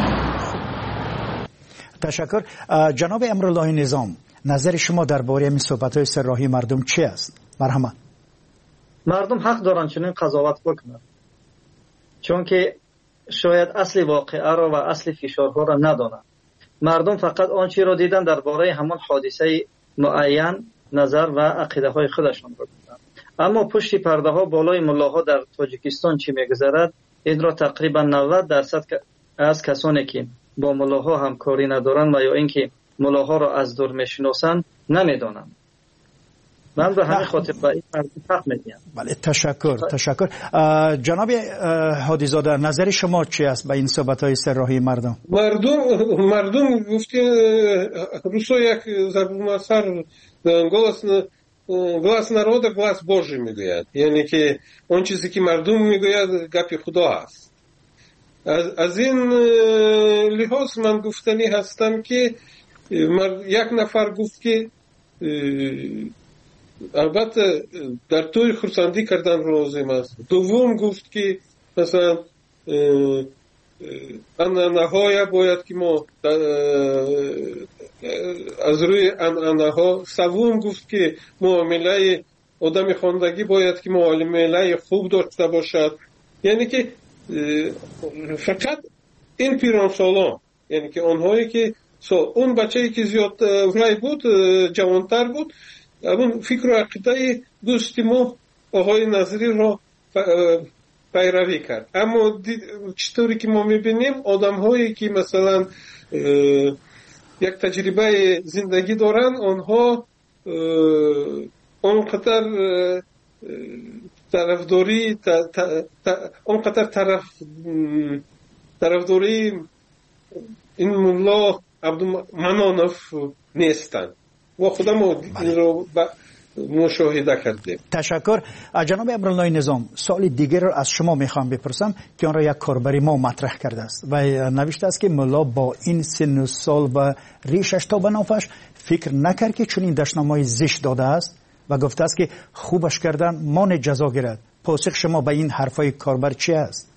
تشکر. جناب امرالله نظام، نظر شما درباره این صحبت‌های سرراهی مردم چی است؟ مرحمت. مردم حق دارن چنین قضاوت بکنن، چون که شاید اصل واقعه را و اصل فشارها را ندانند. مردم فقط آنچه را دیدن درباره همان حادثه معین نظر و عقیده های خودشان را دیدن. اما پشت پرده ها بالای ملاها در تاجیکستان چی میگذرد این را تقریبا 90% از کسانی که با ملاها همکاری ندارند و یا اینکه ملاها را از دور میشناسند نمیدانند. من به همین خاطر به این حق میدیم. بله تشکر. جناب هادیزاده، نظر شما چی است به این صحبت‌های سرراهی مردم گفته روسو یک ضرب глас народа глас Божий میگوید، یعنی که اون چیزی که مردم میگوید گپ خدا است. از این لحاظ من گفتنی هستم که یک نفر گفت که البته در طور خرسندی کردن لازم است. دوم گفت که مثلا انانه‌های باید که ما از روی انانه‌ها. سوم گفت که معامله آدم خواندگی باید که معامله خوب داشته باشد. یعنی که فقط این پیران سالان، یعنی که آنهایی که اون بچه‌ای که زیاد ولای بود جوانتر بود اون فکر و عقیده دوستی ما آقای نظری را پیروی کرد. اما چطوری که ما میبینیم آدم هایی که مثلا یک تجربه زندگی دارن آنها اونقدر طرفداری اونقدر طرفداری این ملا عبدالمنانوف نیستن و خودم این رو مشاهده کردیم. تشکر. جناب امرالله نظام، سوال دیگر رو از شما میخوام بپرسم که آن را یک کاربری ما مطرح کرده است و نوشته است که ملا با این سن و سال و ریشش تا به نافش فکر نکرد که چون این دشنامه‌های زشت داده است و گفته است که خوبش کردن مان جزا گیرد. پاسخ شما به این حرفای کاربر چی است؟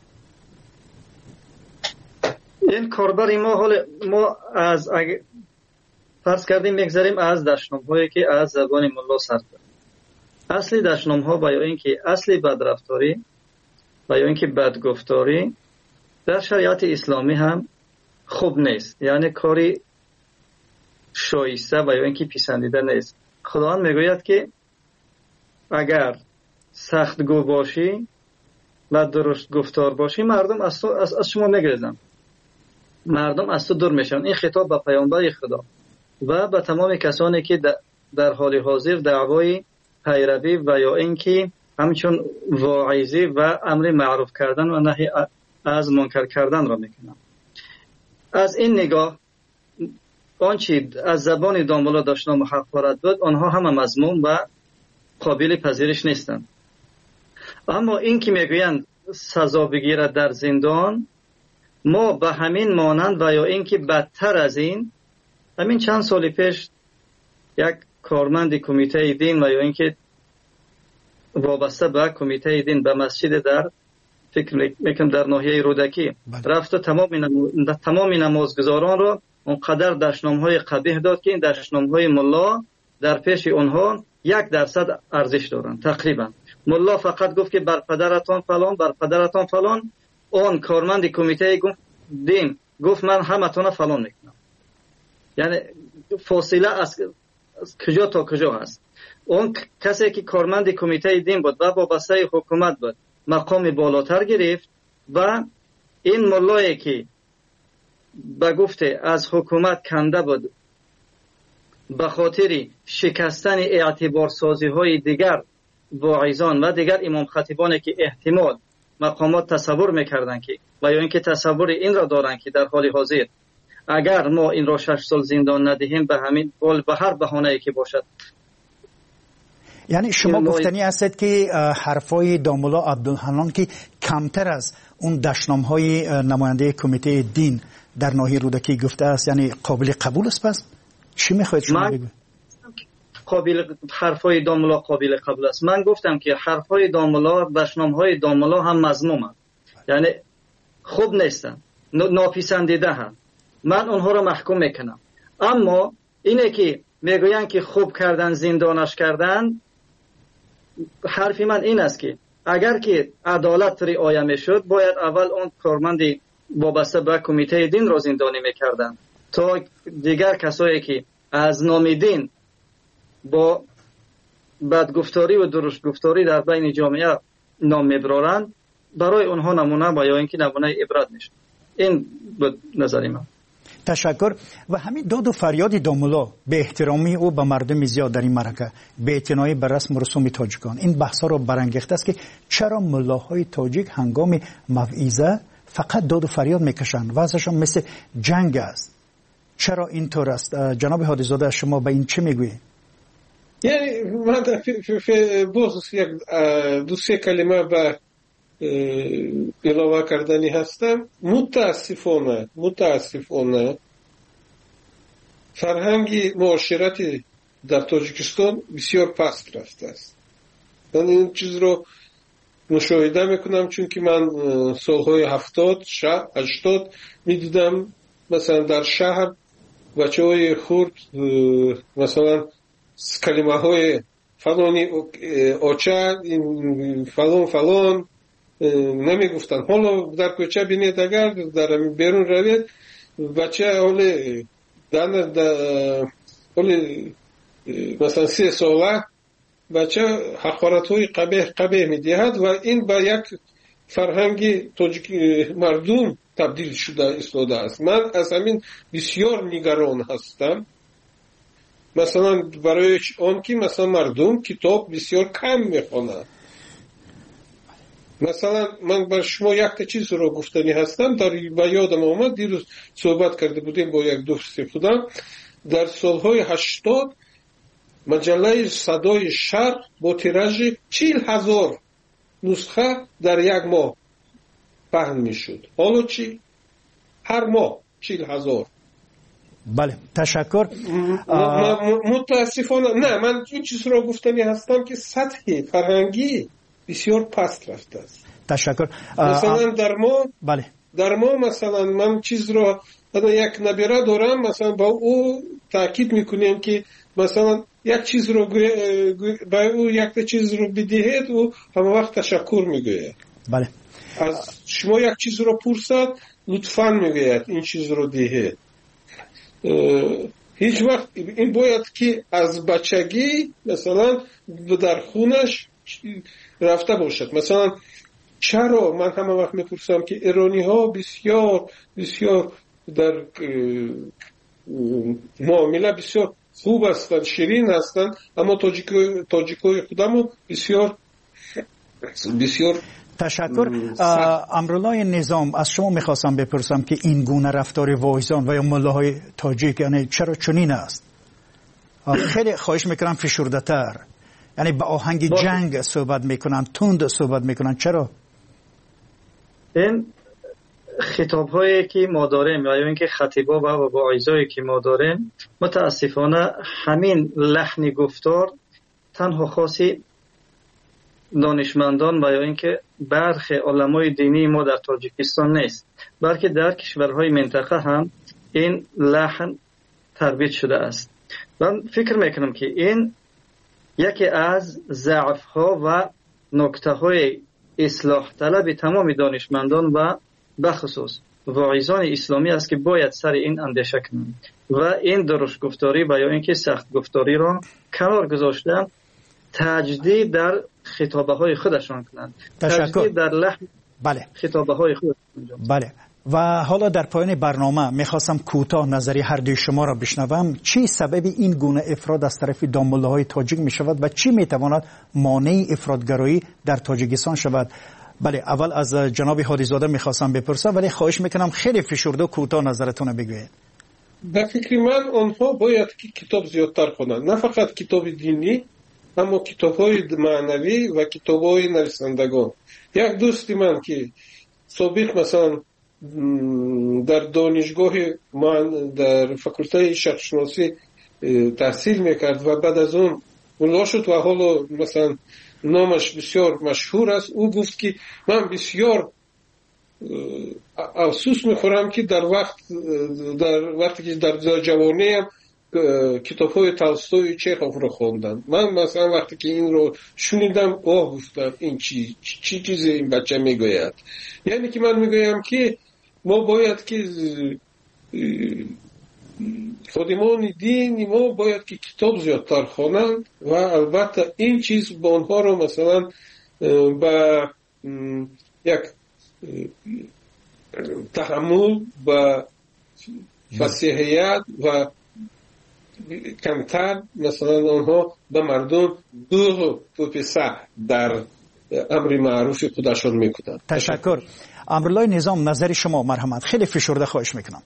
این کاربر ما از فرض کردیم میگذاریم از دشنام‌هایی که از زبان ملا سر کرد. اصلی دشنام‌ها با یا اینکه اصلی بدرفتاری و یا اینکه بدگفتاری در شریعت اسلامی هم خوب نیست، یعنی کاری شایسته و یا اینکه پسندیده نیست. خداوند میگوید که اگر سختگو باشی و درست گفتار باشی مردم از شما میگریزن، مردم از تو دور میشن. این خطاب به پیامبر خدا و به تمام کسانی که در حال حاضر دعوای پیروی و یا اینکه همچون واعظی و امر معروف کردن و نهی از منکر کردن را میکنن. از این نگاه آنچه از زبان داملا داشتن و حقارت بود آنها همه مذموم و قابل پذیرش نیستند. اما این که میگویند سزا بگیرد در زندان، ما به همین مانند و یا اینکه بدتر از این، همین چند سال پیش یک کارمند کمیته دین و یا اینکه وابسته به کمیته دین به مسجد در فکر میکنم در ناحیه رودکی رفت تمام نمازگزاران را اونقدر دشنامهای قبیح داد که این دشنامهای ملا در پیش اونها 1% ارزش دارند. تقریبا ملا فقط گفت که بر پدرتان فلان، بر پدرتان فلان. اون کارمند کمیته دین گفت من همتون فلان میکنم. یعنی فاصله از کجا تا کجا هست. اون کسی که کارمند کمیته دین بود و وابسته حکومت بود مقام بالاتر گرفت و این ملایی که به گفته از حکومت کنده بود به خاطر شکستن اعتبار سازی های دیگر واعظان و دیگر امام خطیبانی که احتمال مقامات تصور میکردن که و یا اینکه تصور این را دارن که در حال حاضر اگر ما این را 6 سال زندان ندهیم به همین به هر بهانه‌ای که باشد. یعنی شما گفتنی هستید که حرفای داملا عبدالحنان که کمتر از اون دشنامهای نماینده کمیته دین در ناحیه رودکی گفته است یعنی قابل قبول است؟ پس چی میخواید شما بگوید؟ حرفای داملا قابل قبول است. من گفتم که حرفای داملا، دشنامهای داملا هم مذموم است، یعنی خوب نیستن، ناپسندیده هم. من اونها را محکوم میکنم. اما اینه که میگوین که خوب کردن زندانش کردن، حرف من این است که اگر که عدالت رعایت میشد باید اول اون کارمند وابسته به کمیته دین را زندانی میکردن تا دیگر کسایی که از نام دین با بدگفتاری و درست گفتاری در بین جامعه نام میبرارند برای اونها نمونه و یا اینکه نمونه عبرت میشه. این بود نظر من. تشکر. و همین داد و فریاد داملا به احترامی او به مردم زیاد در این معرکه به اعتنایی به رسم و رسوم تاجیکان این بحث را برانگیخته است که چرا ملاهای تاجیک هنگام موعظه فقط داد و فریاد میکشند و ازشان مثل جنگ است؟ چرا اینطور است؟ جناب هادیزاده شما به این چه میگویید؟ یعنی من باز یک دو سه کلمه به اضافه کردنی هستم. متاسفانه فرهنگ معاشرتی در تاجیکستان بسیار پست رفته است. من این چیز رو مشاهده میکنم چون که من سالهای 70 80 میدیدم مثلا در شهر بچه های خورد مثلا کلمه های فلانی آچه فلان نمی گفتن. حالا در کوچه بینید اگر در بیرون روید بچه حالی مثلا 3 ساله بچه حقارت های قبیح می دهد و این با یک فرهنگ تاجیک مردم تبدیل شده استاده است. من از همین بسیار نگران هستم. مثلا برای آن که مثلا مردم کتاب بسیار کم میخوانند. مثلا من بر شما یک چیز رو گفتنی هستم و یادم آمد دیروز صحبت کرده بودیم با یک دوست خودم. در سالهای 80 مجله صدای شرق با تیراژ 40,000 نسخه در یک ماه پهن میشد. حالا چی؟ هر ماه 40,000. بله تشکر. متاسفانه نه، من این چیز رو گفتنی هستم که سطح فرهنگی بسیار پست رفته است. تشکر. مثلا بله در ما مثلا من چیز رو یک نبیره دارم، مثلا با او تاکید میکنیم که مثلا یک چیز رو با او یک چیز رو بدهید و همه وقت تشکر میگوید. بله از شما یک چیز رو پرسد لطفاً میگوید این چیز رو دهید. هیچ وقت این باید که از بچگی مثلا در خونش رفته باشد. مثلا چرا من همه وقت میپرسم که ایرانی ها بسیار بسیار در معامله بسیار خوب هستند، شیرین هستند، اما تاجیکای خودمو بسیار بسیار تشکر. امرالله نظام، از شما میخواستم بپرسم که این گونه رفتار واعظان و یا ملاهای تاجیک یعنی چرا چنین است؟ خیلی خواهش میکنم فشرده تر، یعنی با آهنگ جنگ صحبت میکنن، تند صحبت میکنن. چرا؟ این خطاب هایی که ما داریم یا اینکه خطیبا و واعظایی که ما داریم متاسفانه همین لحن گفتار تنها خاصی دانشمندان و یا اینکه برخی علمای دینی ما در تاجیکستان نیست، بلکه در کشورهای منطقه هم این لحن ترویج شده است. من فکر میکنم که این یکی از ضعف ها و نکته های اصلاح طلب تمام دانشمندان و بخصوص واعظان اسلامی است که باید سر این اندیشه کنند و این درشت گفتاری و یا اینکه سخت گفتاری را کنار گذاشتن، تجدید در خطابه های خودشان کنند، تجدید در لحن خطابه های خودشان. بله. و حالا در پایان برنامه میخواستم کوتاه نظری هر دوی شما را بشنوم. چی سبب این گونه افراد از طرف داموله‌های تاجیک میشود و چی میتواند مانع افرادگرایی در تاجیکستان شود؟ بله، اول از جناب هادیزاده میخواستم بپرسم، ولی خواهش میکنم خیلی فشرده و کوتاه نظرتون بگویید. در فکر من آنها باید که کتاب زیادتر خوانند، نه فقط کتاب دینی اما کتاب‌های معنوی و کتاب‌های نویسندگان. یک دوستی من که سابق مثلا در دانشگاه من در فاکولته شرقشناسی تحصیل میکرد و بعد از اون ملا شد و حالا مثلا نامش بسیار مشهور است. او گفت که من بسیار افسوس میخورم که در وقتی که در جوانیم کتاب‌های تولستوی چخوف رو خوندم. من مثلا وقتی که این رو شنیدم گفتم این چی چیزی این بچه میگوید. یعنی که من میگویم که ما باید که خادمان دین ما باید که کتاب زیادتر خوانند و البته این چیز با آنها رو مثلا با یک تحمل و فصیحیت و کمتر مثلا آنها به مردم دو پسه در امر معروف خودشان میکنند. تشکر. امرالله نظام، نظر شما مرحمت، خیلی فشرده خواهش میکنم.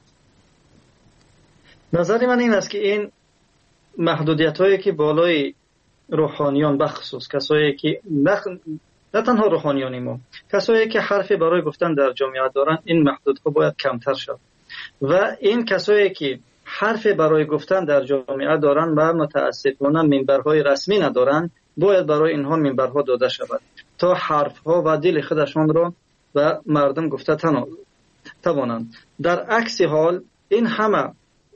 نظر من این است که این محدودیت هایی که بالای روحانیان بخصوص کسایی که نه تنها روحانیان ما، کسایی که حرفی برای گفتن در جامعه دارن، این محدودها باید کمتر شد و این کسایی که حرفی برای گفتن در جامعه دارن و متاسفانه منبرهای رسمی ندارن، باید برای اینها منبرها داده شود تا حرفها و دل خودشان را و مردم گفته توانند. در عکس حال این همه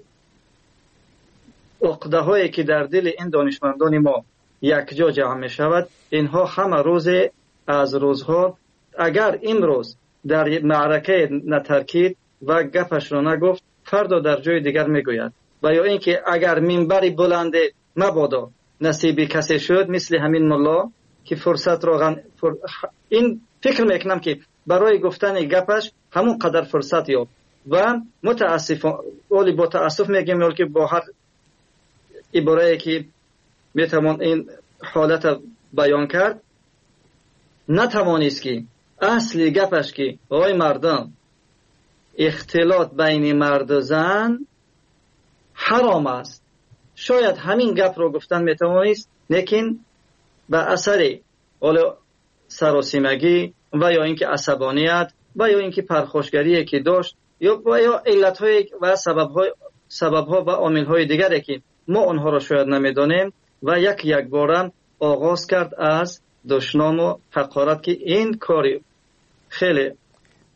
عقده هایی که در دل این دانشمندان ما یک جا جمع می شود، اینها همه روز از روزها اگر این روز در معرکه نترکید و گپش را نگفت، فردا در جای دیگر می گوید. و یا اینکه اگر منبری بلند مبادا نصیب کسی شد مثل همین ملا که فرصت را این فکر میکنم که برای گفتن گپش همون قدر فرصت یافت و ولی با تأسف میگم که با هر عباره‌ای که میتوان این حالت بیان کرد نتوانست که اصلی گپش که آقای مردم اختلاط بین مرد و زن حرام است، شاید همین گپ رو گفتن میتوانست، لیکن به اثر سراسیمگی و یا اینکه عصبانیت و یا اینکه پرخاشگری که داشت یا علت‌های و سبب‌ها و عامل‌های دیگری که ما آنها را شاید نمیدانیم و یک بارم آغاز کرد از دشنام و حقارت که این کاری خیلی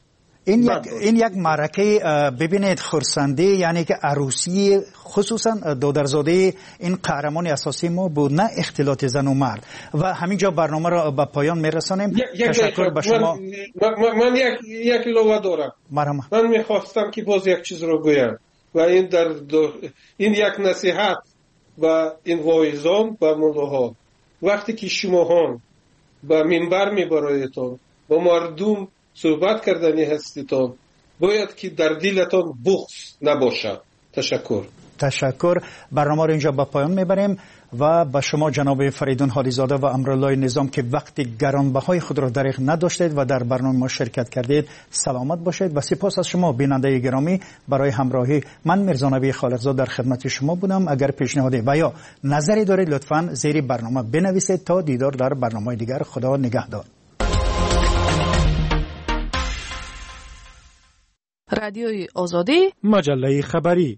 این یک معرکه ببینید خرسندی، یعنی که عروسی خصوصا دادرزاده این قهرمان اساسی ما بود، نه اختلاط زن و مرد. و همینجا برنامه را به پایان میرسانیم. تشکر به شما. من یک لوحه دارم. من میخواستم که باز یک چیز رو گویم و این این یک نصیحت و این واعظان و ملاها. وقتی که شما به منبر میبرایتون با مردم صحبت کردنی هستیتون، باید که در دلتون بغض نباشد. تشکر. برنامه رو اینجا به پایان میبریم و به شما جناب فریدون حالیزاده و امرالله نظام که وقت گرانبهای خود را دریغ نداشتید و در برنامه ما شرکت کردید سلامت باشید و سپاس از شما بیننده گرامی برای همراهی. من میرزا نبی خالقزاد در خدمت شما بودم. اگر پیشنهادی و یا نظری دارید لطفاً زیر برنامه بنویسید. تا دیدار در برنامه دیگر. خدا نگهدار. رادیوی آزادی، مجله خبری.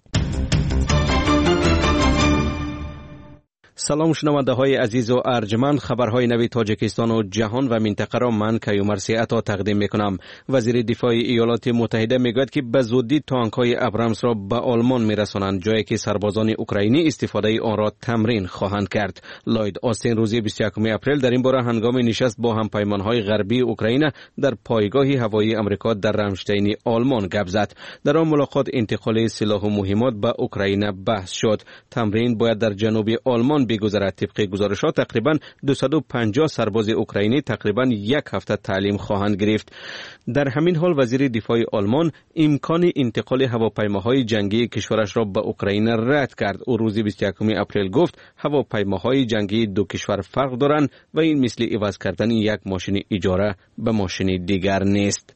سلام شنونده های عزیز و ارجمند، خبرهای نوی تاجیکستان و جهان و منطقه را من کیومرثی عطا تقدیم میکنم. وزیر دفاع ایالات متحده میگوید که به زودی تانک های ابرامس را به آلمان میرسانند، جایی که سربازان اوکراینی استفاده آن را تمرین خواهند کرد. لاید آستین روز 21 اپریل در این باره هنگام نشست با همپیمان های غربی اوکراین در پایگاه هوایی امریکا در رمشتین آلمان گپ زد. در آن ملاقات انتقال سلاح و مهمات به اوکراین بحث شد. تمرین باید در جنوب آلمان بگذرد. طبق گزارشات تقریبا 250 سرباز اوکراینی تقریبا یک هفته تعلیم خواهند گرفت. در همین حال وزیر دفاع آلمان امکان انتقال هواپیماهای جنگی کشورش را به اوکراین رد کرد. او روز 21 اپریل گفت هواپیماهای جنگی دو کشور فرق دارند و این مثل عوض کردن یک ماشین اجاره به ماشین دیگر نیست.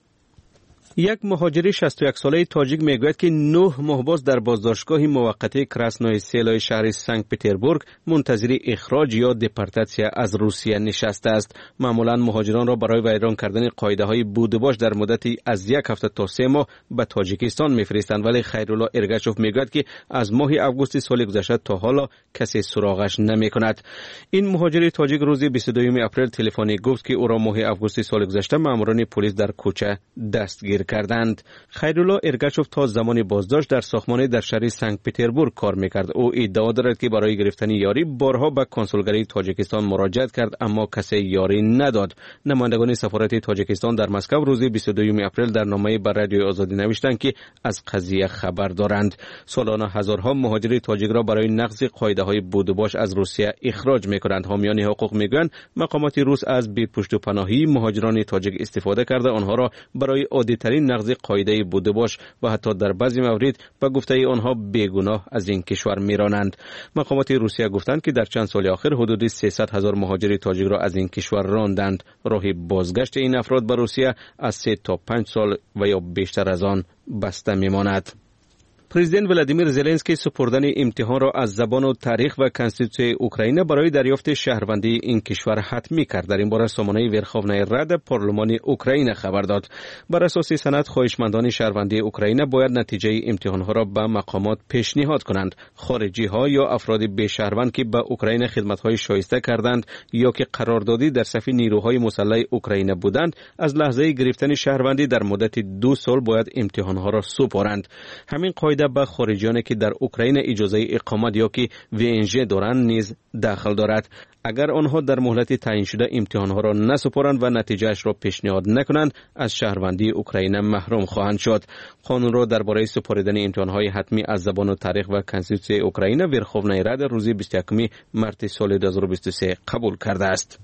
یک مهاجر 61 ساله تاجیک میگوید که 9 ماه باز در بازداشتگاه موقتی کراسنوی سیلای شهر سنت پتربورگ منتظر اخراج یا دپورتاسیا از روسیه نشسته است. معمولا مهاجران را برای ویران کردن قاعده‌های بود و باش در مدتی از یک هفته تا 3 ماه به تاجیکستان میفرستند، ولی خیرالله ارگچوف میگوید که از ماه اوگوست سال گذشته تا حالا کسی سراغش نمیکند. این مهاجر تاجیک روز 22 اپریل تلفنی گفت که او را ماه اوگوست سال گذشته ماموران پلیس در کوچه دستگیر کردند. خیرالله ارگچوف تا زمان بازداشت در ساختمانی در شهر سنت پتربورگ کار میکرد. او ادعا دارد که برای گرفتن یاری بارها به کنسولگری تاجیکستان مراجعت کرد اما کسی یاری نداد. نمایندگان سفارت تاجیکستان در مسکو روز 22 اپریل در نامه به رادیوی آزادی نوشتند که از قضیه خبر دارند. سالانه هزارها مهاجر تاجیک را برای نقض قاعده‌های بود و باش از روسیه اخراج میکنند. حامیان حقوق میگویند مقامات روس از بی پشت و پناهی مهاجران تاجیک استفاده کرده آنها را برای عادی‌ترین نقض قاعده بود و باش و حتی در بعضی موارد به گفته آنها بیگناه از این کشور میرانند. مقامات روسیه گفتند که در چند سال اخیر حدود 300,000 مهاجر تاجیک را از این کشور راندند. راه بازگشت این افراد به روسیه از 3 تا 5 سال و یا بیشتر از آن بسته میماند. پرزیدنت ولادیمیر زلنسکی سپردن امتحان را از زبان و تاریخ و کنستیتوسیون اوکراین برای دریافت شهروندی این کشور حتمی کرد. در این باره سامانه ورخوونای راد پارلمان اوکراین خبر داد. بر اساس سند خواهشمندان شهروندی اوکراین باید نتیجه امتحانها را به مقامات پیشنهاد کنند. خارجی ها یا افراد بی شهروند که به اوکراین خدمت‌های شایسته کردند یا که قراردادی در صف نیروهای مسلح اوکراین بودند از لحظه گرفتن شهروندی در مدت 2 سال باید امتحانها را سپارند. همین قاعده به خارجیانی که در اوکراین اجازه اقامت یا که VNG دارند نیز داخل دارد. اگر آنها در مهلت تعیین شده امتحانها را نسپارند و نتیجهش را پیشنهاد نکنند از شهروندی اوکراین محروم خواهند شد. قانون را درباره سپاریدن امتحانهای حتمی از زبان و تاریخ و کنستیتوسیون اوکراین ورخوونای راد روز 21 مارس سال 2023 قبول کرده است.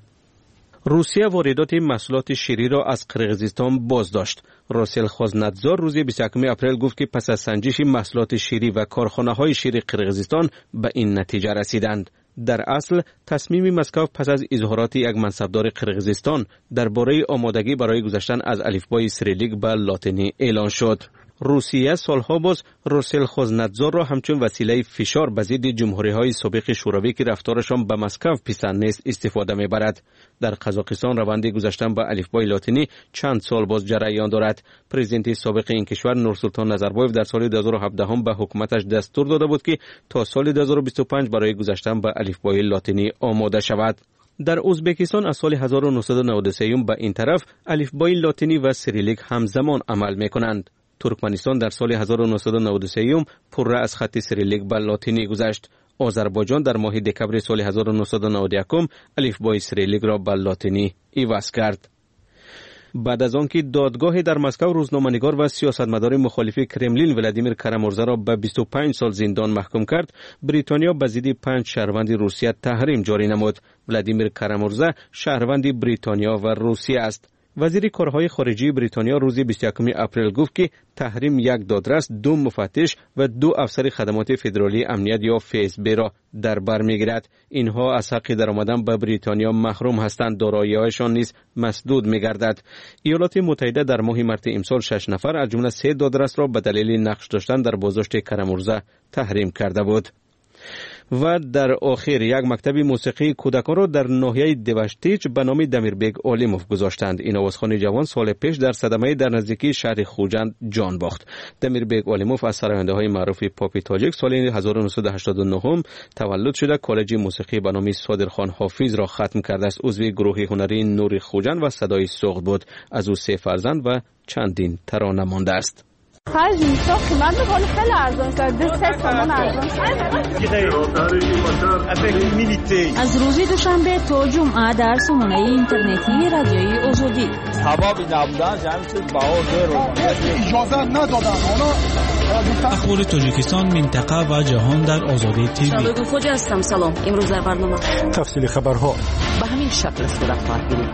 روسیه واردات محصولات شیری را از قرقیزستان بازداشت. راسل خوزنتزار روز 21 اپریل گفت که پس از سنجش محصولات شیری و کارخانه‌های شیر قرقیزستان به این نتیجه رسیدند. در اصل تصمیم مسکو پس از اظهارات یک منصبدار قرقیزستان درباره آمادگی برای گذشتن از الفبای سیریلیک به لاتینی اعلان شد. روسیه سالها باز راسل خوزنتزار را همچون وسیله فشار به ضد جمهوری‌های سابق شوروی که رفتارشان به مسکو پسند نیست استفاده می‌برد. در قزاقستان روند گذشتن به الفبای لاتینی چند سال باز جریان دارد. پرزیدنت سابق این کشور نورسولطان نظربایف در سال 2017 به حکومتش دستور داده بود که تا سال 2025 برای گذشتن به الفبای لاتینی آماده شود. در ازبکستان از سال 1993 به این طرف الفبای لاتینی و سیریلیک همزمان عمل میکنند. ترکمنستان در سال 1993 پره از خط سیریلیک به لاتینی گذشت. آذربایجان در ماه دکبر سال 1991 الفبای سیریلیک را به لاتینی عوض کرد. بعد از آنکه دادگاه در مسکو روزنامه‌نگار و سیاستمدار مخالف کرملین ولادیمیر کارامورزا را به 25 سال زندان محکوم کرد، بریتانیا به ضد 5 شهروند روسیه تحریم جاری نمود. ولادیمیر کارامورزا شهروند بریتانیا و روسیه است. وزیر کارهای خارجه بریتانیا روز 21 اپریل گفت که تحریم یک دادرس، 2 مفتش و 2 افسر خدمات فدرالی امنیت یا FSB را در بر میگیرد. اینها از حق درآمدن به بریتانیا محروم هستند، دارایی‌هایشان نیز مسدود میگردد. ایالات متحده در ماه مارس امسال 6 نفر از جمله 3 دادرس را به دلیل نقش داشتن در بازداشت کارامورزا تحریم کرده بود. و در آخر یک مکتب موسیقی کودکان را در ناحیه دوشتیچ به نام دمیربگ علیموف گذاشتند. این آوازخوان جوان سال پیش در صدمه در نزدیکی شهر خوجند جان باخت. دمیربگ علیموف از سراینده های معروف پاپ تاجیک سال 1989 تولد شده. کالج موسیقی به نام صادرخان حافظ را ختم کرده است. عضو گروه هنری نور خوجند و صدای سوخت بود. از او 3 فرزند و چندین ترانه مانده است. خرج میساخت من بخوام خیلی ارزان شد 3 سامان ارزان از روز دوشنبه تا جمعه در سامانه اینترنتی رادیوی آزادی سبب نبودن جمعی چیز بها اجازه ندادن اخبار تاجیکستان، منطقه و جهان در آزادی تیوی. شادو خوجا هستم. سلام. امروز در برنامه تفصیل خبرها به همین شکل صورت خواهد گرفت.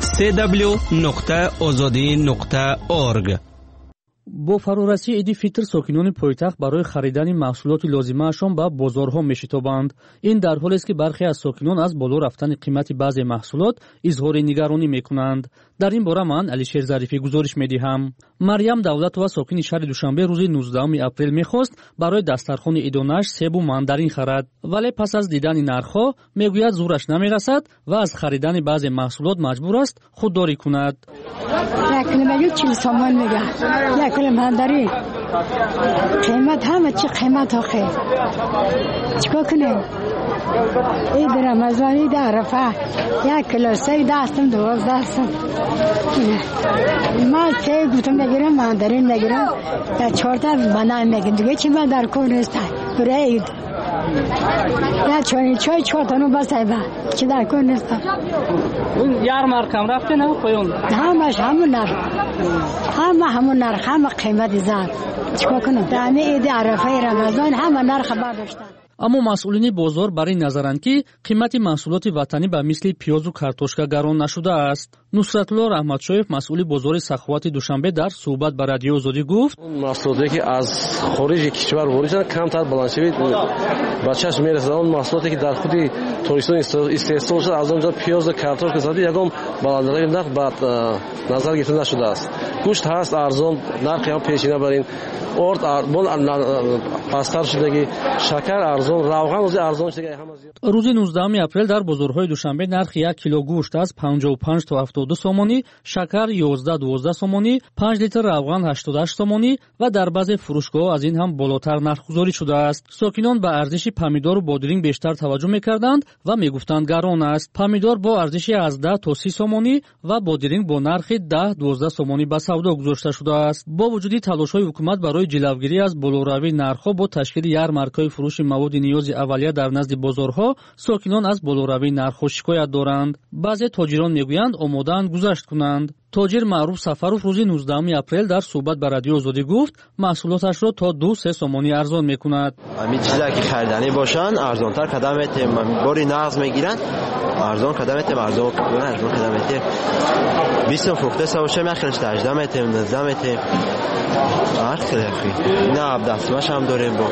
www.azadi.org. با فرارسی عید فطر ساکنان پایتخت برای خریدن محصولات لازمه‌شان به بازارها می‌شتابند. این در حالی است که برخی از ساکنان از بالا رفتن قیمت بعضی محصولات اظهار نگرانی می‌کنند. در این باره من علیشیر ظریفی گزارش می‌دهم. مریم دولت و ساکن شهر دوشنبه روز 19 اپریل می‌خواست برای دسترخوان عیدانش سیب و ماندارین خرید، ولی پس از دیدن نرخ‌ها می‌گوید زورش نمی‌رسد و از خریدن بعضی محصولات مجبور است خودداری کند. چیز سامان میگه یک کلم ماندارین قیمت همه چی قیمت آخه چیکار کنیم؟ عید رمضان، عید عرفه 1 کیلو سیب دستم 12 هستم. من سیب گفتم بگیرم ماندارین بگیرم یا 4 تا بنان میگم دیگه چی من در کار نیستم برای عید یا چای 4 تا نو بس ایبا چی در کار نیستم. اون یارمارک هم رفته نه پایون همش همون نرخ همون نرخ همه قیمت زد چیکار کنم؟ در عید عرفه رمضان همه نرخ برداشتن. اما مسئولین بازار برای نظرند که قیمت محصولات وطنی به مثل پیاز و کارتوشکا گران نشده است. نصرت الله رحمتشایف مسئول بازار سخاوت دوشنبه در صحبت با رادیو آزادی گفت محصولاتی که از خارج کشور وارد شدن کمتر بلند شوید به چشم میرسد. اون محصولاتی که در خود تاجیکستان استحصال شده از اونجا پیاز و کارتوشکا زده یگام بلندترین نرخ به نظر گرفته نشده است. گوشت هست ارزان، نرخی هم پیشینه برین ارد پستر شدگی، شکر ارزان، روغن ارزان شدگی همه زیاد. روز 19 اپریل در بازارهای دوشنبه نرخ 1 کیلو گوشت از 55 تا 72 سومانی، شکر 11-12 سومانی، 5 لیتر روغن 88 سومانی و در بعضی فروشگاه از این هم بالاتر نرخ گذاری شده است. ساکنان به ارزش پامیدور و بادرینگ بیشتر توجه می‌کردند و می‌گفتند گران است. پامیدور با ارزش از 10 تا 30 سومانی و بادرینگ با نرخ 10-12 سومانی به سودا گذاشته شده است. با وجود تلاش‌های حکومت برای جلوگیری از بالاروی نرخ‌ها با تشکیل یارمارک‌های فروش مواد نیاز اولیه در نزد بازارها، ساکنان از بالاروی نرخ‌ها شکایت دارند. بعضی تاجران میگویند آماده‌اند گذشت کنند. تاجر معروف سفروف روز 19 اپریل در صحبت با رادیو آزادی گفت محصولاتش را تا 2-3 سومانی ارزان میکند. همین چیزایی که خریدنی باشن ارزان‌تر کدامت باری نقض میگیرن ارزان کدامت ارزان کدامت 20 فروخته سوشه میخرش 18 متر 19 متر هر خلافی نه دستمش هم داره با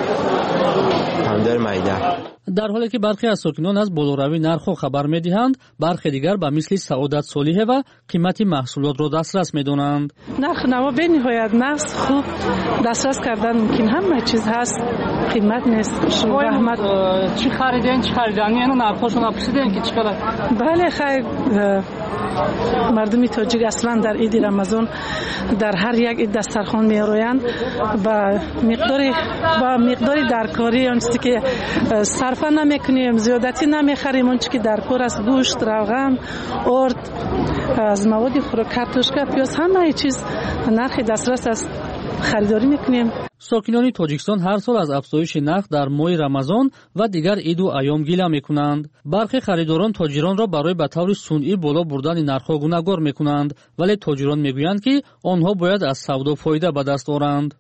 هم داره مایده. در حالی که برخی از ساکنان از بالاروی نرخ خبر می‌دهند، برخی دیگر به مثل سعادت صالحه و قیمت محصولات محصولات را دسترس می‌دانند. نرخ نوا به نهایت نقص خوب دسترس کردن ممکن، همه چیز هست، قیمت نیست. رحمت چی خریدین چی خریدن؟ یعنی نرخشون اپسیدین که چقدر؟ بله خیر، مردم تاجیک اصلا در عید رمضان در هر یک عید دسترخوان می‌آورند با مقداری درکاری اون چیزی که صرف نمی‌کنیم، زیادتی نمی‌خریم، اون چیزی که درکار است، گوشت، روغن، ارد، از مواد خوراک، کارتوشکا، پیاز، همه چیز نرخ دسترس است، خریداری می‌کنیم. ساکنان تاجیکستان هر سال از افزایش نرخ در ماه رمضان و دیگر عید و ایام گله می‌کنند. برخی خریداران تاجران را برای به طور سنئی بالا بردن نرخ‌ها گوناگور می‌کنند، ولی تاجران می‌گویند که آنها باید از سودا فایده به دست آورند.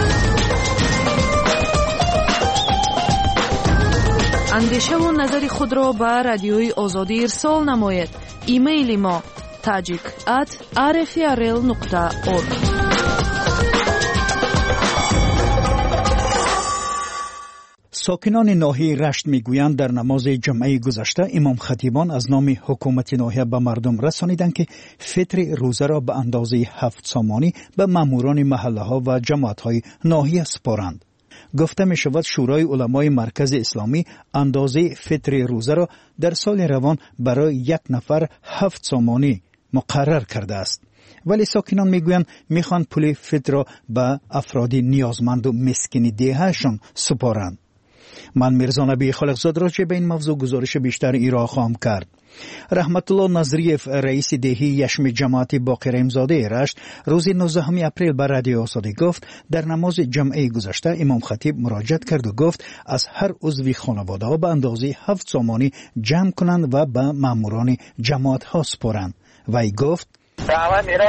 اندیشه و نظر خود را به رادیوی آزادی ارسال نمایید. ایمیل ما tajik@rfrl.org. ساکنان ناحیه رشت میگویند در نماز جمعه گذشته امام خطیبان از نام حکومت ناحیه به مردم رسانیدند که فطر روزه را به اندازه 7 سامانی به ماموران محله ها و جماعت های ناحیه سپارند. گفته می شود شورای علمای مرکز اسلامی اندازه فطر روزه را در سال روان برای یک نفر 7 سامانی مقرر کرده است. ولی ساکنان میگویند میخوان پول فطر را به افراد نیازمند و مسکین دیهشان سپارند. من میرزا نبی خالقزاد راجع به این موضوع گزارش بیشتر ایرا خواهم کرد. رحمت الله نظریف رئیس دهی یشم جماعت باقر امزاده رشت روز 19 اپریل بر رادیو آزادی گفت در نماز جمعه گذشته امام خطیب مراجعت کرد و گفت از هر عضو خانواده ها به اندازه 7 سامانی جمع کنند و به ماموران جماعت ها سپارند. وی گفت دعوه میره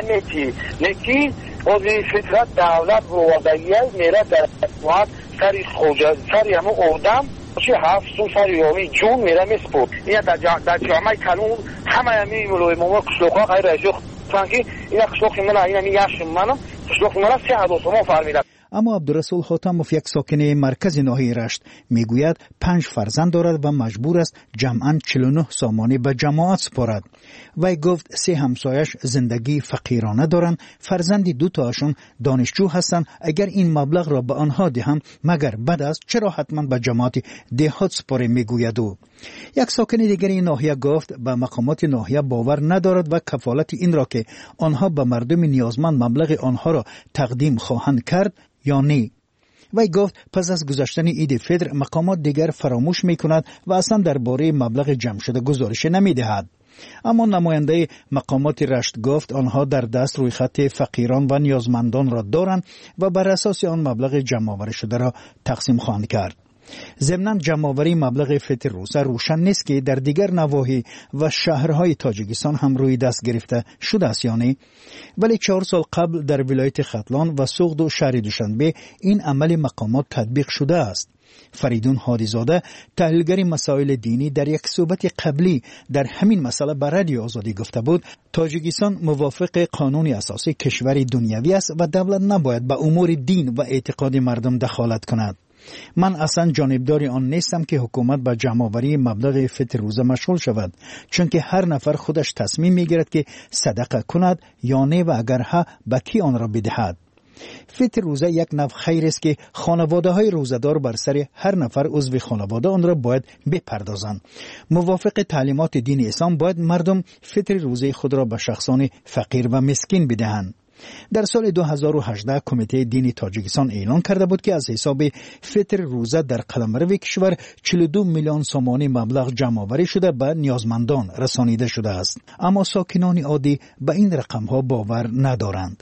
نیکی عضو فطرت دولت و وضعیه میره در جماعت سری همون اودم چه 7 سری یومی جون میره میسپود این در جامعه کلون همه همی ملوی مومو کشلوخ ها غیر رجوخ تانکی این کشلوخ من این یشم منم کشلوخ من 3 سامان فرمیدم. اما عبدالرسول حاتموف یک ساکن مرکز ناحیه رشت میگوید 5 فرزند دارد و مجبور است جمعاً 49 سامانی به جماعت سپارد. وی گفت 3 همسایش زندگی فقیرانه دارند، فرزندی 2 تاشون دانشجو هستند. اگر این مبلغ را به آنها دهم مگر بد است، چرا حتما به جماعت دهات سپاره میگوید. او یک ساکن دیگر این ناحیه گفت به مقامات ناحیه باور ندارد و کفالت این را که آنها به مردم نیازمند مبلغ آنها را تقدیم خواهند کرد یا نه. وی گفت پس از گذشتن عید فطر مقامات دیگر فراموش می کند و اصلا درباره مبلغ جمع شده گزارش نمی دهد. اما نماینده مقامات رشت گفت آنها در دست روی خط فقیران و نیازمندان را دارند و بر اساس آن مبلغ جمع آوری شده را تقسیم خواهند کرد. ضمناً جمع‌آوری مبلغ فطر روزه روشن نیست که در دیگر نواحی و شهرهای تاجیکستان هم روی دست گرفته شده است یا نه. ولی 4 سال قبل در ولایت ختلان و سوغد و شهر دوشنبه این عمل مقامات تطبیق شده است. فریدون هادیزاده تحلیلگر مسائل دینی در یک صحبت قبلی در همین مسئله بر رادیو آزادی گفته بود تاجیکستان موافق قانون اساسی کشور دنیوی است و دولت نباید به امور دین و اعتقاد مردم دخالت کند. من اصلا جانبدار آن نیستم که حکومت به جمع‌آوری مبلغ فطر روزه مشغول شود، چون که هر نفر خودش تصمیم میگیرد که صدقه کند یا نه و اگر ها به کی آن را بدهد. فطر روزه یک نوع خیر است که خانواده های روزدار بر سر هر نفر عضو خانواده آن را باید بپردازند. موافق تعلیمات دین اسلام باید مردم فطر روزه خود را به شخصان فقیر و مسکین بدهند. در سال 2018 کمیته دینی تاجیکستان اعلان کرده بود که از حساب فطر روزه در قلمرو کشور 42 میلیون سامانی مبلغ جمع آوری شده به نیازمندان رسانیده شده است. اما ساکنان عادی به این رقم ها باور ندارند.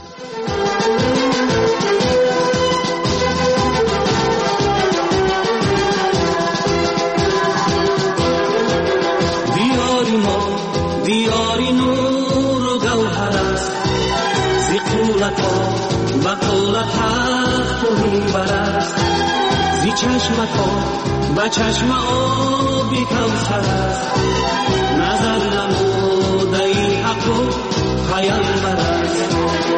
دیاری نور و گوهر است زیقولتا بقولت حق و میبر است زی چشمتا به چشم آبی کوثر است نظر نموده ای حق و پیامبر است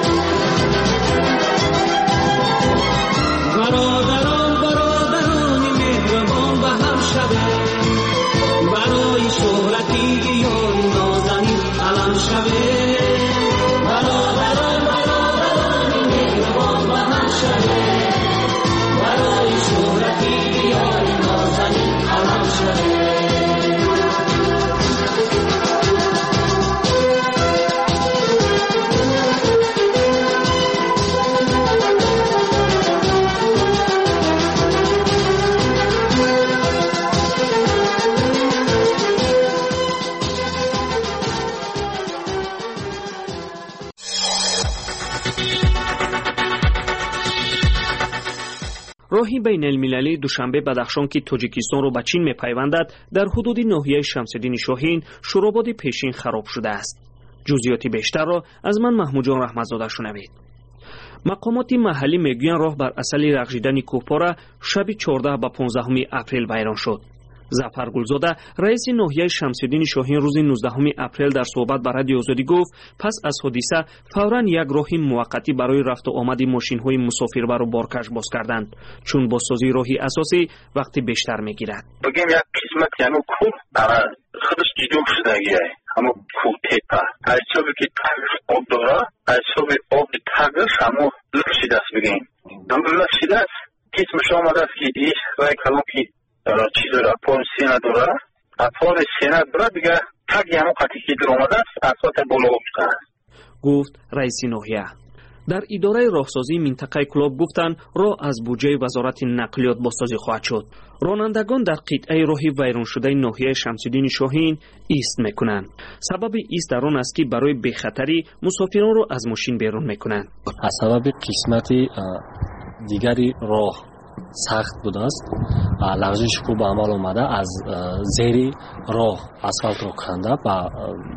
برادران مهربان به هم شده برای شهرتی بیان نازنین علم شده راهی بین المللی دوشنبه بدخشان که تاجیکستان را به چین می‌پیوندد در حدود ناحیه شمس‌الدین شاهین شوراباد پیشین خراب شده است. جزئیات بیشتر را از من محمود جان رحمت‌زاده شنوید. مقامات محلی میگویند راه بر اصل رغژیدن کوهپاره شب 14 به 15 اپریل ویران شد. ظفر گلزاده رئیس ناحیه شمس‌الدین شاهین روز 19 اپریل در صحبت با رادیو آزادی گفت پس از حادثه فوراً یک راه موقتی برای رفت و آمد ماشین‌های مسافربر و بارکش باز کردند چون بازسازی راهی اساسی وقتی بیشتر میگیرد. بگیم یک قسمت یعنی کوه خودش جدا شده همون کوه تپه از صوبی که تغییر آب داره از صوبی آب تغییر همون لفشیده است بگیم همون لفشیده است قسمش آمده است که این رای کلام که چی داره اپار سینه داره اپار سینه داره دیگه تگ همون قطعی که در آمده است اسفالت بالا افتاده است گفت رئیس ناحیه. در اداره راهسازی منطقه کلاب گفتند راه از بودجه وزارت نقلیات بازسازی خواهد شد. رانندگان در قطعه راهی ویران شده ناحیه شمس‌الدین شاهین ایست میکنند. سبب ایست در آن است که برای بی‌خطری مسافران را از ماشین بیرون میکنند. از سبب قسمت دیگری راه سخت بوده است. لغزش خوب عمل آمده از زیر راه اسفالت را کنده و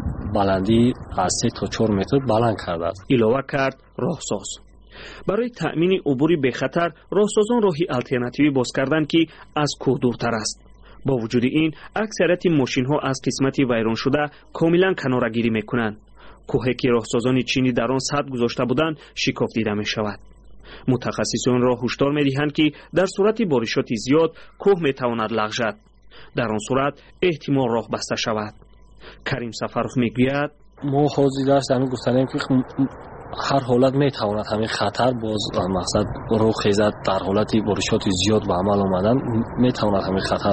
بلندی از 3 تا 4 متر بلند کرده است. علاوه کرد راهساز. برای تأمین عبور بی خطر راهسازان راهی آلترناتیوی باز کردند که از کوه دورتر است. با وجود این اکثریت ماشین ها از قسمت ویران شده کاملا کناره‌گیری میکنند. کوهی که راهسازان چینی در آن سد گذاشته بودند شکاف دیده می شود. متخصصان را هشدار می‌دهند که در صورت بارشات زیاد کوه میتواند لغزد. در آن صورت احتمال راه بسته شود. کریم سفرخ میگوید ما حاضر داشتیم گفتیم که هر حالت میتواند همین خطر باز مقصد راه خیزد در حالت بارشات زیاد به عمل آمدن میتواند همین خطر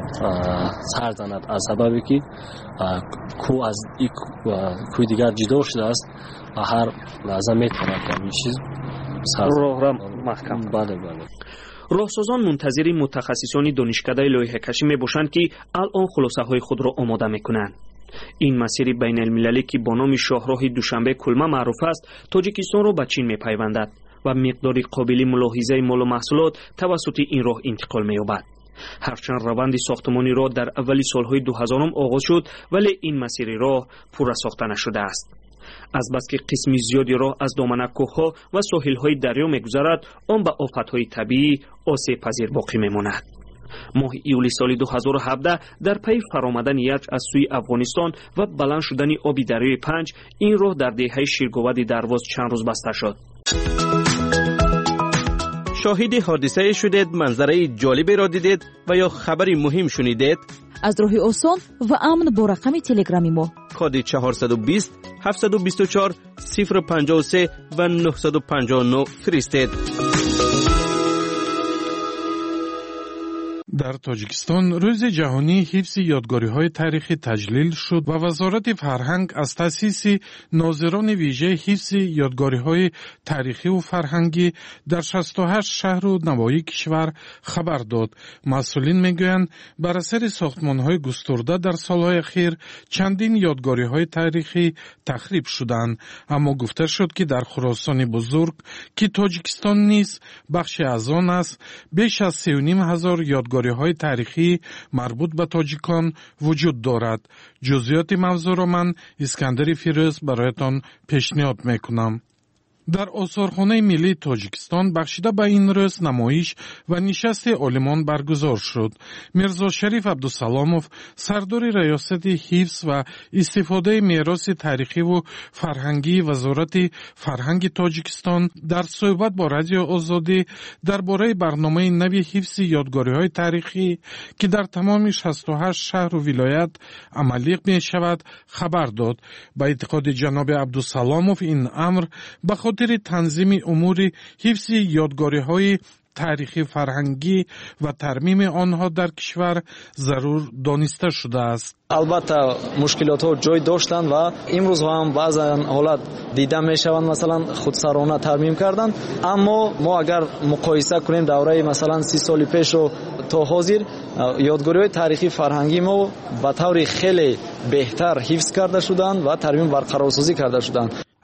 سر زند از سببی که کوه از یک کوه دیگر جدا شده است و هر لحظه میتواند همین چیز راه را محکم. بله. راهسازان منتظر متخصصان دانشکده لایحه کشی میباشند که الان خلاصه های خود را آماده میکنند. این مسیر بین المللی که با نام شاهراه دوشنبه کلمه معروف است تاجیکستان را به چین میپیوندد و مقداری قابل ملاحظه مال و محصولات توسط این راه انتقال مییابد. هرچند روند ساختمانی راه در اولی سالهای 2000 آغاز شد ولی این مسیر راه پورا ساخته نشده است. از بس که قسمی زیادی راه از دامنه کوه‌ها و ساحل‌های دریا می‌گذرد آن به آفت‌های طبیعی آسیب پذیر باقی می‌ماند. ماه ایولی سال 2017 در پی فرآمدن یخ از سوی افغانستان و بلند شدن آب دریای پنج این راه در دهه شیرگواد درواز چند روز بسته شد. شاهد حادثه شدید، منظره جالبی را دیدید و یا خبری مهم شنیدید؟ از راه آسان و امن با رقم تلگرامی ما کد 420 724 053 و 959 فرستید. در تاجیکستان روز جهانی حفظ یادگاری‌های تاریخی تجلیل شد و وزارت فرهنگ از تأسیس ناظران ویژه حفظ یادگاری‌های تاریخی و فرهنگی در 68 شهر و نواحی کشور خبر داد. مسئولین میگویند بر اثر ساختمان‌های گسترده در سال‌های اخیر چندین یادگاری‌های تاریخی تخریب شدند، اما گفته شد که در خراسان بزرگ که تاجیکستان نیز بخشی از آن است بیش از 3,500 یادگاری های تاریخی مربوط به تاجیکان وجود دارد. جزئیات موضوع را من اسکندر فیروز برایتان پیشنهاد میکنم. در آثارخانه ملی تاجیکستان بخشیده به این روز نمایش و نشست عالمان برگزار شد. میرزا شریف عبدالسلاموف سردار ریاست حفظ و استفاده میراث تاریخی و فرهنگی وزارت فرهنگ تاجیکستان در صحبت با رادیو آزادی درباره برنامه نوی حفظ یادگاری‌های تاریخی که در تمام 68 شهر و ولایت عملی می شود خبر داد. با اعتقاد جناب عبدالسلاموف این امر به خاطر تنظیم امور حفظ یادگاری‌های تاریخی فرهنگی و ترمیم آنها در کشور ضرور دانسته شده است. البته مشکلات ها جای داشتند و امروز هم بعضا حالت دیده می شوند مثلا خودسرانه ترمیم کردند، اما ما اگر مقایسه کنیم دوره مثلا 30 سال پیش رو تا حاضر یادگاری های تاریخی فرهنگی ما به طور خیلی بهتر حفظ کرده شدند و ترمیم برقرارسازی کرده شدند.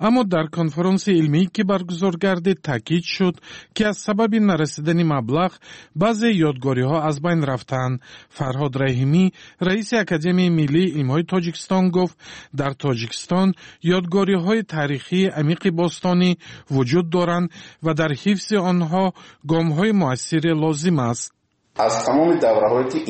اما در کنفرانس علمی که برگزار گردید تاکید شد که از سبب نرسیدن مبلغ بعضی یادگاری ها از بین رفتند. فرهاد رحیمی رئیس اکادمی ملی علم‌های تاجیکستان گفت در تاجیکستان یادگاری های تاریخی عمیق باستانی وجود دارند و در حفظ آنها گام های مؤثر لازم است. از تمام دوره‌هایی که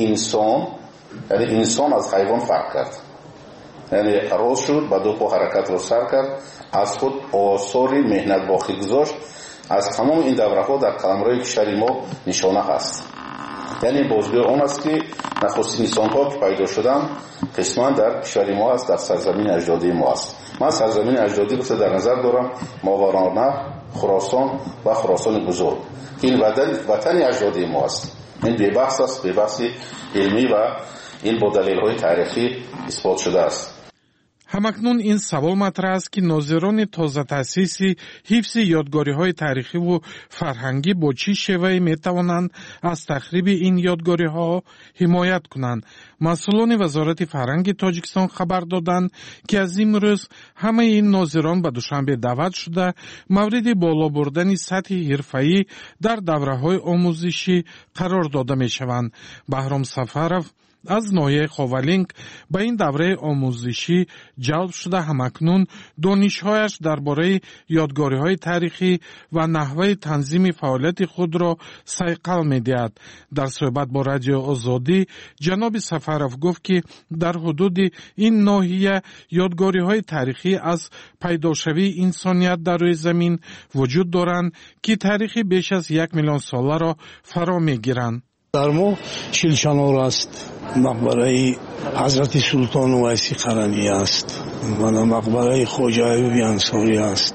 انسان از حیوان فرق کرد، یعنی راز شد با دو پا حرکت رو سر کرد، از خود آثار مهنت باقی گذاشت. از تمام این دوره‌ها در قلمرو کشور ما نشانه هست. یعنی بازگوی آن است که نخستین انسان‌ها که پیدا شدند قسماً در کشور ما است، در سرزمین اجدادی ما است. من سرزمین اجدادی رو در نظر دارم ماوراءالنهر، خراسان و خراسان بزرگ. این وطن اجدادی ما است. این بی‌بحث است، بی‌بحث علمی و این با دلیل‌های تاریخی اثبات شده است. همکنون این سوال مطرح است که ناظران تازه تأسیسی حفظ یادگاری‌های تاریخی و فرهنگی با چه شیوهی می‌توانند از تخریب این یادگاری‌ها حمایت کنند. مسئولان وزارت فرهنگ تاجیکستان خبر دادند که از امروز همه این ناظران به دوشنبه دعوت شده مورد بالا بردن سطح حرفه‌ای در دوره‌های آموزشی قرار داده می‌شوند. بهرام سفرов از ناحیه خاولینگ به این دوره آموزشی جلب شده همکنون دانش‌هایش درباره یادگاری‌های تاریخی و نحوه تنظیم فعالیت خود را صیقل می‌دهد. در صحبت با رادیو آزادی جناب سفرов گفت که در حدود این ناحیه یادگاری‌های تاریخی از پیداشوی انسانیت در روی زمین وجود دارند که تاریخی بیش از 1 میلیون ساله را فرا می‌گیرند. در ما شیلچنار است، مقبره حضرت سلطان ویسی قرنی است، مقبره خواجه ایوب انصاری است،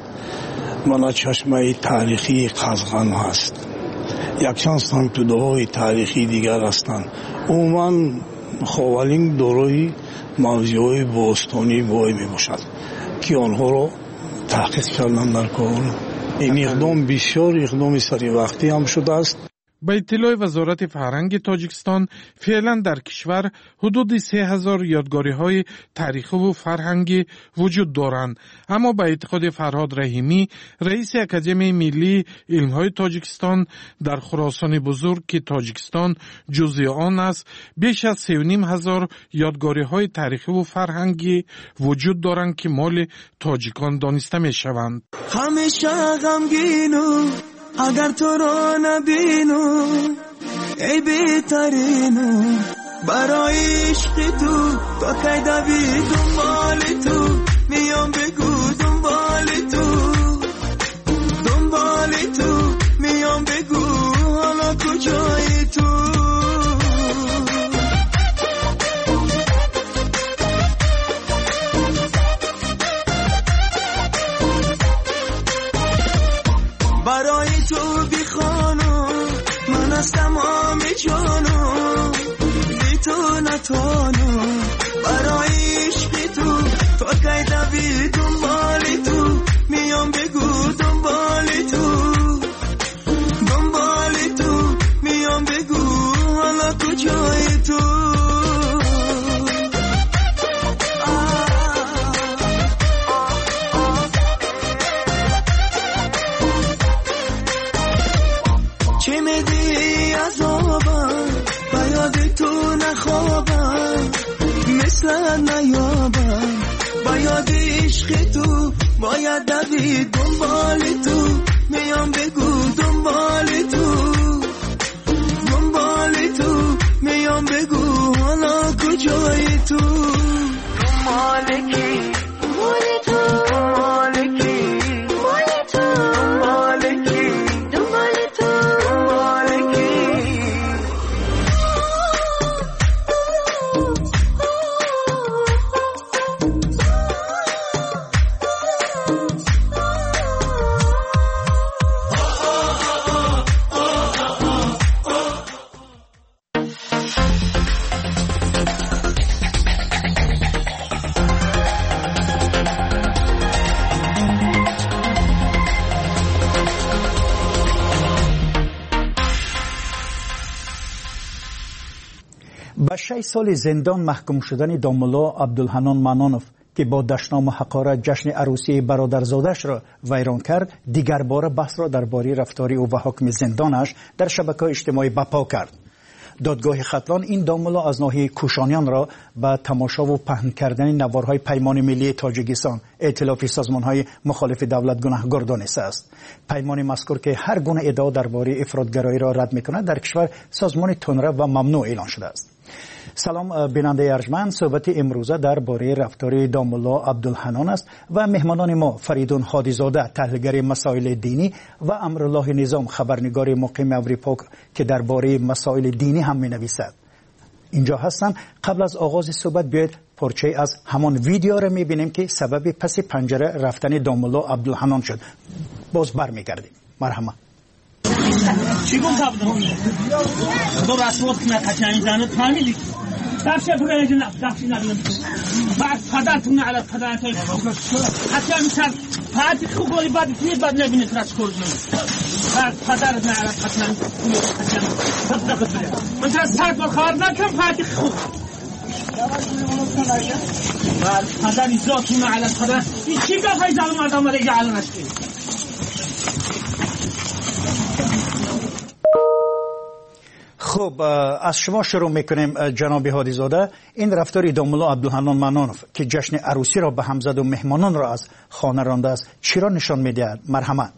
چشمه تاریخی قزغن است، یکچند سنتودهای تاریخی دیگر هستند. عموما خاولینگ دارای موضوعهای باستانی بای می باشد که آنها را تحقیق کردن در کار. این اقدام بسیار اقدام سری وقتی هم شده است. به اطلاع وزارت فرهنگ تاجیکستان فعلا در کشور حدود 3000 یادگاری‌های تاریخی و فرهنگی وجود دارند. اما به اعتقاد فرهاد رحیمی رئیس اکادمی ملی علم‌های تاجیکستان در خراسان بزرگ که تاجیکستان جزء آن است بیش از 3500 یادگاری‌های تاریخی و فرهنگی وجود دارند که مال تاجیکان دانسته می‌شوند. همیشه غمگینم اگر تو را نبینم ای بهترینم برای عشق تو تا کی دوی دنبال تو میام بگو دنبال تو میام بگو حالا کجایی تو برای تو بیخانم من از تمام جانم بی تو نتانم برای عشق تو تا کی دوی دنبال تو میام بگو دنبال تو میام بگو حالا کجای تو چه میدی عذابم بیاد تو نخوابم مثل نیابم بیاد عشق تو باید دوی دنبال تو میام بگو دنبال تو میام بگو حالا کجای تو مالکی با 6 سال زندان محکوم شدن داملا عبدالحنان منانوف که با دشنام و حقارت جشن عروسی برادرزادش را ویران کرد، دیگر بار بحث را درباره رفتاری او و حکم زندانش در شبکه‌های اجتماعی برپا کرد. دادگاه ختلان این داملا از ناحیه کوشانیان را به تماشا و پهن کردن نوارهای پیمان ملی تاجیکستان ائتلاف سازمانهای مخالف دولت گناهکار دانسته است. پیمان مذکور که هر گونه ادعا درباره افراطگرایی را رد می‌کند، در کشور سازمان تندرو و ممنوع اعلان شده است. سلام بیننده ارجمند، صحبت امروزه درباره رفتار داملا عبدالحنان است و مهمانان ما فریدون هادیزاده تحلیلگر مسائل دینی و امرالله نظام خبرنگار مقیم اروپا که درباره مسائل دینی هم می‌نویسد اینجا هستند. قبل از آغاز صحبت بیاید پارچه از همان ویدیو را می‌بینیم که سبب پس پنجره رفتن داملا عبدالحنان شد. باز برمیگردیم. مرحبا. چی گفت بودم؟ دو رسمات کنه قشنگ زنه فهمیدی؟ دفشه بگه نه دفشه ندارم. بعد پدرتون علی پدرتون حتی میشن پدری خوب ولی بعد میاد بعد نبینید راست کردن. بعد پدرت نه علی پدرتون من تاس پدر با خبر نکم پدری خوب. بعد پدری زاتون علی پدر این چی گفت زلم آدم را یعلم نشید. خب از شما شروع میکنیم جناب هادیزاده. این رفتار داملا عبدالحنان منانوف که جشن عروسی را به هم زد و مهمانان را از خانه رانده است، چی را نشان میدهد؟ مرحمت.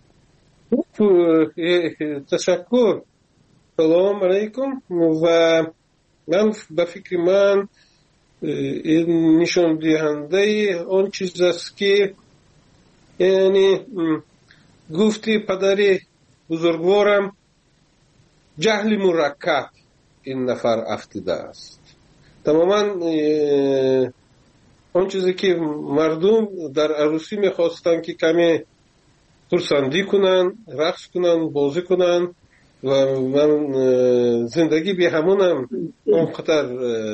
تشکر. سلام علیکم. و من به فکر من این نشان دهنده آن چیز است که یعنی گفتی پدری بزرگوارم جهل مرکب این نفر افتیده است. تماما آن چیزی که مردم در عروسی میخواستن که کمی خرسندی کنن، رقص کنن، بازی کنن و من زندگی به همونم اونقدر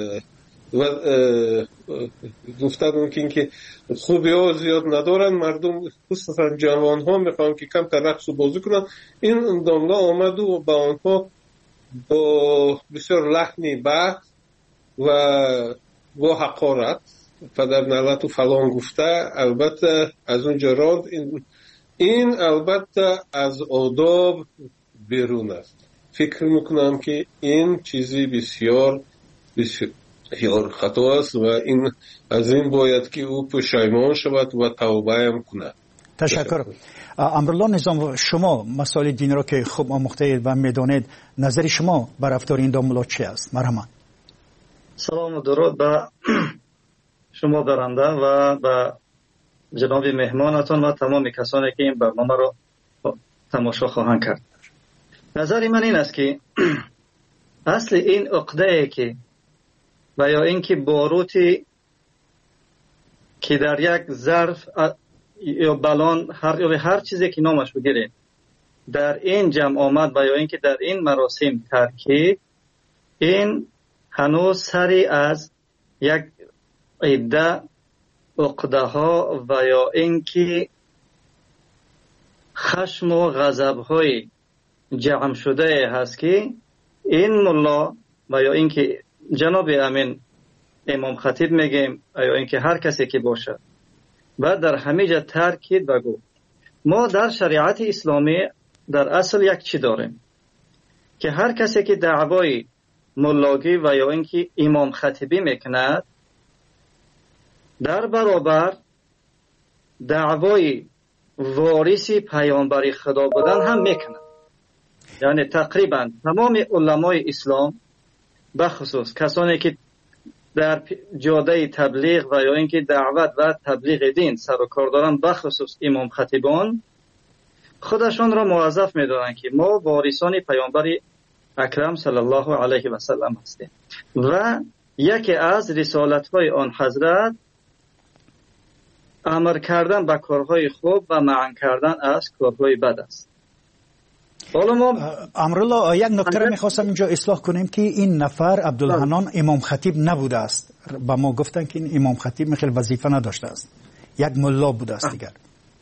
گفتن که اینکه خوبی ها زیاد ندارن، مردم خصوصا جوان ها میخوان که کم تر رقص و بازی کنن. این داملا آمد و با آنها با بسیار لحنی بد و با حقارت پدر نلت و فلان گفته البته از اونجا راند. این البته از آداب بیرون است. فکر میکنم که این چیزی بسیار بسیار خطا است و این از این باید که او پشیمان شود و توبه هم کند. تشکر. امرالله نظام، شما مسائل دین را که خوب آموخته اید و میدانید، نظر شما بر رفتار این داملا چی است؟ مرحمت. سلام و درود به شما برنده و به جناب مهمانتان و تمام کسانی که این برنامه را تماشا خواهند کرد. نظر من این است که اصل این عقده که و یا اینکه باروتی که در یک ظرف یا بلان هر چیزی که نامش بگیره در این جمع آمد و یا اینکه در این مراسم ترکید، این هنوز سری از یک عده عقده ها و یا اینکه خشم و غضب های جمع شده هست که این ملا و یا اینکه جناب امین امام خطیب میگیم یا اینکه هر کسی که باشه و در همه جا ترکید بگو. ما در شریعت اسلامی در اصل یک چی داریم که هر کسی که دعوای ملاگی و یا اینکه امام خطیبی میکند در برابر دعوای وارثی پیامبر خدا بودن هم میکند. یعنی تقریبا تمام علمای اسلام بخصوص کسانی که در جاده تبلیغ و یا اینکه دعوت و تبلیغ دین سر و کار دارن، بخصوص امام خطیبان، خودشان را موظف می‌دانند که ما وارثان پیامبر اکرم صلی الله علیه و سلم هستیم و یکی از رسالت‌های آن حضرت امر کردن به کارهای خوب و منع کردن از کارهای بد است. امرالله، یک نکته را میخواستم اینجا اصلاح کنیم که این نفر عبدالحنان امام خطیب نبوده است. با ما گفتن که این امام خطیب میخیل وظیفه نداشته است، یک ملا بوده است دیگر.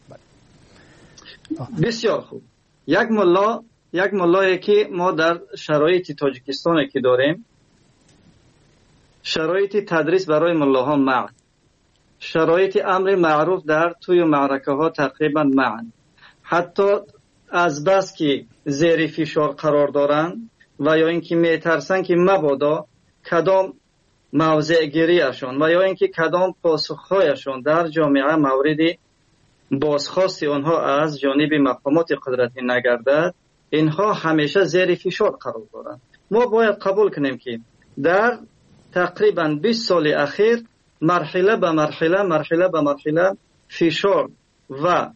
بسیار خوب. یک ملایی که ما در شرایط تاجیکستان که داریم، شرایط تدریس برای ملاها منع شرایط امر معروف در توی معرکه ها تقریبا معن، حتی از بس که زیر فشار قرار دارن و یا اینکه میترسن که مبادا کدام موضع گیریشون و یا اینکه کدام پاسخهایشون در جامعه مورد بازخواست آنها از جانب مقامات قدرتی نگردد، اینها همیشه زیر فشار قرار دارند. ما باید قبول کنیم که در تقریبا 20 سال اخیر مرحله به مرحله فشار و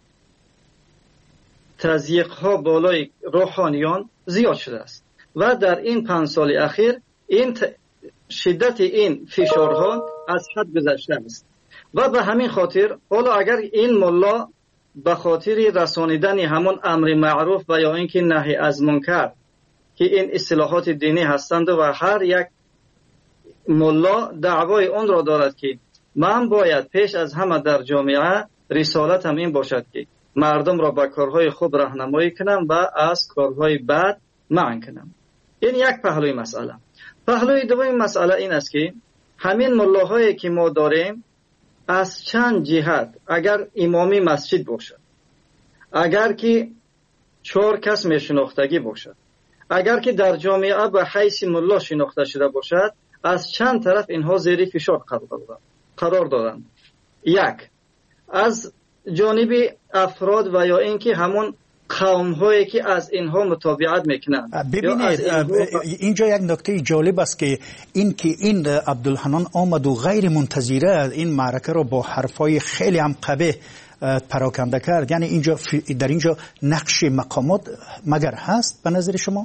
تضییق ها بالای روحانیان زیاد شده است و در این 5 سال اخیر این شدت این فشارها از حد گذشته است و به همین خاطر حالا اگر این ملا به خاطر رسانیدن همون امر معروف و یا اینکه نهی از منکر که این اصطلاحات دینی هستند و هر یک ملا دعوای اون را دارد که من باید پیش از همه در جامعه رسالتم این باشد که مردم را به کارهای خوب راهنمایی کنم و از کارهای بد منع کنم. این یک پهلوی مسئله. پهلوی دوم مسئله این است که همین ملاهایی که ما داریم از چند جهت، اگر امامی مسجد باشد، اگر که 4 کس میشناختگی باشد، اگر که در جامعه به حیث ملا شناخته شده باشد، از چند طرف اینها زیر فشار قرار دارند. یک، از جانب افراد و یا اینکه همون قوم هایی که از اینها متابعت میکنند. ببینید اینجا یک نکته جالب است که این عبدالحنان آمد و غیر منتظره این معرکه را با حرفای خیلی هم قبیح پراکنده کرد. یعنی در اینجا نقش مقامات مگر هست به نظر شما؟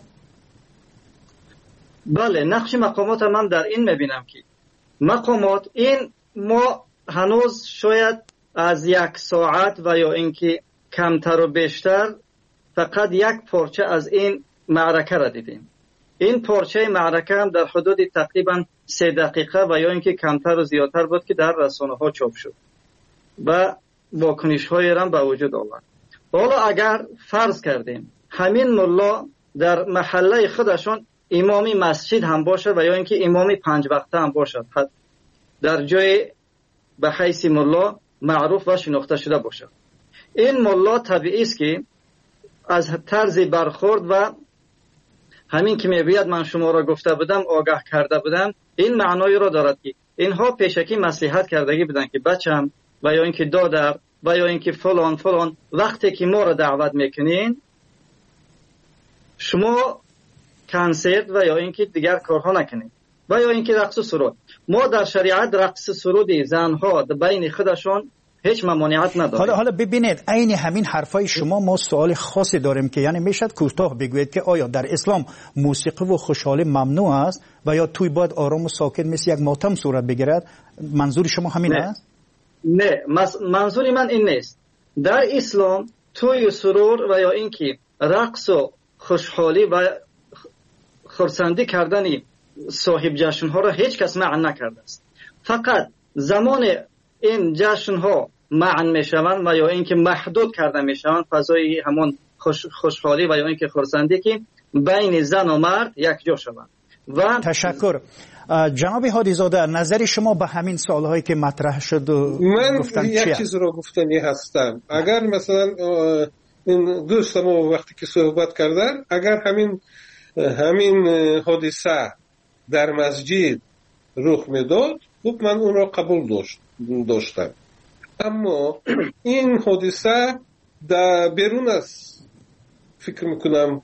بله، نقش مقامات من در این میبینم که مقامات این ما هنوز شاید از 1 ساعت و یا اینکه کمتر و بیشتر فقط یک پارچه از این معرکه را دیدیم. این پارچه معرکه هم در حدود تقریبا 3 دقیقه و یا اینکه کمتر و زیادتر بود که در رسانه ها چاپ شد و واکنش های هم به وجود آورد. حالا اگر فرض کردیم همین ملا در محله خودشون امامی مسجد هم باشد و یا اینکه امامی 5 وقته هم باشد، در جای به حیث ملا معروف و شناخته شده باشد، این ملا طبیعی است که از طرز برخورد و همین که میگوید من شما را گفته بودم، آگاه کرده بودم، این معنایی را دارد که اینها پیشکی مصلحت کردگی بودن که بچم و یا اینکه دادر و یا اینکه فلان وقتی که ما را دعوت میکنین شما کنسرت و یا اینکه دیگر کارها نکنین و یا اینکه رقص و سرود. ما در شریعت رقص سرود زنها بین خودشون هیچ ممانعت نداره. حالا ببینید عین همین حرفای شما ما سوال خاصی داریم که یعنی میشد کوتاه بگوید که آیا در اسلام موسیقی و خوشحالی ممنوع است و یا توی باید آرام و ساکت مثل یک ماتم صورت بگیرد؟ منظور شما همین است؟ نه، منظور من این نیست. در اسلام توی سرور و یا اینکه رقص و خوشحالی و خرسندی کردن صاحب جشن ها را هیچ کس منع نکرده است. فقط زمان این جشن ها منع می شوند و یا اینکه محدود کرده می شوند فضای همون خوشحالی و یا اینکه خرسندی که بین زن و مرد یک جا شوند. و تشکر. جناب هادی زاده، نظر شما به همین سوالهایی که مطرح شد من یک چیز رو گفتنی هستم. اگر مثلا این دوستم وقتی که صحبت کردن، اگر همین حادثه در مسجد رخ میداد، خب من اون را قبول داشتم. اما این حادثه در بیرون از فکر میکنم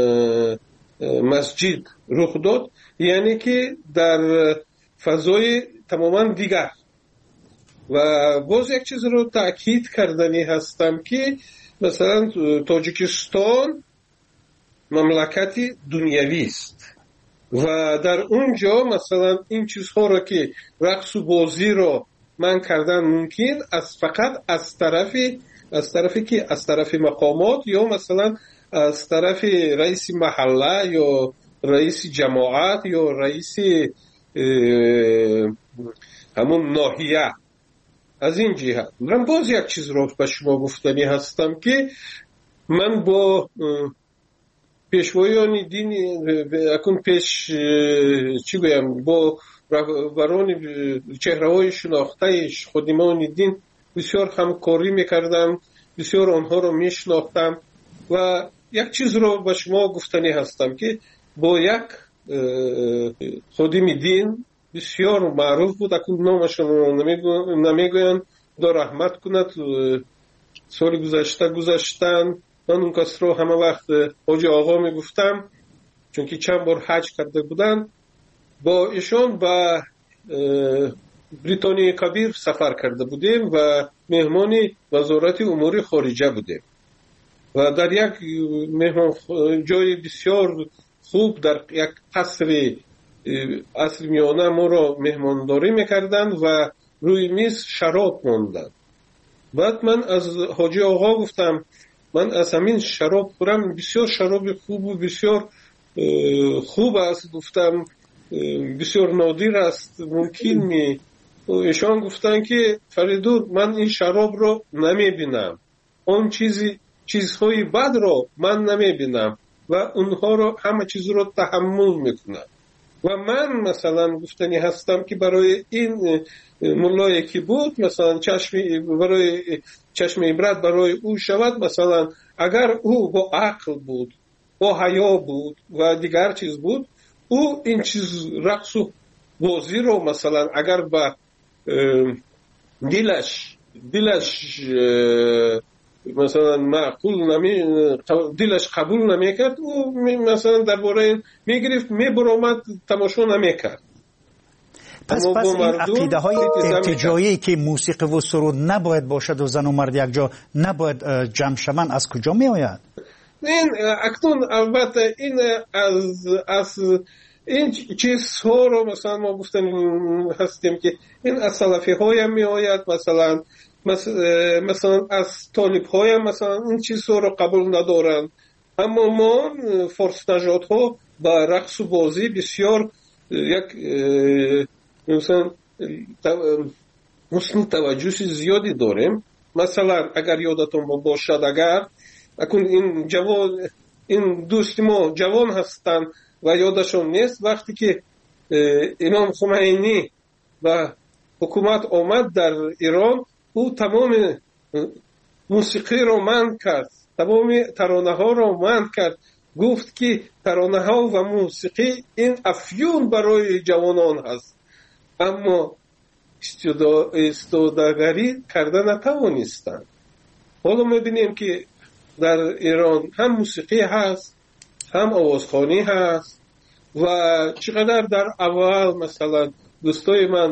مسجد رخ داد، یعنی که در فضای تماما دیگر. و باز یک چیز رو تأکید کردنی هستم که مثلا تاجیکستان مملکتی دنیوی است و در اونجا مثلا این چیزها رو که رقص و بازی رو من کردن ممکن فقط از طرف مقامات یا مثلا از طرف رئیس محله یا رئیس جماعت یا رئیس همون ناحیه. از این جهت من باز یک چیز رو به شما گفتنی هستم که من با پیشوایان دین اکن پیش چی گویم با رهبران چهره‌های شناخته‌اش خادمان دین بسیار همکاری می‌کردم، بسیار آنها رو می‌شناختم و یک چیز رو به شما گفتنی هستم که با یک خادم دین بسیار معروف بود، اکنون نامش رو نمیگویند، خدا رحمت کند، سال گذشتن من اون کس رو همه وقت حاجی آقا میگفتم چون که چند بار حج کرده بودن. با ایشان به بریتانیای کبیر سفر کرده بودیم و مهمان وزارت امور خارجه بودیم و در یک مهمان جای بسیار خوب در یک قصر عصر میانه ما را مهمانداری میکردند و روی میز شراب ماندند. بعد من از حاجی آقا گفتم من از همین شراب خورم، بسیار شراب خوب و بسیار خوب است، گفتم بسیار نادر است، ممکن می. ایشان گفتن که فریدون من این شراب رو نمیبینم، اون چیزهای بد رو من نمیبینم و اونها رو همه چیز رو تحمل میکنم و من مثلا گفتنی هستم که برای این ملایی که بود مثلا چشم عبرت برای او شود، مثلا اگر او با عقل بود، با حیا بود و دیگر چیز بود، او این چیز رقص و بازی رو مثلا اگر با دلش مثلا معقول دلش قبول نمیکرد، او مثلا درباره این میگرفت میبرامد تماشا نمیکرد. پس این عقیده های ارتجاعی که موسیقی و سرود نباید باشد و زن و مرد یک جا نباید جمع شوند از کجا می آید؟ این اکنون البته این از این چیزها رو مثلا ما گفتن هستیم که این از سلفی های می آید، مثلا از طالب های مثلا این چیزها رو قبول ندارن، اما ما فارس نژاد ها با رقص و بازی بسیار یک مثلا حسن توجه زیادی داریم. مثلا اگر یادتون باشد، اگر اکنون این دوست ما جوان هستن و یادشون نیست، وقتی که امام خمینی و حکومت آمد در ایران، او تمام موسیقی رو منع کرد، تمام ترانه ها رو منع کرد، گفت که ترانه ها و موسیقی این افیون برای جوانان هست، اما استوداگری کرده نتوانستند. حالا میبینیم که در ایران هم موسیقی هست، هم آوازخوانی هست و چقدر در اول مثلا دوستای من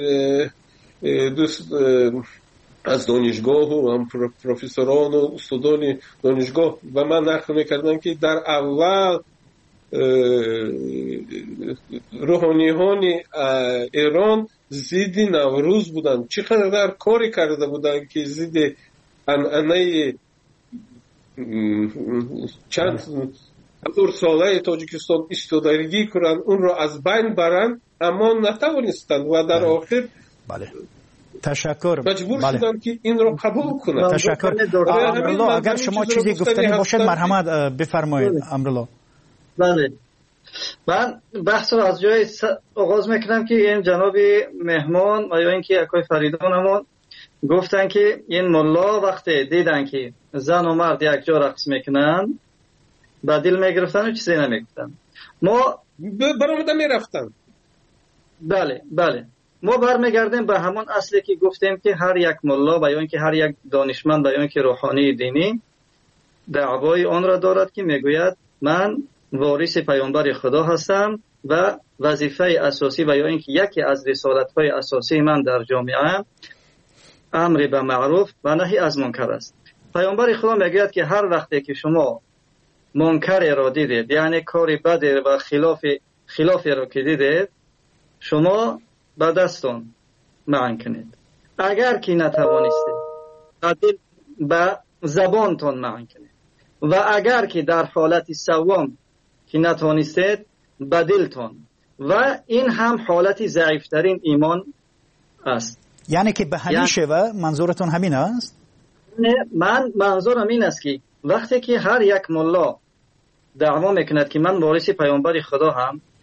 دوست از دانشگاه و هم پروفسوران و استادان دانشگاه و من نقل میکردن که در اول روحانیان ایران ضد نوروز بودن، چقدر کاری کرده بودن که ضد انعنه چند هزار ساله تاجیکستان استودگی کنن، اون رو از بین برن، اما نتوانستند و در آخر تشکر مجبور شدن که این رو قبول کنن. تشکر. امرالله اگر شما چیزی گفتنی باشد مرحمت بفرمایید. امرالله. بله، من بحث رو از جای آغاز میکنم که این جناب مهمان و یا اینکه اکای فریدون همون گفتن که این ملا وقتی دیدن که زن و مرد یک جا رقص میکنن با دل میگرفتن و چیزی نمیگفتن، ما برآمده میرفتن. بله ما برمیگردیم به همون اصلی که گفتیم که هر یک ملا و یا اینکه هر یک دانشمند و یا اینکه روحانی دینی دعوای آن را دارد که میگوید من وارث پیامبر خدا هستم و وظیفه اساسی و یا اینکه یکی از رسالت‌های اساسی من در جامعه امر به معروف و نهی از منکر است. پیامبر خدا میگوید که هر وقتی که شما منکر را دیدید، یعنی کاری بد و خلاف را که دیدید، شما با دستان منع کنید. اگر که نتوانستید با زبانتان منع کنید و اگر که در حالت سوم که نتوانستید با دلتان، و این هم حالت ضعیفترین ایمان است. یعنی که به همین شوه منظورتون همین است؟ من منظورم این است که وقتی که هر یک ملا دعوا میکند که من وارث پیامبر خدا هم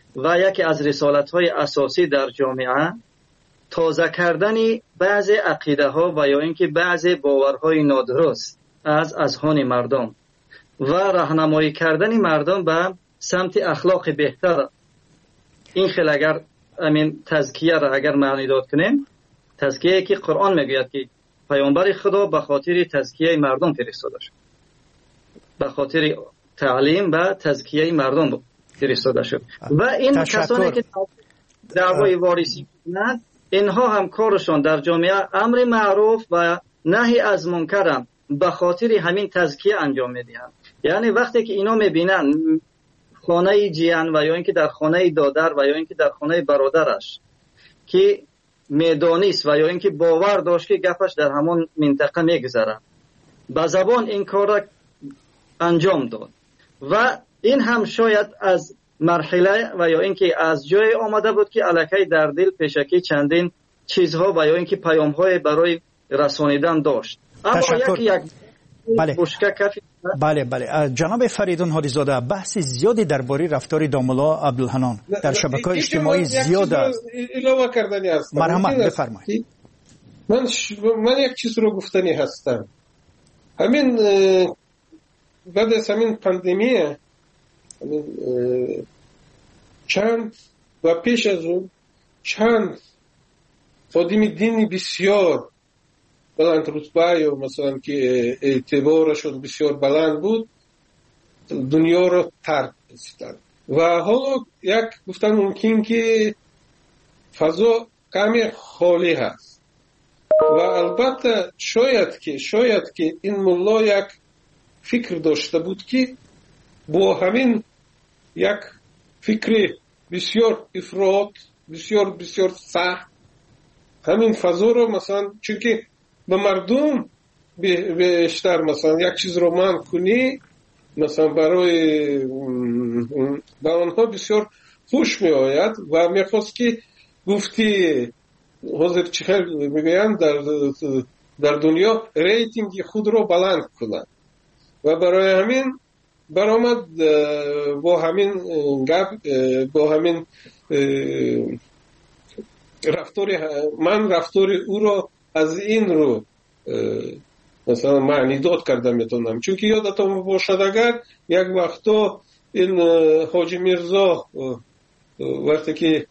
و یکی از رسالت‌های اساسی در جامعه تازه کردن بعض عقیده ها و یا اینکه بعض باورهای نادرست از اذهان مردم و راهنمایی کردن مردم به سمت اخلاق بهتر. این خیلی اگر امین تزکیه را اگر معنی داد کنیم، تزکیه که قرآن میگوید که پیامبر خدا به خاطر تزکیه مردم فرستاده شد، به خاطر تعلیم و تزکیه مردم فرستاده شد. و این کسانی که دعوای وارثی کنند، اینها هم کارشان در جامعه امر معروف و نهی از منکر به خاطر همین تزکیه انجام میدهند. یعنی وقتی که اینا میبینن خانه جیان و یا اینکه در خانه دادر و یا اینکه در خانه برادرش که میدانیست و یا اینکه باور داشت که گپش در همون منطقه میگذره، با زبان این کار را انجام داد و این هم شاید از مرحله و یا اینکه از جای آمده بود که الکی در دل پیشکی چندین چیزها و یا اینکه پیام‌های برای رسانیدن داشت. اما یک بله. بله جناب فریدون هادی زاده، بحث زیادی درباره رفتار داملا عبدالحنان در شبکه‌های اجتماعی زیاد است. علاوه کردنی هست. مرحمت بفرمایید. من یک چیز رو گفتنی هستم. همین بعد از همین پاندمی چند و پیش از اون چند خادم دینی بسیار بلند رتبه یا مثلا که اعتبارشون بسیار بلند بود دنیا رو ترک کردن و حالا یک گفتن ممکن که فضا کمی خالی هست و البته شاید که این ملا یک فکر داشته بود که با همین یک فکر بسیار افراط بسیار سخت همین فضا رو مثلا چون که به مردم بیشتر مثلا یک چیز رو منع کنی مثلا برای به آنها بسیار خوش می آید و می خواست که گفتی حاضر چخیر میگویند در دنیا ریتینگ خود رو بلند کنند و برای همین برآمد با همین گپ با همین رفتار او رو از این رو مثلا معنی داد کرده میتونم چون که یادتون باشد اگر یک وقتا این حاجی میرزا وقتی که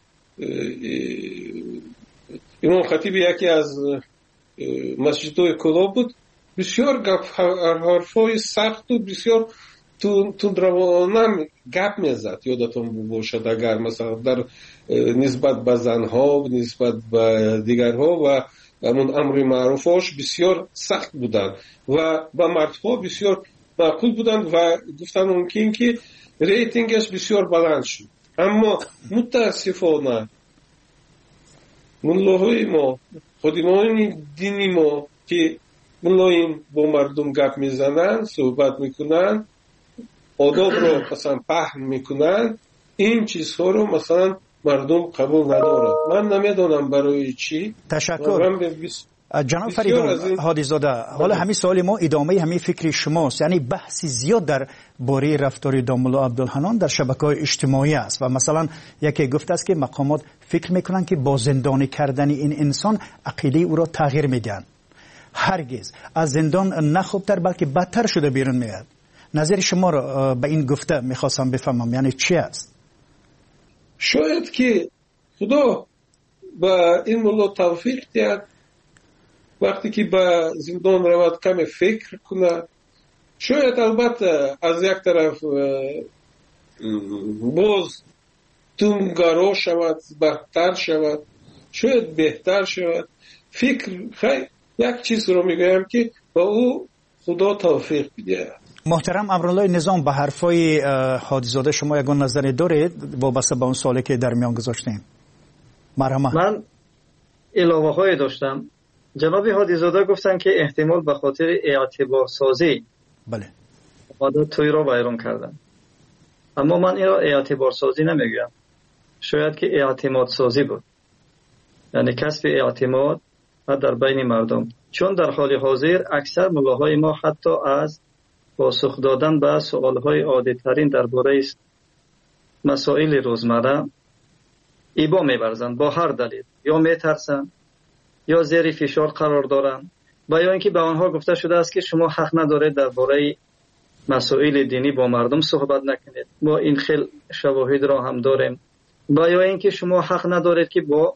امام خطیب یکی از مسجدهای کلا بود بسیار حرفای سخت و بسیار تندروانه گپ میزد یادتون باشد اگر مثلا در نسبت به زنها نسبت به دیگرها و همون امر معروفاش بسیار سخت بودند و با مردها بسیار معقول بودند و گفتن ممکن که ریتینگش بسیار بلند شد اما متاسفانه ملاهای ما خادمان دینی ما که ملایم با مردم گپ میزنن صحبت میکنن آداب رو مثلا پهن میکنن این چیزها رو مثلا مردم قبول ندارد من نمیدونم برای چی. تشکر جناب فریدون هادی زاده. حالا همین سوال ما ادامه همین فکر شماست یعنی بحث زیاد در باره رفتار داملا عبدالحنان در شبکه‌های اجتماعی است و مثلا یکی گفته است که مقامات فکر میکنن که با زندانی کردن این انسان عقیده او را تغییر میدن. هرگز از زندان نه خوبتر بلکه بدتر شده بیرون میاد. نظر شما را به این گفته میخواستم بفهمم یعنی چی است؟ شاید که خدا با این ملا توفیق دهد وقتی که به زندان رود کمی فکر کند شاید البته از یک طرف باز تونگارا شود بدتر شود شاید بهتر شود فکر خیلی یک چیز رو میگویم که با او خدا توفیق بدهد. محترم امرالله نظام به حرفای هادی زاده شما یگان نظری دارید وابسته به اون سوالی که در میان گذاشتیم؟ مرحمت. من علاوه های داشتم. جناب هادی زاده گفتن که احتمال به خاطر اعتبار سازی بله عادت توی رو بیرون کردن اما من این را اعتبار سازی نمیگم شاید که اعتماد سازی بود یعنی کسب اعتماد در بین مردم چون در حال حاضر اکثر ملاهای ما حتی از پاسخ دادن به سوالهای عادی ترین درباره مسائل روزمره ایبا می‌ورزند با هر دلیل، یا می‌ترسند یا زیر فشار قرار دارند و یا اینکه به آنها گفته شده است که شما حق ندارید درباره مسائل دینی با مردم صحبت نکنید. ما این خیل شواهد را هم داریم. و یا اینکه شما حق ندارید که با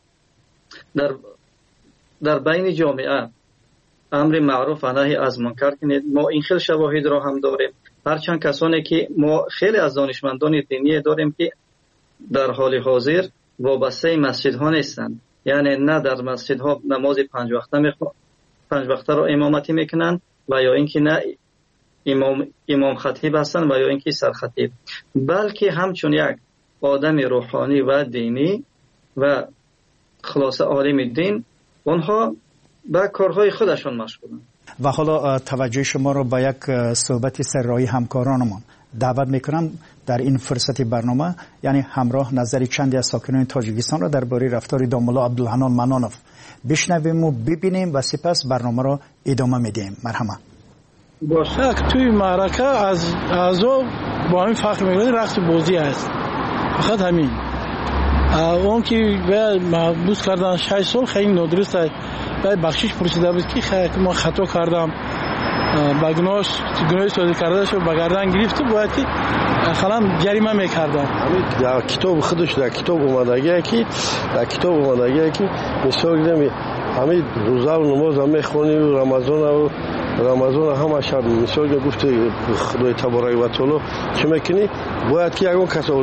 در بین جامعه امر معروف و نهی از منکر کنید. ما این خیل شواهد را هم داریم. هرچند کسانی که ما خیلی از دانشمندان دینی داریم که در حال حاضر وابسته مسجدها نیستند، یعنی نه در مسجدها نماز 5 وقته را امامتی میکنند و یا اینکه نه امام خطیب هستند و یا اینکه سرخطیب، بلکه همچون یک آدم روحانی و دینی و خلاصه عالم دین اونها به کارهای خودشان مشغولند. و حالا توجه شما رو به یک صحبت سرایی همکارانمان دعوت میکنم در این فرصت برنامه، یعنی همراه نظر چندی از ساکنان تاجیکستان را درباره رفتار داملا عبدالحنان منانوف بشنویم و ببینیم و سپس برنامه را ادامه میدیم. مرحبا. باشه توی معرکه از اعضا با همین فخر میگوید رقص بازی است، فقط همین. اون که محبوس کردن 6 سال خیلی نادرست است. باید بخشش پرسیده بود که ما خطا کردم، با گناهی سازی کرده شد به گردن گرفت و باید خلام جریمه میکردن. در کتاب خودش در کتاب اومدگی که مثال گیرم همین روزه و نماز هم میخونی و رمضان همه شب مثال گفت خدای تبارک و تعالی چه میکنی؟ باید که یکون کس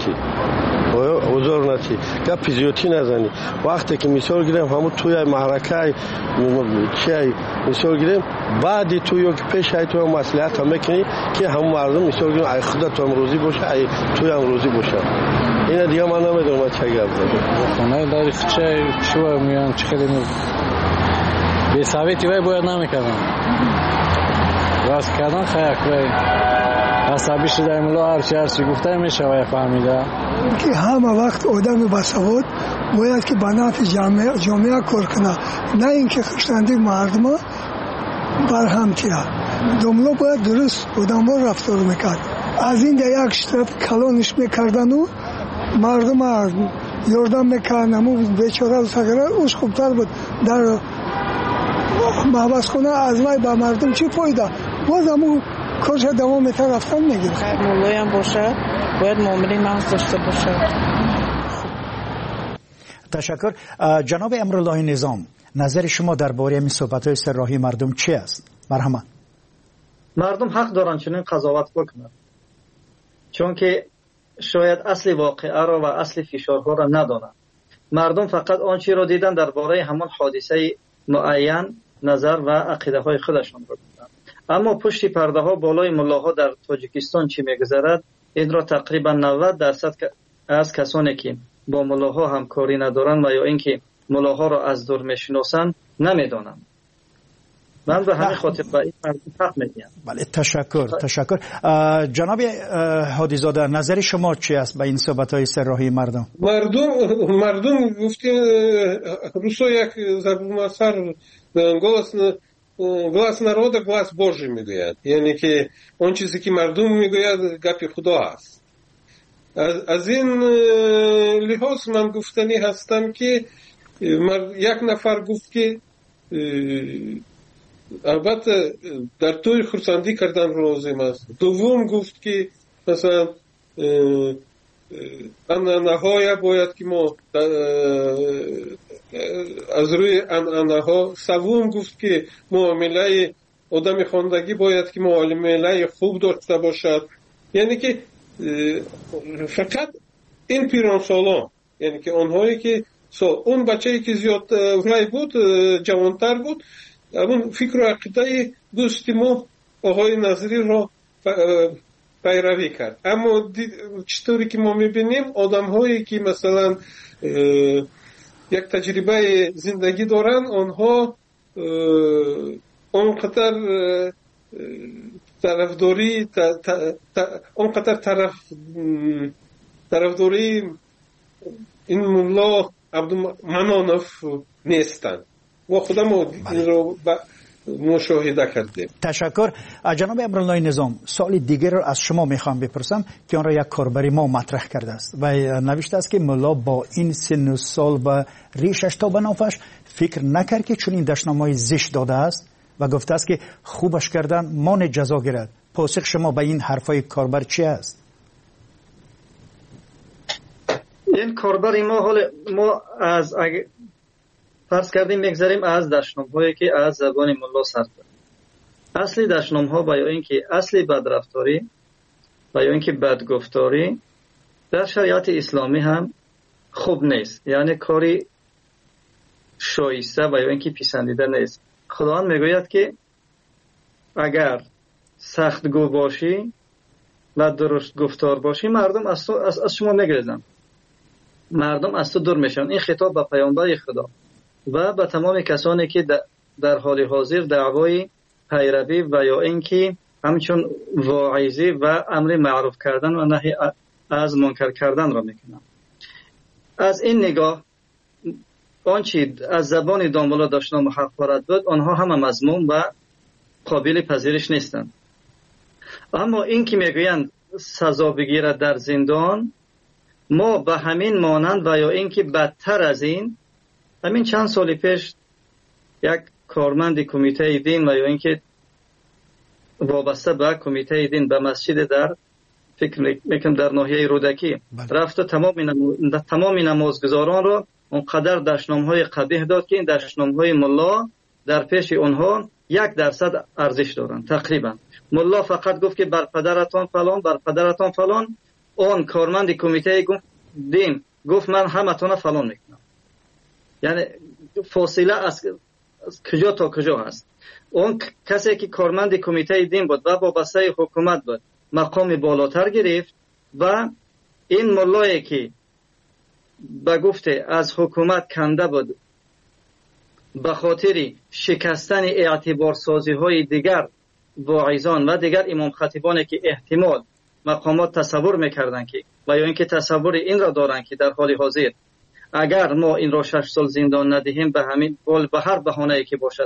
اوزار نتی گپ زیادی نزنی. وقتی که مثال گیرم همون توی معرکه چی مثال گیرم بعدی توی که پیش های توی مصلحت هم میکنی که همون مردم مثال گیرم ای خدا تو هم روزی باشه ای توی هم روزی باشه. این دیگه من نمیدونم چه گپ زدم. خونه داری چه میان چه خیلی به ثابتی باید نمیکردم. راست کردن خیلی عصبی شده ملا هرچی گفته میشه و فهمیده که همه وقت آدم باسواد باید که به نفع جامعه کار کنه، نه اینکه خشتندی مردم برهم تیه. داملا باید درست آدم ها رفتار میکرد. از این یک شتاب کلانش میکردن و مردم یاردم میکردن و بیچاره و سگره اوش خوبتر بود. در محبس خونه از وی به مردم چی فایده؟ باز همون کارش دوام میتر رفتن میگیره. مولای هم باشه باید معامله محض داشته باشه. تشکر. جناب امرالله نظام، نظر شما درباره این صحبت‌های سرراهی مردم چی است؟ مرحبا. مردم حق دارن چنین قضاوت بکنن، چون که شاید اصل واقعه را و اصل فشارها را ندانند. مردم فقط آنچه را دیدن درباره همان حادثه معین نظر و عقیده های خودشان را دادند. اما پشت پرده ها بالای ملاها در تاجیکستان چی میگذرد این را تقریبا 90% از کسانی که با ملاها همکاری ندارند و یا اینکه ملاها را از دور میشناسند نمیدانند. من به همین خاطر با این حق میدیم. بله تشکر. جناب هادیزاده، نظر شما چی است به این صحبت‌های سرراهی مردم؟ مردم گفته روسو یک ضرب глас народа глас Божий میگوید، یعنی که اون چیزی که مردم میگوید گپ خدا است. از این لحاظ من گفتنی هستم که یک نفر گفت که البته در توی خرسندی کردن لازم است. دوم گفت که مثلا انانه‌های باید که ما از روی انانه‌ها. سوم گفت که معامله آدم خواندگی باید که معامله خوب داشته باشد. یعنی که فقط این پیرانسالان، یعنی که آنهایی که اون بچه‌ای که زیاد ولای بود جوانتر بود اون فکر و عقیده دوست ما آقای نظری را پیروی کرد. اما چطوری که ما میبینیم آدم هایی که مثلا یک تجربه زندگی دارن آنها اونقدر طرفداری طرفداری این ملا عبدالمنانوف نیستن و خودم این رو مشاهده کردیم. تشکر. جناب امرالله نظام، سوال دیگر را از شما میخوام بپرسم که آن را یک کاربری ما مطرح کرده است و نوشته است که ملا با این سن و سال و ریشش تا بنافش فکر نکرد که چون این دشنامه‌های زشت داده است و گفته است که خوبش کردن مان جزا گیرد. پاسخ شما به این حرفای کاربر چی است؟ این کاربر ما از فرض کردیم میگذاریم از دشنام‌هایی که از زبان ملا صرف شده. اصلی دشنام‌ها با اینکه اصلی بدرفتاری و یا اینکه بدگفتاری در شریعت اسلامی هم خوب نیست، یعنی کاری شایسته و یا اینکه پسندیده نیست. خداوند میگوید که اگر سختگو باشی و درست گفتار باشی مردم از شما میگریزن، مردم از تو دور میشن. این خطاب به پیامبر خدا و به تمام کسانی که در حال حاضر دعوای پیروی و یا اینکه همچون واعظی و امر معروف کردن و نهی از منکر کردن را میکنن. از این نگاه آنچه از زبان دامولا داشتن محقارت بود آنها همه مضمون و قابل پذیرش نیستند. اما این که میگویند سزا بگیرد در زندان، ما به همین مانند و یا اینکه بدتر از این، همین چند سال پیش یک کارمند کمیته دین و یا اینکه وابسته به کمیته دین به مسجد در فکر میکنم در ناحیه رودکی رفت و تمام نمازگزاران را اونقدر دشنامهای قبیح داد که این دشنامهای ملا در پیش اونها 1% ارزش دارند. تقریبا ملا فقط گفت که بر پدرتان فلان، بر پدرتان فلان. اون کارمند کمیته دین گفت من همتون فلان میکنم. یعنی فاصله از کجا تا کجا هست. اون کسی که کارمند کمیته دین بود و وابسته حکومت بود مقام بالاتر گرفت و این ملایی که به گفته از حکومت کنده بود به خاطر شکستن اعتبار سازی های دیگر واعظان و دیگر امام خطیبانی که احتمال مقامات تصور میکردن که و یا اینکه تصور این را دارن که در حال حاضر اگر ما این را 6 سال زندان ندهیم به همین قول به هر بهانه‌ای که باشد.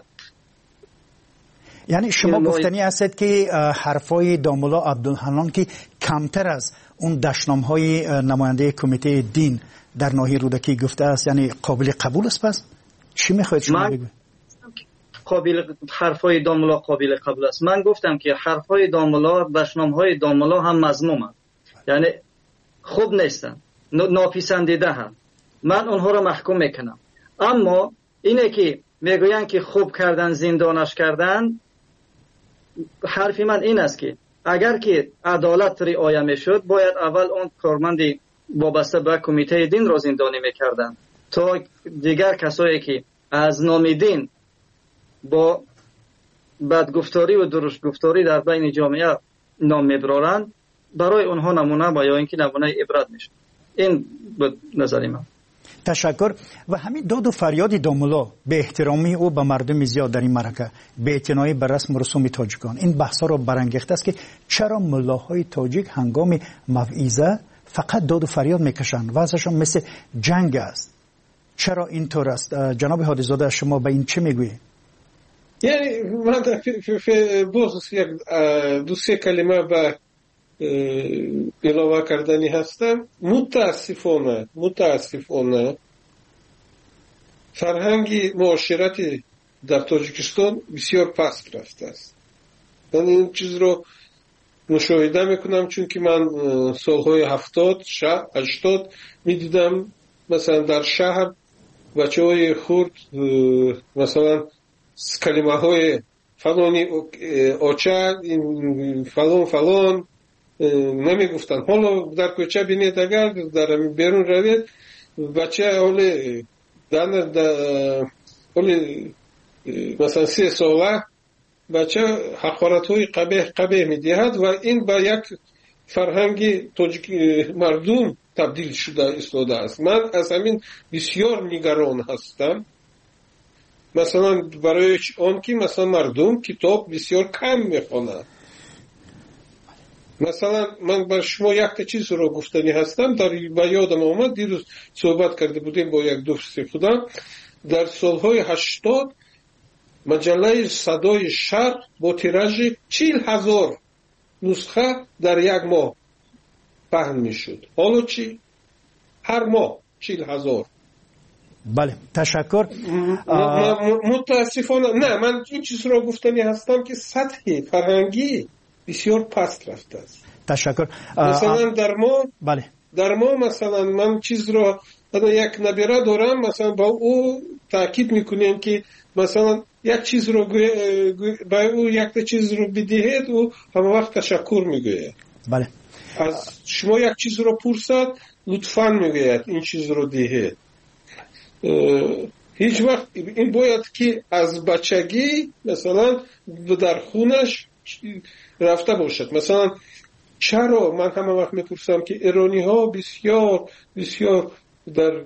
یعنی شما گفتنی هستید که حرفای دامولا عبدالحنان که کمتر از اون دشنام‌های نماینده کمیته دین در ناحیه رودکی گفته است یعنی قابل قبول است؟ پس چی میخواید شما بگوید؟ حرفای دامولا قابل قبول است. من گفتم که حرفای دامولا، دشنام‌های دامولا هم مذمومند، یعنی خوب نیستن، ناپسندیده هم. من اونها را محکوم میکنم. اما اینه که میگوین که خوب کردن زندانش کردن، حرفی من این است که اگر که عدالت رعایت میشد باید اول اون کارمند وابسته به کمیته دین را زندانی میکردن تا دیگر کسایی که از نام دین با بدگفتاری و درست گفتاری در بین جامعه نام میبرارند برای اونها نمونه و یا اینکه نمونه عبرت میشه. این بود نظری من. تشکر. و همین داد و فریاد دامولا به احترامی او به مردم زیاد در این معرکه به اعتنایی بر رسم و رسوم تاجیکان این بحثا را برانگیخته است که چرا ملاهای تاجیک هنگام موعظه فقط داد و فریاد میکشند و ازشان مثل جنگ است. چرا اینطور است؟ جناب هادیزاده شما به این چه میگویید؟ یعنی من باز یک دو سه کلمه به اضافه کردنی هستم. متاسفانه فرهنگ معاشرت در تاجیکستان بسیار پست رفته است. من این چیز رو مشاهده میکنم چون که من سالهای 70 80 میدیدم مثلا در شهر بچه های خورد مثلا کلمه های فلانی آچه فلان نمی گفتن. حالا در کوچه بینید اگر در بیرون روید بچه حالی مثلا 3 ساله بچه حقارت های قبیح می دهد و این با یک فرهنگ تاجیک مردم تبدیل شده ایستاده است. من از همین بسیار نگران هستم. مثلا برای آن که مثلا مردم کتاب بسیار کم میخوانند. مثلا من بر شما یک چیز رو گفتنی هستم در یادم آمد. دیروز صحبت کرده بودیم با یک دوست خودم در سالهای 80 مجله صدای شرق با تیراژ 40,000 نسخه در یک ماه پهن میشد. حالا چی؟ هر ماه 40,000. بله تشکر. متاسفانه نه، من این چیز را گفتنی هستم که سطح فرهنگی بسیار پست رفته است. تشکر. مثلا بله در ما مثلا من چیز را یک نبیره دارم، مثلا با او تاکید میکنیم که مثلا یک چیز رو با او یک چیز رو بدهید و همه وقت تشکر میگوید. بله. از شما یک چیز رو پرسد لطفاً میگوید این چیز رو دهید. هیچ وقت این باید که از بچگی مثلا در خونش رفته باشد. مثلا چرا من همه وقت میپرسم که ایرانی ها بسیار بسیار در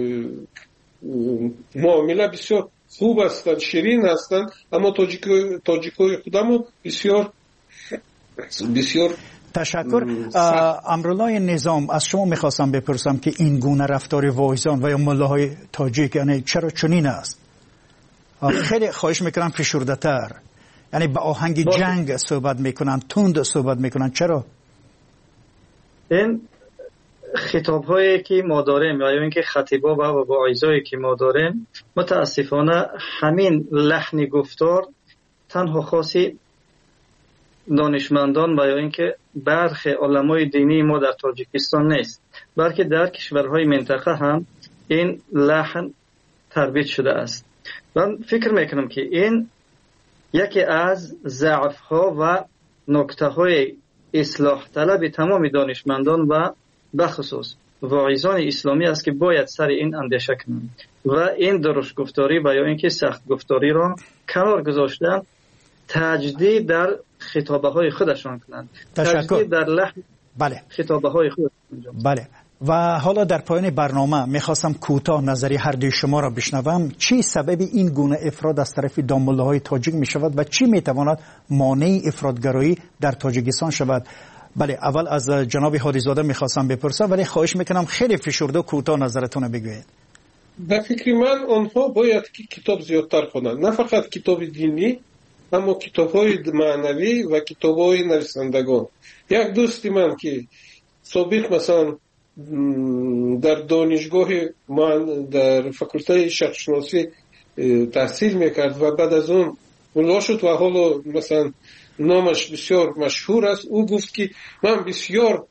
معامله بسیار خوب هستند، شیرین هستند، اما تاجیکای خودمو بسیار بسیار تشکر. امرالله نظام، از شما میخواستم بپرسم که این گونه رفتار واعظان و یا ملاهای تاجیک یعنی چرا چنین است؟ خیلی خواهش میکنم فشرده تر، یعنی به آهنگ جنگ صحبت میکنن، تند صحبت میکنن. چرا؟ این خطاب هایی که ما داریم یا اینکه خطیبا و واعظایی که ما داریم متاسفانه همین لحن گفتار تنها خاصی دانشمندان و یا اینکه برخی علمای دینی ما در تاجیکستان نیست، بلکه در کشورهای منطقه هم این لحن ترویج شده است. من فکر میکنم که این یکی از ضعف ها و نکته های اصلاح طلب تمام دانشمندان و بخصوص واعظان اسلامی است که باید سر این اندیشه کنند و این درشت گفتاری و یا اینکه سخت گفتاری را کنار گذاشتن، تجدید در خطابه های خودشان کنند. تجدید در لحن خطابه های خودشان. بله. و حالا در پایان برنامه میخواستم کوتاه نظری هر دوی شما را بشنوم. چی سبب این گونه افراد از طرف دامله‌های تاجیک میشود و چی میتواند مانع افراطگرایی در تاجیکستان شود؟ بله، اول از جناب هادیزاده میخواستم بپرسم، ولی خواهش میکنم خیلی فشرده و کوتاه نظرتون بگویید. به فکر من آنها باید که کتاب زیادتر کنند، نه فقط کتاب دینی اما کتاب‌های معنوی و کتاب‌های نویسندگان. یک دوستی من که سابق مثلا در دانشگاه من در فاکولته شرقشناسی تحصیل میکرد و بعد از اون ملا شد و حالا مثلا نامش بسیار مشهور است. او گفت که من بسیار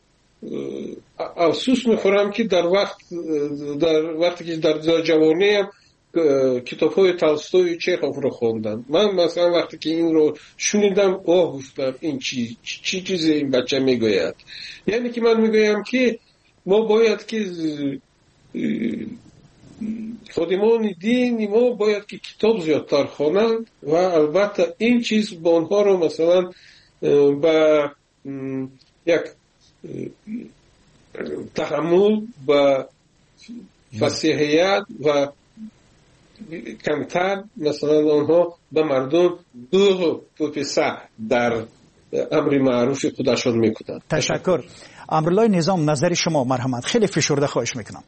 افسوس میخورم که در وقتی که در جوانیم کتاب‌های تولستوی و چخوف رو خوندم. من مثلا وقتی که این رو شنیدم گفتم این چی چیزی این بچه میگوید. یعنی که من میگویم که ما باید که خادمان دین ما باید که کتاب زیادتر خوانند و البته این چیز با آنها رو مثلا با یک تحمل و فصیحیت و کمتر مثلا آنها به مردم دو پسر در امر معروف خودشان میکنند. تشکر. امرالله نظام، نظر شما مرحمت، خیلی فشرده خواهش میکنم.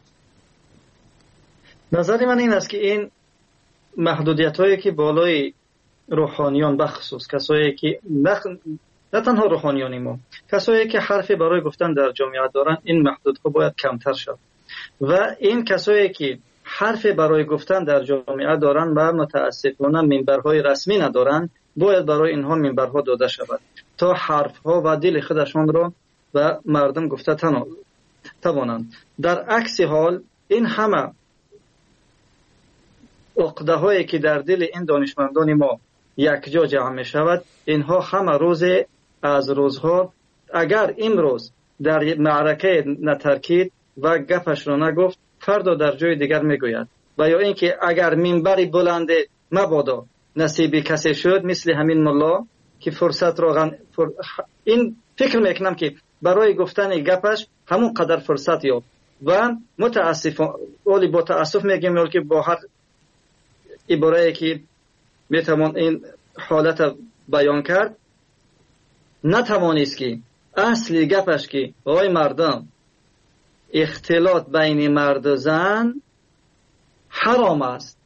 نظر من این است که این محدودیت هایی که بالای روحانیان بخصوص کسایی که نه تنها روحانیانی ما، کسایی که حرفی برای گفتن در جامعه دارن، این محدودها باید کمتر شد و این کسایی که حرفی برای گفتن در جامعه دارن و متاسفانه منبرهای رسمی ندارن، باید برای اینها منبرها داده شود تا حرفها و دل خودشان را و مردم گفته توانند. در عکس حال این همه عقده هایی که در دل این دانشمندان ما یک جا جمع می شود، اینها همه روز از روزها اگر امروز در معرکه نترکید و گپش را نگفت، فردا در جای دیگر میگوید. و یا اینکه اگر منبری بلند مبادا نصیب کسی شد مثل همین ملا که فرصت را این فکر میکنم که برای گفتن گپش همون قدر فرصت یافت و متاسفانه ولی با تاسف میگم که با هر عباره‌ای که میتوان این حالت بیان کرد نتوانست که اصلی گپش که آقای مردم اختلاط بین مرد و زن حرام است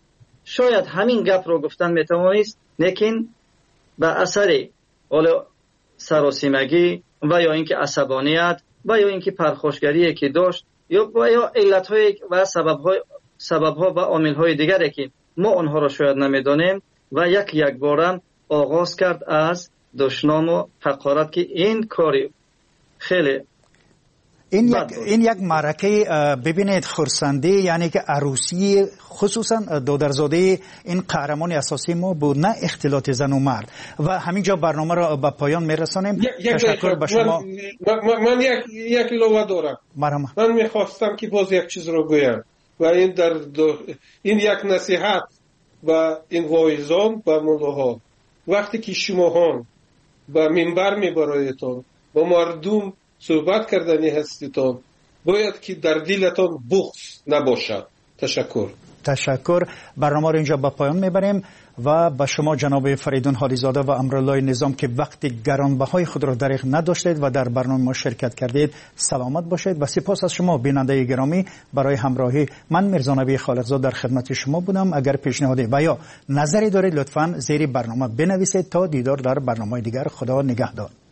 شاید همین گپ رو گفتن میتوانست، لیکن به اثر سراسیمگی و یا اینکه عصبانیت و یا اینکه پرخاشگری که داشت یا علت‌های و سبب‌ها و عامل‌های دیگری که ما آنها را شاید نمی‌دانیم و یک بارم آغاز کرد از دشنام و حقارت که این کاری خیلی این یک معرکه ببینید خرسندی، یعنی که عروسی خصوصا دادرزاده این قهرمان اساسی ما بود، نه اختلاط زن و مرد. و همینجا برنامه را به پایان میرسانیم. تشکر به شما. من یک لوحه دارم. من میخواستم که باز یک چیز رو گویم و این یک نصیحت و این واعظان و ملاها، وقتی که شما به منبر میبرایتان با مردم صحبت کردنی هستیتان، باید که در دلتان بغض نباشد. تشکر. برنامه رو اینجا به پایان میبریم و به شما جناب فریدون حالیزاده و امرالله نظام که وقت گرانبهای خود را دریغ نداشتید و در برنامه ما شرکت کردید سلامت باشید و سپاس از شما بیننده گرامی برای همراهی. من میرزا نبی خالقزاد در خدمت شما بودم. اگر پیشنهادی و یا نظری دارید لطفاً زیر برنامه بنویسید. تا دیدار در برنامه دیگر، خدا نگهدار.